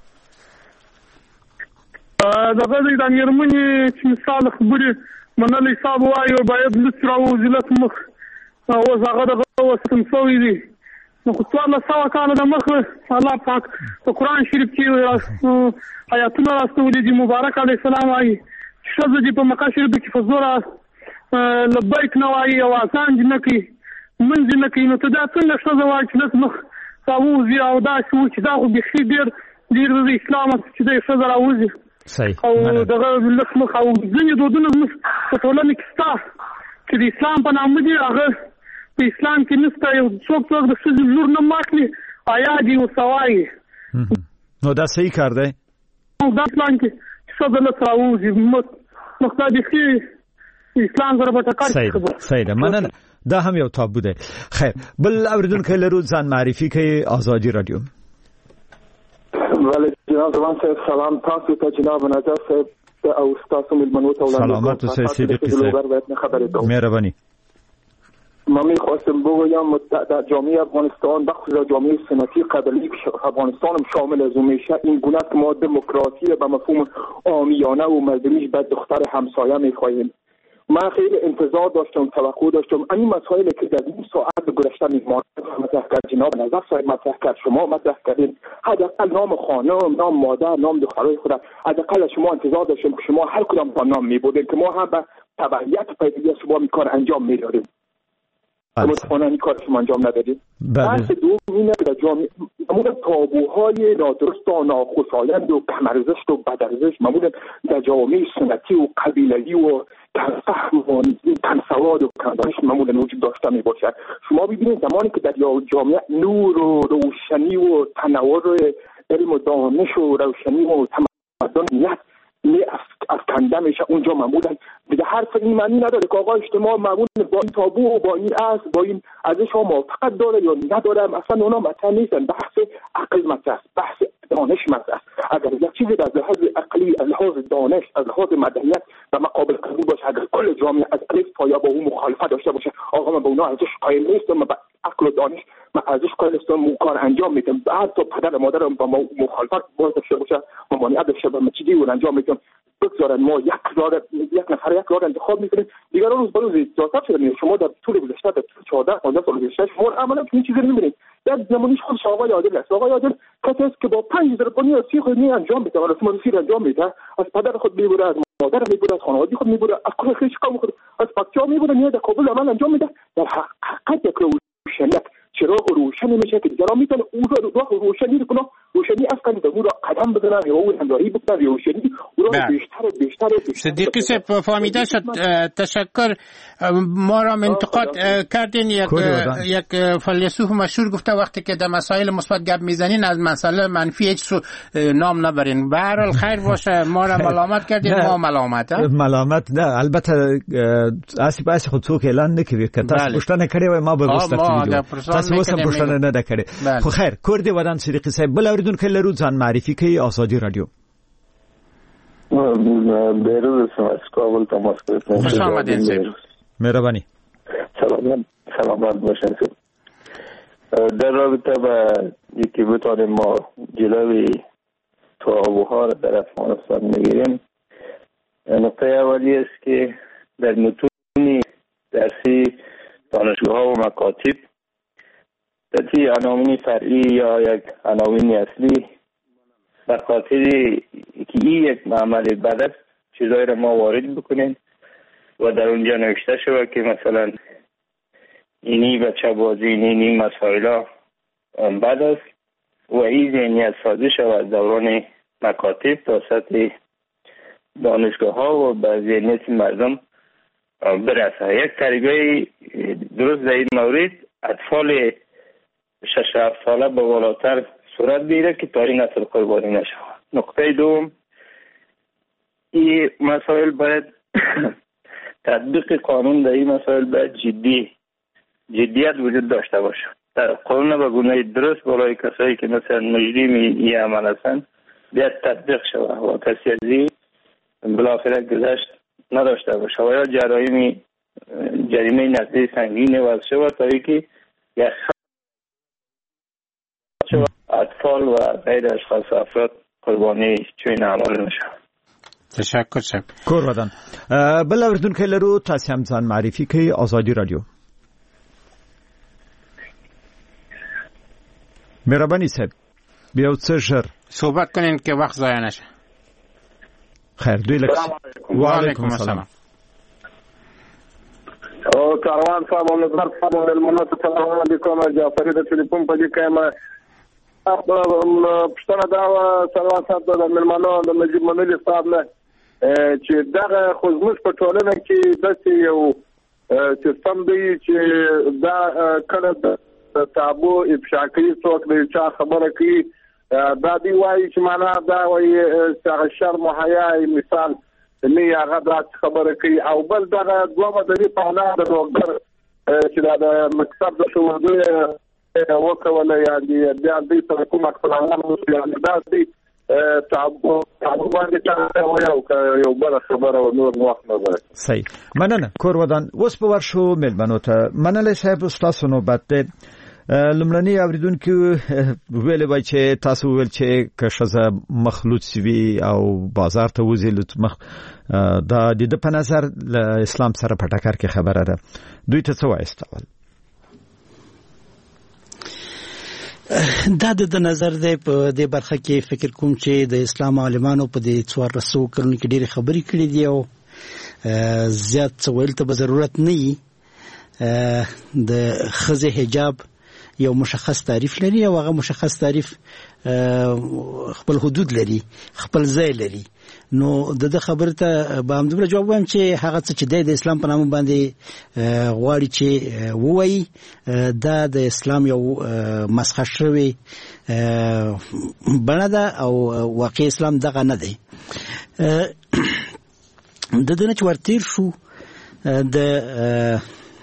[SPEAKER 10] دغه د میرمنې چې مثال خبرې منلې حساب وایي باید لسرا وزلت مخ او زغه دغه وسم سوي دي نو خو څوارلس سوه کاله د مخه الله پاک په قرآن شریف کې آیاتونه راستولي دي. مبارک علیه السلام وایي شزه دي په مکه شریف کې فزوره لبیک نه وایي او اذان دې نه کوي منځ نه کوي. نو ته دا څنګه شزه وایي چې لس مخ راوځي او داسې و چې دا خو بیخي ډېر ډېر د اسلام چې دی ښځه راوځي او دغه لس مخ او ځینې دودونه زموږ په ټولنه کې شته چې د اسلام په نامه دي هغه په اسلام کې نشته. یو څوک څوک د ښځې لور نه ماخلي آیا دي ورته وایي
[SPEAKER 5] نو دا صحیح کار دی.
[SPEAKER 10] دا اسلام کې ښځه لس راوځي نو خدای دې ښې اسلام سره به ټکر
[SPEAKER 5] صحیح صحیح ده مننه. دا هم یو تابو دی. خیر بل اوریدونکو لرو ځان معرفي کوي آزادي رادیو.
[SPEAKER 11] ولی جناب زمان صاحب سلام تاسو ته جناب نظر صاحب او تاسو ملمنو ته وړاندې
[SPEAKER 5] سلامات اوسئ صدیقی صاحب مهرباني.
[SPEAKER 11] ما میخواستم بگویم در جامعه افغانستان بخصوص جامعه سنتی قبلی افغانستان شامل از اون میشه این گونه که ما دموکراسی به مفهوم عامیانه و مردمیش به دختر همسایه میخواهیم. من خیلی انتظار داشتم توقع داشتم این مسائلی که در این ساعت گذشته میمان مطرح کرد جناب نظر صاحب مطرح کرد شما مطرح کردین حداقل نام خانم نام مادر نام دخترای خود حداقل شما انتظار داشتم که شما هر کدام تا نام میبودین که ما هم به تبعیت پیگیری شما می کار انجام میدادیم. متاسفانه این کار شما انجام ندادید. بحث دوم اینه که در جامعه معمولا تابوهای نادرست و ناخوشایند و کم‌ارزش و بدارزش معمولا در جامعه سنتی و قبیله‌ای و کم‌فهم و کم‌سواد و کم‌دانش معمولا وجود داشته میباشد. شما ببینید زمانی که در جامعه نور و روشنی و تنوع علم و دانش و روشنی و تمدن می افکنده میشه اونجا معمولا دیگه حرف این معنی نداره که آقا اجتماع معمولا با این تابو و با این اصل با این ازش ها موافقت داره یا نداره اصلا اونا مطرح نیستن. بحث عقل مطرح است، بحث دانش مطرح است. اگر یک چیزی از لحاظ عقلی از لحاظ دانش از لحاظ مدنیت و مقابل قبول باشه اگر کل جامعه از الف تا یا با اون مخالفت داشته باشه آقا من به اونا ارزش قائل نیستم من به عقل و دانش من ارزش قائل نیستم اون کار انجام میدم بعد تا پدر و مادرم با مخالفت باز داشته باشه ممانعت داشته باشه من چیزی اون انجام میدم بگذارن ما یک راه یک نفر یک راه انتخاب میکنیم دیگر روز به روز اجازه شده. شما در طول گذشته در چهارده پانزده سال گذشته شما عملا این چیزی نمیبینید. در زمانیش خودش آقای عادل است. آقای عادل کسی است که با پنج درپانی از سی خود می انجام میده و رسم سیر انجام میده از پدر خود میبره از مادر میبره از خانواده خود میبره از کل خویش قوم خود از بچه‌ها میبره میاد در کابل عمل انجام میده. در حقیقت یک روشنیت چراغ روشنی میشه که دیگران میتونه اون رو روشنی کنه روشنی افکن در اون رو قدم بزنن یا اون همراهی بکنن روشنی اون رو بیشتر بیشتر
[SPEAKER 6] صدیقی صاحب فهمیده شد. تشکر. ما را انتقاد کردین یک یک فیلسوف مشهور گفته وقتی که در مسائل مثبت گپ میزنین از مسئله منفی هیچ سو نام نبرین. به هر حال خیر باشه ما را ملامت کردین ما ملامت
[SPEAKER 5] ملامت نه البته اسی پاسی خود څوک اعلان نکوي که تاسو پوښتنه کړې وای ما به تاسو تاسو هم پوښتنه نه ده کړې. خو خیر کور دی ودان صدیقی صاحب بل اوریدونکو لرو ځان معرفي کوي آزادي رادیو.
[SPEAKER 11] بیروز از کابل تماس گرفتم.
[SPEAKER 6] خوش آمدین صاحب.
[SPEAKER 5] مهربانی.
[SPEAKER 11] سلامت سلامت باشین. در رابطه با یکی بتانیم ما جلوی تابوها را در افغانستان میگیریم
[SPEAKER 12] نقطه اولی است که در متون درسی دانشگاه ها و مکاتب درسی عناوین فرعی یا یک عناوین اصلی به خاطر که این یک معمل بد است چیزایی را ما وارد بکنیم و در اونجا نوشته شود که مثلا اینی بچه بازی اینی مسائل ها بد است و این ذهنیت سازی شود دوران مکاتب تا سطح دانشگاه ها و به ذهنیت مردم برسه. یک طریقه درست در این مورد اطفال شش هفت ساله به بالاتر صورت بگیره که تا این نسل قربانی نشود. نقطه دوم، این مسائل باید تطبیق قانون در این مسائل باید جدی جدیت وجود داشته باشه. در قانون به گونه درست بالای کسایی که مثلا مجرم این عمل هستند باید تطبیق شود و کسی از این بالاخره گذشت نداشته باشه و یا جرایم جریمه نقدی سنگین وضع شود تا اینکه یک اطفال و غیر اشخاص افراد قربانی چنین عمل نشود.
[SPEAKER 6] تشکر شب
[SPEAKER 5] کور ودان بل اوردونکو لرو تاسو هم ځان معرفي کوي آزادی رادیو. مهرباني صاحب بیا څه ژر
[SPEAKER 6] صحبت کنین که وقت ضایع نشه.
[SPEAKER 5] خیر دوی لک و علیکم السلام.
[SPEAKER 11] او کاروان صاحب او نظر صاحب او المناسب السلام علیکم جعفری د ټلیفون په دې کایمه پښتنه دا سلام صاحب د ملمنو د نجیب منلی صاحب نه چې دغه خو زموږ په ټولنه کې داسې یو سیستم دی چې دا کله د تابو افشا کوي څوک د چا خبره کوي دا دی وایي چې معنا دا وایي چې شرم او حیا مثال نه هغه دا خبره کوي او بل دغه دوه د دې په اړه د روغبر چې دا د مکتب د شوړدو وکوله یا بیا دې سره کوم اخلاقونه مو دا دی تابو تابو باندې تا یو بل خبره او نور وخت نه ده.
[SPEAKER 5] صحیح مننه کور ودان اوس په ورشو ملمنو ته منل صاحب تاسو نوبت ده لمړنی اوریدونکو ویل وای چې تاسو ویل چې کښه مخلوط سوي او بازار ته وزیل مخ دا د په نظر اسلام سره په ټکر کې خبره ده دوی ته څه وایستول
[SPEAKER 2] دا د نظر دی په دې برخه کې فکر کوم چې د اسلام عالمانو په دې څوار رسو کړنو کې ډېری خبرې کړې دي او زیات څه ویل ته به ضرورت نه وي. د ښځې حجاب یو مشخص تعریف لري او هغه مشخص تعریف خپل حدود لري خپل ځای لري. نو د خبرې ته به هم دومره جواب وایم چې هغه څه چې د اسلام په نامه باندې غواړي چې ووایي دا د اسلام یو مسخ شوی بڼه ده او واقعي اسلام دغه نه دی. د دې نه چې ورتیر شو د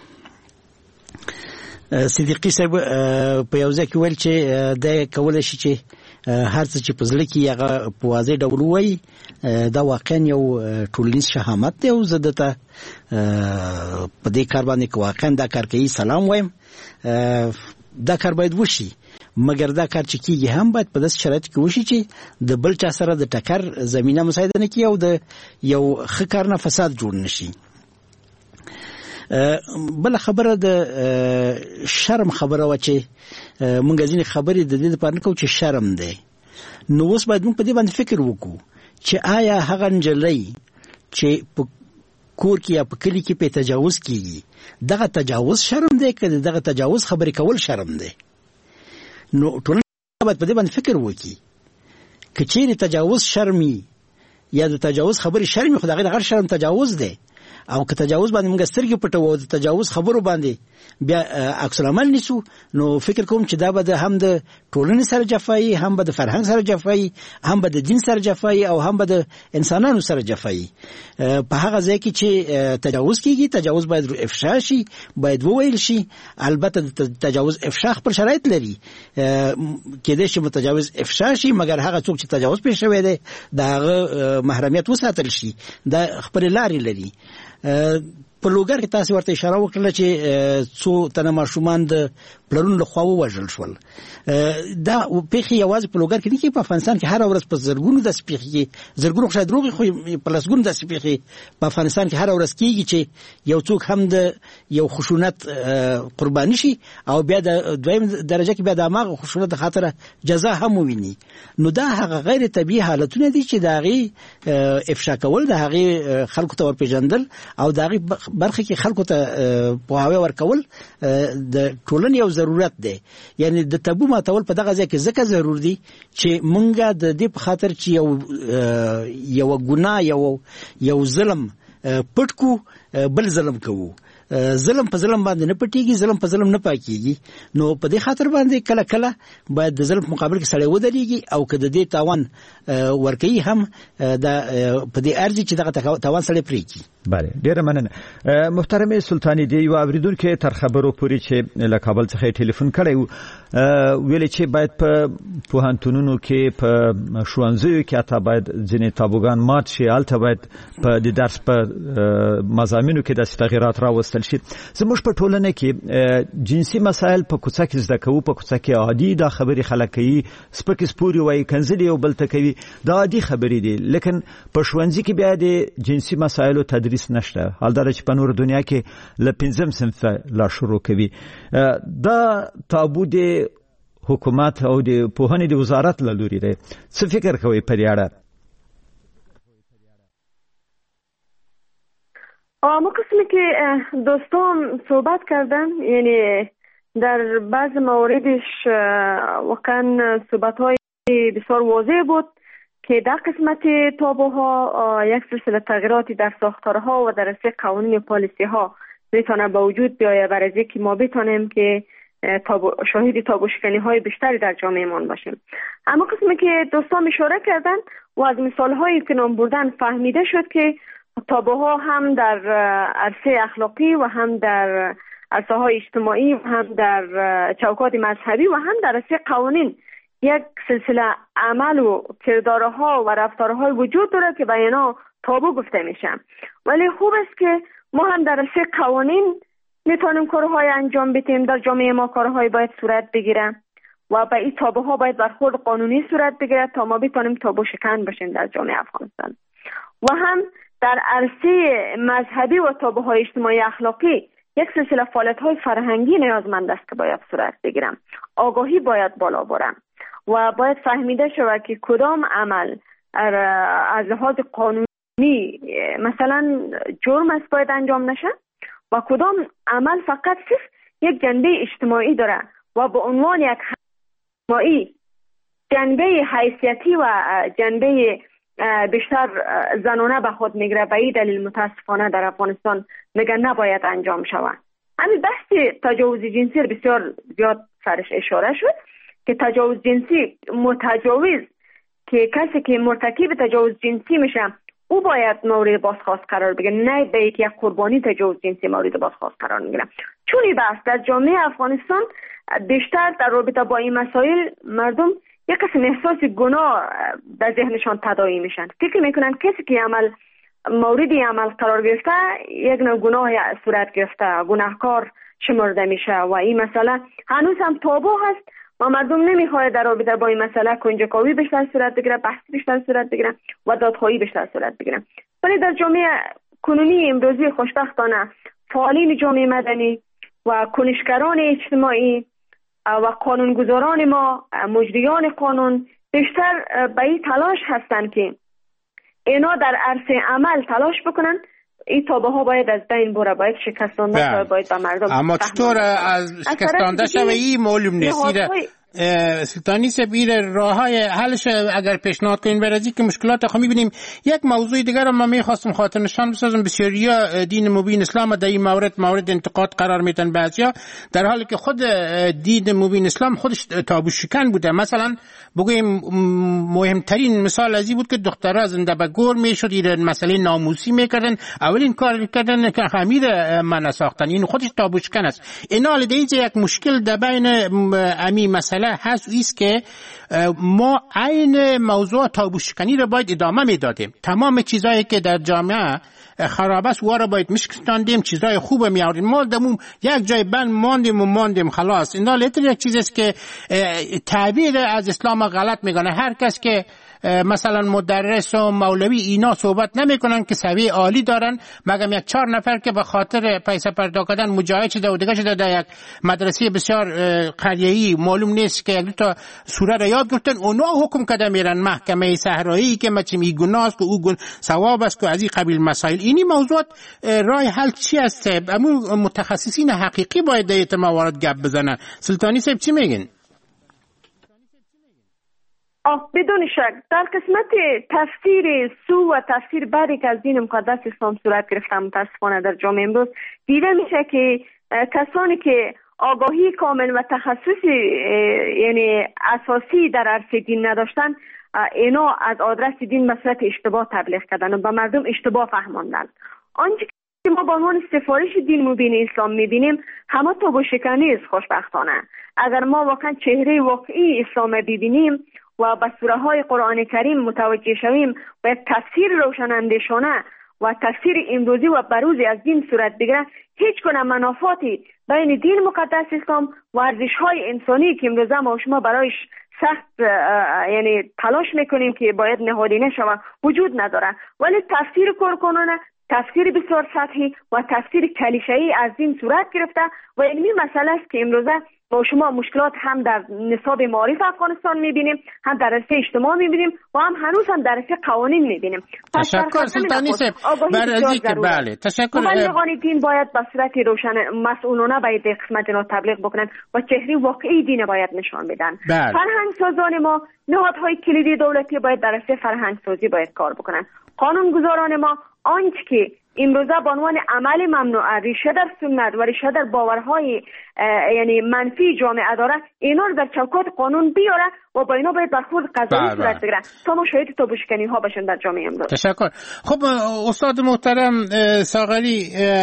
[SPEAKER 2] صدیقی صاحب په یو ځای کې ویل چې د کولای شي چې هر څه چې په ځل کې هغه په واضح ډول وایي دا واقعا یو ټولنیز شهامت دی او زه دته په دې کار باندې واقعا دا کار کوي سلام وایم. دا کار باید وشي مګر دا کار چې کیږي هم باید په داسې شرایط کې وشي چې د بل چا سره د ټکر زمينه مساعده نه کوي او د یو ښه کار نه فساد جوړ نشي. بل خبره د شرم خبره و چې مونږ ځینې خبرې د دې لپاره نه کوو چې شرم دی. نو اوس باید مونږ په دې باندې فکر وکړو چې آیا هغه نجلۍ چې په کور کې یا په کلی کې په تجاوز کیږي دغه تجاوز شرم دی که دغه تجاوز خبرې کول شرم دی؟ نو ټول باید په دې باندې فکر وکړي که چیرې تجاوز شرمي یا د تجاوز خبرې شرمي خو دغه غیر شرم تجاوز دی او که تجاوز باندې موږ سترګې پټو د تجاوز خبرو باندې بیا عکس العمل نیسو نو فکر کوم چې دا به د هم د ټولنې سره جفایي هم به د فرهنګ سره جفایي هم به د دین سره جفایي او هم به د انسانانو سره جفایي. په هغه ځای کې چې تجاوز کیږي تجاوز باید افشا شي باید وویل شي. البته د تجاوز افشا خپل شرایط لري کېدای شي متجاوز افشا شي مګر هغه څوک چې تجاوز پېښ شوی دی د هغه محرمیت وساتل شي دا خپل لارې لري. په لوګر کې تاسو ورته اشاره وکړه چې څو تنه ماشومان د پلرونو لخوا ووژل شول. دا پیښې یوازې په لوګر کې نه کې، په افغانستان کې هر ورځ په زرګونو داسې پیښې کې زرګونو خو دروغ خو په لسګونو داسې پیښې په افغانستان کې هر ورځ کېږي چې یو څوک هم د یو خشونت قرباني شي او بیا د دویم درجه کې بیا د هغه خشونت د خاطر جزا هم وویني. نو دا هغه غیر طبیعي حالتونه دي چې د هغې افشا کول، د هغې خلکو ته ورپېژندل او د هغې برخه کې خلکو ته پوهاوی ورکول د ټولنې یو ضرورت دی. یعنی د تابو ماتول په دغه ځای کې ځکه ضرور دي چې مونږه د دې په خاطر چې یو یو ګناه یو یو ظلم پټ کو بل ظلم کوو. ظلم په ظلم باندې نه پټيږي، ظلم په ظلم نه پاکيږي. نو په دې خاطر باندې کله کله باید د ظلم مقابل کې سړی ودرېږي او که د دې تاوان ورکوي هم د په دې ارزي چې دغه تاوان سړی پرېږدي.
[SPEAKER 5] بله، ډیره مننه. محترم سلطانی دی یو اوریدونکو تر خبرو پورې چې له کابل څخه ټلیفون کړی و، ویل چې باید په پوهنتونونو کې په ښوونځیو کې حتی باید ځینې تابوګان مات شي، هلته باید په د درس په مضامینو کې داسې تغیرات راوستل شي. زموږ په ټولنه کې جنسي مسایل په کوڅه کې زده کوو، په کوڅه کې عادي دا خبرې خلک کوي، سپکې سپورې وایي، کنځلې یو بل ته کوي، دا عادي خبرې دي. لیکن په ښوونځي کې بیا د جنسي مسایلو تدریس نشته، حال دا چې په نور دنیا کې له پنځم صنف لا شروع کوي. دا تابو د حکومت او د پوهنې د وزارت له لوري دی. څه فکر کوئ په دې اړه؟
[SPEAKER 3] اما قسمی که دوستان صحبت کردن، یعنی در بعض مواردش واقعا صحبت های بسیار واضح بود که در قسمت تابوها یک سلسله تغییراتی در ساختارها و در اصل قوانین پالیسی ها میتونه به وجود بیاید برای اینکه ما بتونیم که تابو شاهد تابو شکنی های بیشتری در جامعه من باشیم. اما قسمی که دوستان اشاره کردن و از مثال هایی که نام بردن فهمیده شد که تابوها هم در عرصه اخلاقی و هم در عرصه های اجتماعی و هم در چوکات مذهبی و هم در عرصه قوانین یک سلسله عمل و کردارها و رفتارهای وجود داره که به اینا تابو گفته میشه. ولی خوب است که ما هم در عرصه قوانین میتونیم کارهای انجام بدیم. در جامعه ما کارهای باید صورت بگیره و به این تابوها باید برخورد قانونی صورت بگیره تا ما بتونیم تابو شکن باشیم در جامعه افغانستان. و هم در عرصه مذهبی و تابوهای اجتماعی اخلاقی یک سلسله فعالیت‌های فرهنگی نیازمند است که باید صورت بگیرم. آگاهی باید بالا برم و باید فهمیده شود که کدام عمل از لحاظ قانونی مثلا جرم است باید انجام نشه و کدام عمل فقط صرف یک جنبه اجتماعی داره و به عنوان یک اجتماعی جنبه حیثیتی و جنبه بیشتر زنانه به خود میگیره. به این دلیل متاسفانه در افغانستان میگن نباید انجام شود. همین بحث تجاوز جنسی بسیار زیاد سرش اشاره شد که تجاوز جنسی متجاوز که کسی که مرتکب تجاوز جنسی میشه او باید مورد بازخواست قرار بگیره، نه به یک قربانی تجاوز جنسی مورد بازخواست قرار میگیره. چون این بحث در جامعه افغانستان بیشتر در رابطه با این مسائل مردم یک قسم احساس گناه در ذهنشان تداعی میشن، فکر میکنن کسی که عمل مورد عمل قرار گرفته یک نوع گناه صورت گرفته، گناهکار شمرده میشه و این مسئله هنوز هم تابو هست و مردم نمیخواد در رابطه با این مسئله کنجکاوی بیشتر صورت بگیره، بحث بیشتر صورت بگیره و دادخواهی بیشتر صورت بگیره. ولی در جامعه کنونی امروزی خوشبختانه فعالین جامعه مدنی و کنشگران اجتماعی و قانونگذاران ما، مجریان قانون بیشتر به این تلاش هستند که اینا در عرصه عمل تلاش بکنن این تابوها باید از بین بره، باید شکستانده شده، باید به مردم.
[SPEAKER 6] اما چطور از شکستانده شده این معلوم نیست. سلطانی سبیر راه های حلش اگر پیشنهاد کنین برازی که مشکلات خو میبینیم. یک موضوع دیگر رو من میخواستم خاطر نشان بسازم. بسیاریا دین مبین اسلام در این مورد مورد انتقاد قرار میدن بعضیا، در حالی که خود دین مبین اسلام خودش تابو شکن بوده. مثلا بگویم مهمترین مثال از این بود که دخترها زنده به گور میشد، این مسئله ناموسی میکردن، اولین کار میکردن که خمیر من ساختن، این خودش تابو شکن است. اینا لیدیز یک مشکل در بین امی مسئله هست ایست که ما عین موضوع تابو شکنی رو باید ادامه میدادیم. تمام چیزایی که در جامعه خراب است واره باید مشکستاندیم چیزای خوب میاریم. ما دمون یک جای بند ماندیم و ماندیم خلاص. اینا لیتر یک چیزی است که تعبیر از اسلام غلط میکنه. هر کس که مثلا مدرس و مولوی اینا صحبت نمیکنن که سویه عالی دارن، مگم یک چهار نفر که به خاطر پیسه پرداخت کردن مجاهد شده و دیگه شده در یک مدرسه بسیار قریه‌ای معلوم نیست که یک تا سوره را یاد گرفتن، اونا حکم کرده میرن محکمه صحرایی که مچ می گناست که او گن ثواب است که از این قبیل مسائل. اینی موضوعات راه حل چی است؟ اما متخصصین حقیقی باید در این موارد گپ بزنن. سلطانی صاحب چی میگن؟
[SPEAKER 3] آه بدون شک در قسمت تفسیر سو و تفسیر بعدی که از دین مقدس اسلام صورت گرفته متاسفانه در جامعه امروز دیده میشه که کسانی که آگاهی کامل و تخصصی یعنی اساسی در عرصه دین نداشتن، اینا از آدرس دین به صورت اشتباه تبلیغ کردن و به مردم اشتباه فهماندن. آنچه که ما با عنوان سفارش دین مبین اسلام میبینیم همه تابو شکنی است. خوشبختانه اگر ما واقعا چهره واقعی اسلام ببینیم و به سوره های قرآن کریم متوجه شویم و تفسیر روشنندشانه و تفسیر امروزی و بروزی از دین صورت بگیره، هیچ گونه منافاتی بین دین مقدس اسلام و ارزش های انسانی که امروزه ما شما برایش سخت یعنی تلاش میکنیم که باید نهادینه شود وجود نداره. ولی تفسیر کارکنانه، تفسیر بسیار سطحی و تفسیر کلیشه‌ای از دین صورت گرفته و علمی مسئله است که امروزه با شما مشکلات هم در نصاب معارف افغانستان میبینیم، هم در رشته اجتماع میبینیم و هم هنوز هم در رشته قوانین میبینیم.
[SPEAKER 6] تشکر سلطانی صاحب. برای که بله تشکر.
[SPEAKER 3] مبلغان دین باید به صورت روشن مسئولانه باید قسمت را تبلیغ بکنن و چهره واقعی دین باید نشان بدن. فرهنگ سازان ما، نهادهای کلیدی دولتی باید در رشته فرهنگ سازی باید کار بکنن. قانون گذاران ما آنچه که امروزه به عنوان عمل ممنوع ریشه در سنت و ریشه در باورهای یعنی منفی جامعه داره، اینا رو در چوکات قانون بیاره و با اینا باید برخورد قضایی صورت بگیره تا ما شاهد تابوشکنی ها باشن در جامعه امروز.
[SPEAKER 6] تشکر. خب استاد محترم ساغری،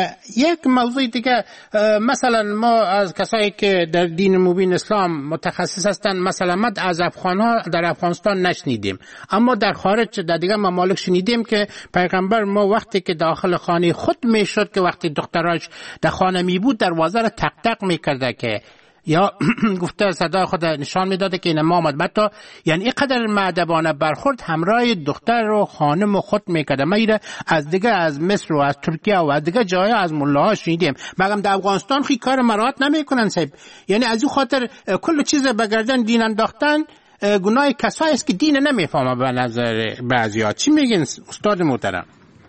[SPEAKER 6] یک موضوع دیگه، مثلا ما از کسایی که در دین مبین اسلام متخصص هستن، مثلا ما از افغان‌ها در افغانستان نشنیدیم، اما در خارج در دیگه ممالک شنیدیم که پیغمبر ما وقتی که داخل خانه خود میشد که وقتی دختراش در خانه می بود دروازه را تق تق میکرده که یا گفته صدا خود نشان میداده که این ما آمد بتا، یعنی اینقدر مؤدبانه برخورد همراه دختر و خانم خود میکرده. ما ایره از دیگه از مصر و از ترکیه و از دیگه جای از ملاها شنیدیم، مگم در افغانستان خیلی کار مراعات نمیکنن صاحب. یعنی از این خاطر کل چیز بگردن دین انداختن گناه کسایی است که دین نمیفهمه به نظر بعضیا. چی میگین استاد محترم؟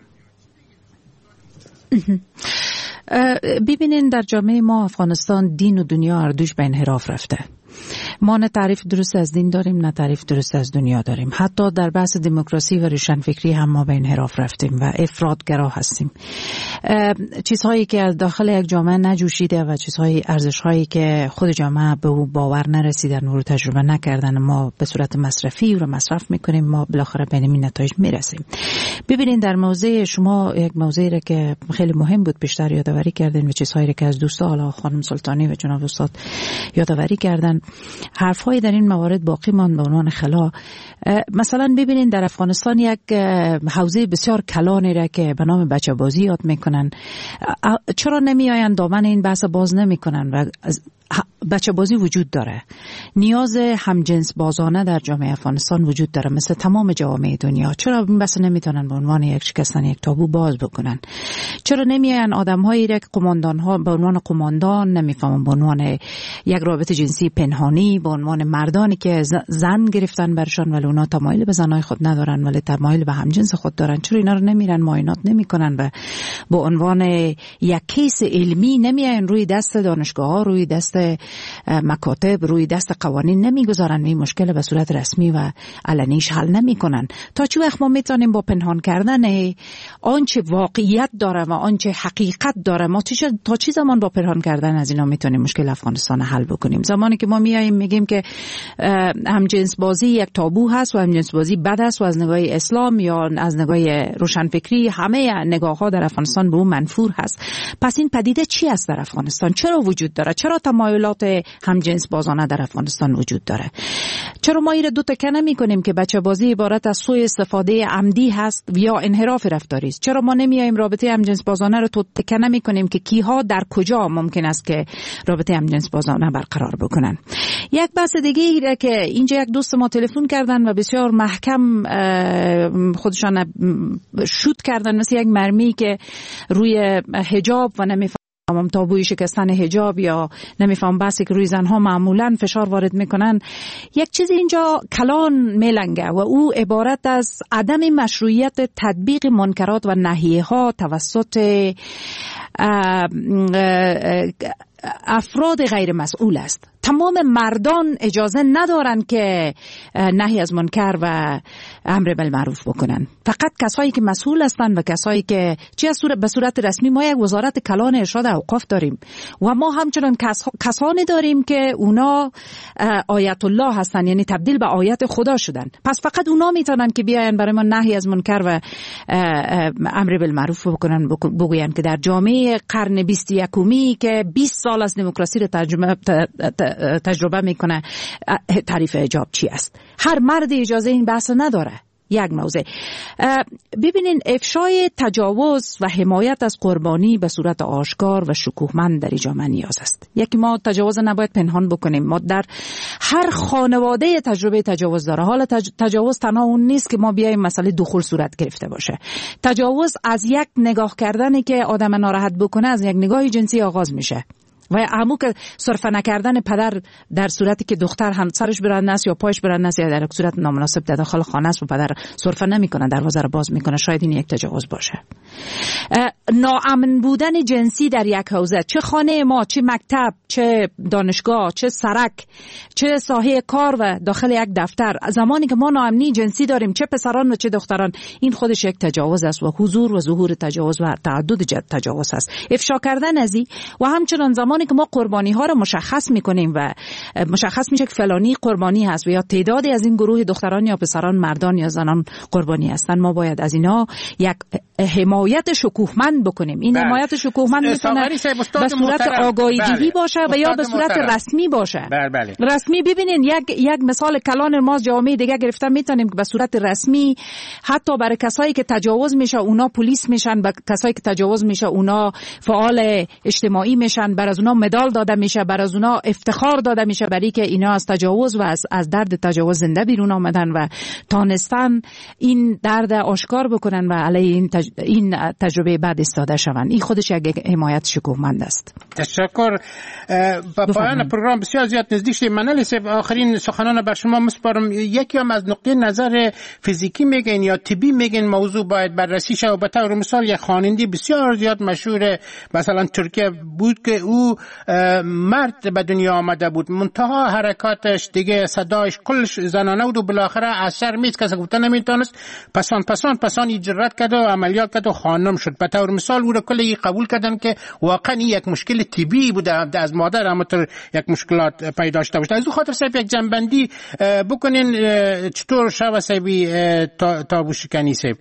[SPEAKER 9] ببینین در جامعه ما افغانستان دین و دنیا هر دوش به انحراف رفته. ما نه تعریف درست از دین داریم نه تعریف درست از دنیا داریم. حتی در بحث دموکراسی و روشنفکری هم ما به انحراف رفتیم و افراطگرا هستیم. چیزهایی که از داخل یک جامعه نجوشیده و چیزهایی ارزشهایی که خود جامعه به او باور نرسیدن و رو تجربه نکردن ما به صورت مصرفی رو مصرف میکنیم، ما بالاخره به این نتایج میرسیم. ببینید در موضوع شما یک موضوعی را که خیلی مهم بود بیشتر یادآوری کردین و چیزهایی که از دوستا حالا خانم سلطانی و جناب استاد یادآوری کردن، حرف‌های در این موارد باقی ماند به عنوان خلا. مثلا ببینین در افغانستان یک حوزه بسیار کلانی را که به نام بچه بازی یاد میکنن، چرا نمیآین دامن این بحث باز نمیکنن؟ و بچه بازی وجود داره، نیاز همجنس بازانه در جامعه افغانستان وجود داره مثل تمام جوامع دنیا. چرا این بحث نمیتونن به عنوان یک شکستن یک تابو باز بکنن؟ چرا نمیآین آدم‌هایی را که قماندان ها به عنوان قماندان نمیفهمن، به عنوان یک رابطه جنسی پنهانی، به عنوان مردانی که زن گرفتن برشان ولی اونا تمایل به زنای خود ندارن ولی تمایل به همجنس خود دارن، چرا اینا رو نمیرن معاینات نمیکنن و به عنوان یک کیس علمی نمیآین روی دست دانشگاه‌ها، روی دست مکاتب، روی دست قوانین نمیگذارن، این مشکل به صورت رسمی و علنیش حل نمیکنن؟ تا چه وقت ما میتونیم با پنهان کردن آنچه واقعیت داره و آنچه حقیقت داره، ما تا چه زمان با پنهان کردن از اینا میتونیم مشکل افغانستان حل بکنیم؟ زمانی که ما میایم میگیم که همجنس بازی یک تابو هست و همجنس بازی بد است و از نگاه اسلام یا از نگاه روشنفکری همه نگاه ها در افغانستان به اون منفور هست، پس این پدیده چی است در افغانستان؟ چرا وجود داره؟ چرا تمام تمایلات همجنس بازانه در افغانستان وجود داره. چرا ما این دو تا کنه میکنیم که بچه بازی عبارت از سوء استفاده عمدی هست یا انحراف رفتاری است؟ چرا ما نمیایم رابطه همجنس بازانه رو کنه میکنیم که کیها در کجا ممکن است که رابطه همجنس بازانه برقرار بکنن؟ یک بحث دیگه ایره که اینجا یک دوست ما تلفن کردن و بسیار محکم خودشان شوت کردن، مثل یک مرمی که روی حجاب و نمیفهم تابوی شکستن حجاب یا نمیفهم بحثی که روی زنها معمولا فشار وارد میکنن. یک چیز اینجا کلان میلنگه و او عبارت از عدم مشروعیت تطبیق منکرات و نهیه ها توسط افراد غیر مسئول است. تمام مردان اجازه ندارن که نهی از منکر و امر بالمعروف بکنن. فقط کسایی که مسئول هستن و کسایی که چه صورت به صورت رسمی ما یک وزارت کلان ارشاد اوقاف داریم و ما همچنان کس... کسانی داریم که اونا آیت الله هستن، یعنی تبدیل به آیت خدا شدن. پس فقط اونا میتونن که بیاین برای ما نهی از منکر و امر بالمعروف بکنن، بگوین که در جامعه قرن بیست و یکمی که بیست سال از دموکراسی رو ترجمه تجربه میکنه تعریف حجاب چی است. هر مرد اجازه این بحث نداره. یک موضوع. ببینین افشای تجاوز و حمایت از قربانی به صورت آشکار و شکوهمند در جامعه نیاز است. یکی ما تجاوز نباید پنهان بکنیم. ما در هر خانواده تجربه تجاوز داره. حالا تج... تجاوز تنها اون نیست که ما بیایم مسئله دخول صورت گرفته باشه. تجاوز از یک نگاه کردنی که آدم ناراحت بکنه از یک نگاه جنسی آغاز میشه. و همون که صرف نکردن پدر در صورتی که دختر هم سرش برنده است یا پایش برنده است یا در صورت نامناسب در داخل خانه است و پدر صرف نمیکنه، دروازه رو باز میکنه، شاید این یک تجاوز باشه. ناامن بودن جنسی در یک حوزه، چه خانه ما، چه مکتب، چه دانشگاه، چه سرک، چه ساحه کار و داخل یک دفتر، زمانی که ما ناامنی جنسی داریم چه پسران و چه دختران، این خودش یک تجاوز است و حضور و ظهور تجاوز و تعدد تجاوز است. افشا کردن از این و همچنان زمانی که ما قربانی ها رو مشخص میکنیم و مشخص میشه که فلانی قربانی هست و یا تعدادی از این گروه دختران یا پسران، مردان یا زنان قربانی هستن، ما باید از اینا یک حمایت شکوهمند بکنیم. این بله. حمایت شکوهمند میتونه به صورت آگاهی دهی باشه و یا به صورت محترم. رسمی باشه. بله بله. رسمی ببینین یک یک مثال کلان ما جامعه دیگه گرفتن میتونیم که به صورت رسمی حتی برای کسایی که تجاوز میشه اونا پلیس میشن، برای کسایی که تجاوز میشه اونا فعال اجتماعی میشن، برای اونا مدال داده میشه، برای اونا افتخار داده میشه برای که اینا از تجاوز و از, از درد تجاوز زنده بیرون آمدن و تانستن این درد آشکار بکنن و علیه این, تج... این تجربه بعد استاده شون. این خودش یک حمایت شکوهمند است.
[SPEAKER 6] تشکر. با پایان پروگرام بسیار زیاد نزدیک شدیم. من لیسه آخرین سخنان بر شما مسپارم. یکی هم از نقطه نظر فیزیکی میگن یا طبی میگن موضوع باید بررسی شه و به طور مثال یک خواننده بسیار زیاد مشهور مثلا ترکیه بود که او مرد به دنیا آمده بود، منتها حرکاتش دیگه صدایش کلش زنانه بود و بالاخره از سر میز کسی گفته نمیتونست، پسان پسان پسان جرأت کرد و عملیات کرد و خانم شد. به طور مثال او را کلی قبول کردن که واقعا یک مشکل طبی بوده از مادر همونطور یک مشکلات پیدا داشته باشه. از او خاطر صاحب یک جنبندی بکنین چطور شو صاحبی تابو شکنی صاحب؟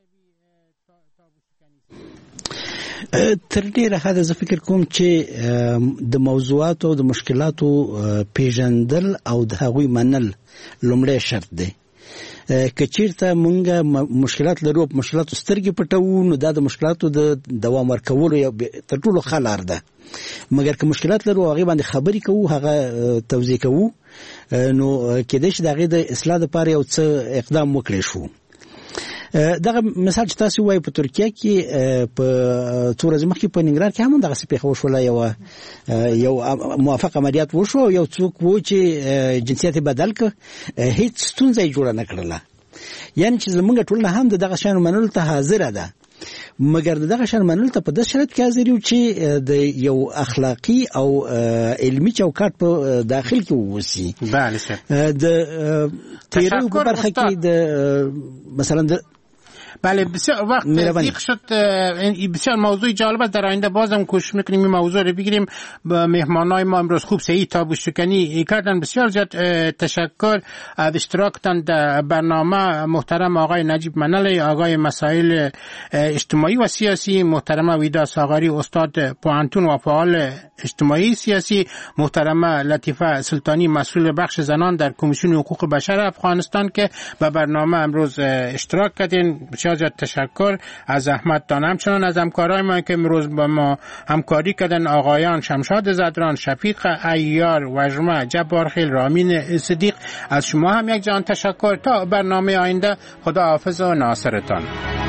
[SPEAKER 2] تر ډیره حد زه فکر کوم چې د موضوعات او د مشکلاتو پیژندل او د هغوی منل لومړی شرط دی. که چیرته مونږ مشکلات لرو په مشکلاتو سترګې پټوو نو دا د مشکلاتو د دوام ورکولو یو تر ټولو ښه لار ده. مګر که مشکلات لرو هغې باندې خبرې کوو، هغه توضیح کوو، نو کېدای شي د هغې د اصلاح دپاره یو څه اقدام وکړی شو. دغه مثال چې تاسو وایي په ترکیه کې په څو ورځې مخکې په ننګرهار کې هم دغسې پېښه وشوله، یو یو موافق عملیات وشو، یو څوک و چې جنسیت یې بدل کړ، هیڅ ستونزه یې جوړه نه کړله. یعنې چې زموږ ټولنه هم د دغه شیانو منلو ته حاضره ده، مګر د دغه شیانو منلو ته په داسې شرایط کې حاضر یو چې د یو اخلاقي او علمي چوکاټ په داخل کې واوسي. د تیریو په برخه کې د مثلا د
[SPEAKER 6] بله بسیار وقت دیق شد. بسیار موضوع جالب است. در آینده بازم کوشش میکنیم این موضوع رو بگیریم. مهمانای ما امروز خوب سعید تابوشکنی کردن. بسیار زیاد تشکر از اشتراکتان در برنامه. محترم آقای نجیب منلی، آقای مسائل اجتماعی و سیاسی، محترم ویدا ساغری استاد پوهنتون و فعال اجتماعی سیاسی، محترم لطیفه سلطانی مسئول بخش زنان در کمیسیون حقوق بشر افغانستان که به برنامه امروز اشتراک کردین. بسیار زیاد تشکر از احمد دان، همچنان از همکارای ما که امروز با ما همکاری کردن، آقایان شمشاد زدران، شفیق عیار، وجمه جبارخیل، رامین صدیق. از شما هم یک جان تشکر. تا برنامه آینده، خدا حافظ و ناصرتان.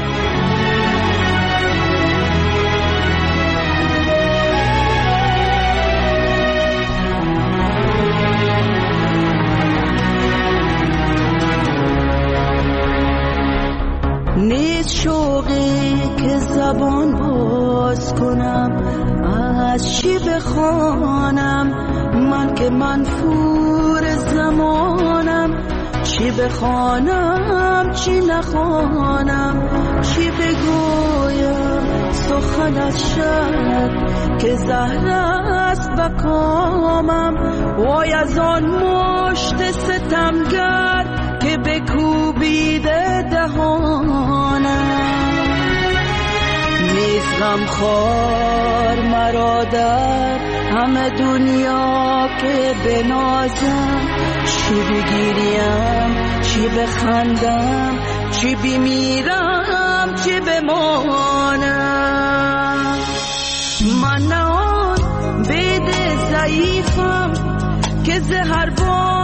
[SPEAKER 13] نیست شوقی که زبان باز کنم، از چی بخوانم من که منفور زمانم، چی بخوانم چی نخوانم، چی بگویم سخن از شب که زهر است بکامم، وای از آن مشت ستمگر که بکوبیده دهانم. نیست غمخوار مرا در همه دنیا که بنازم، چی بگیریم چی بخندم، چی بمیرم چی بمانم. من نه آن بید ضعیفم که زهر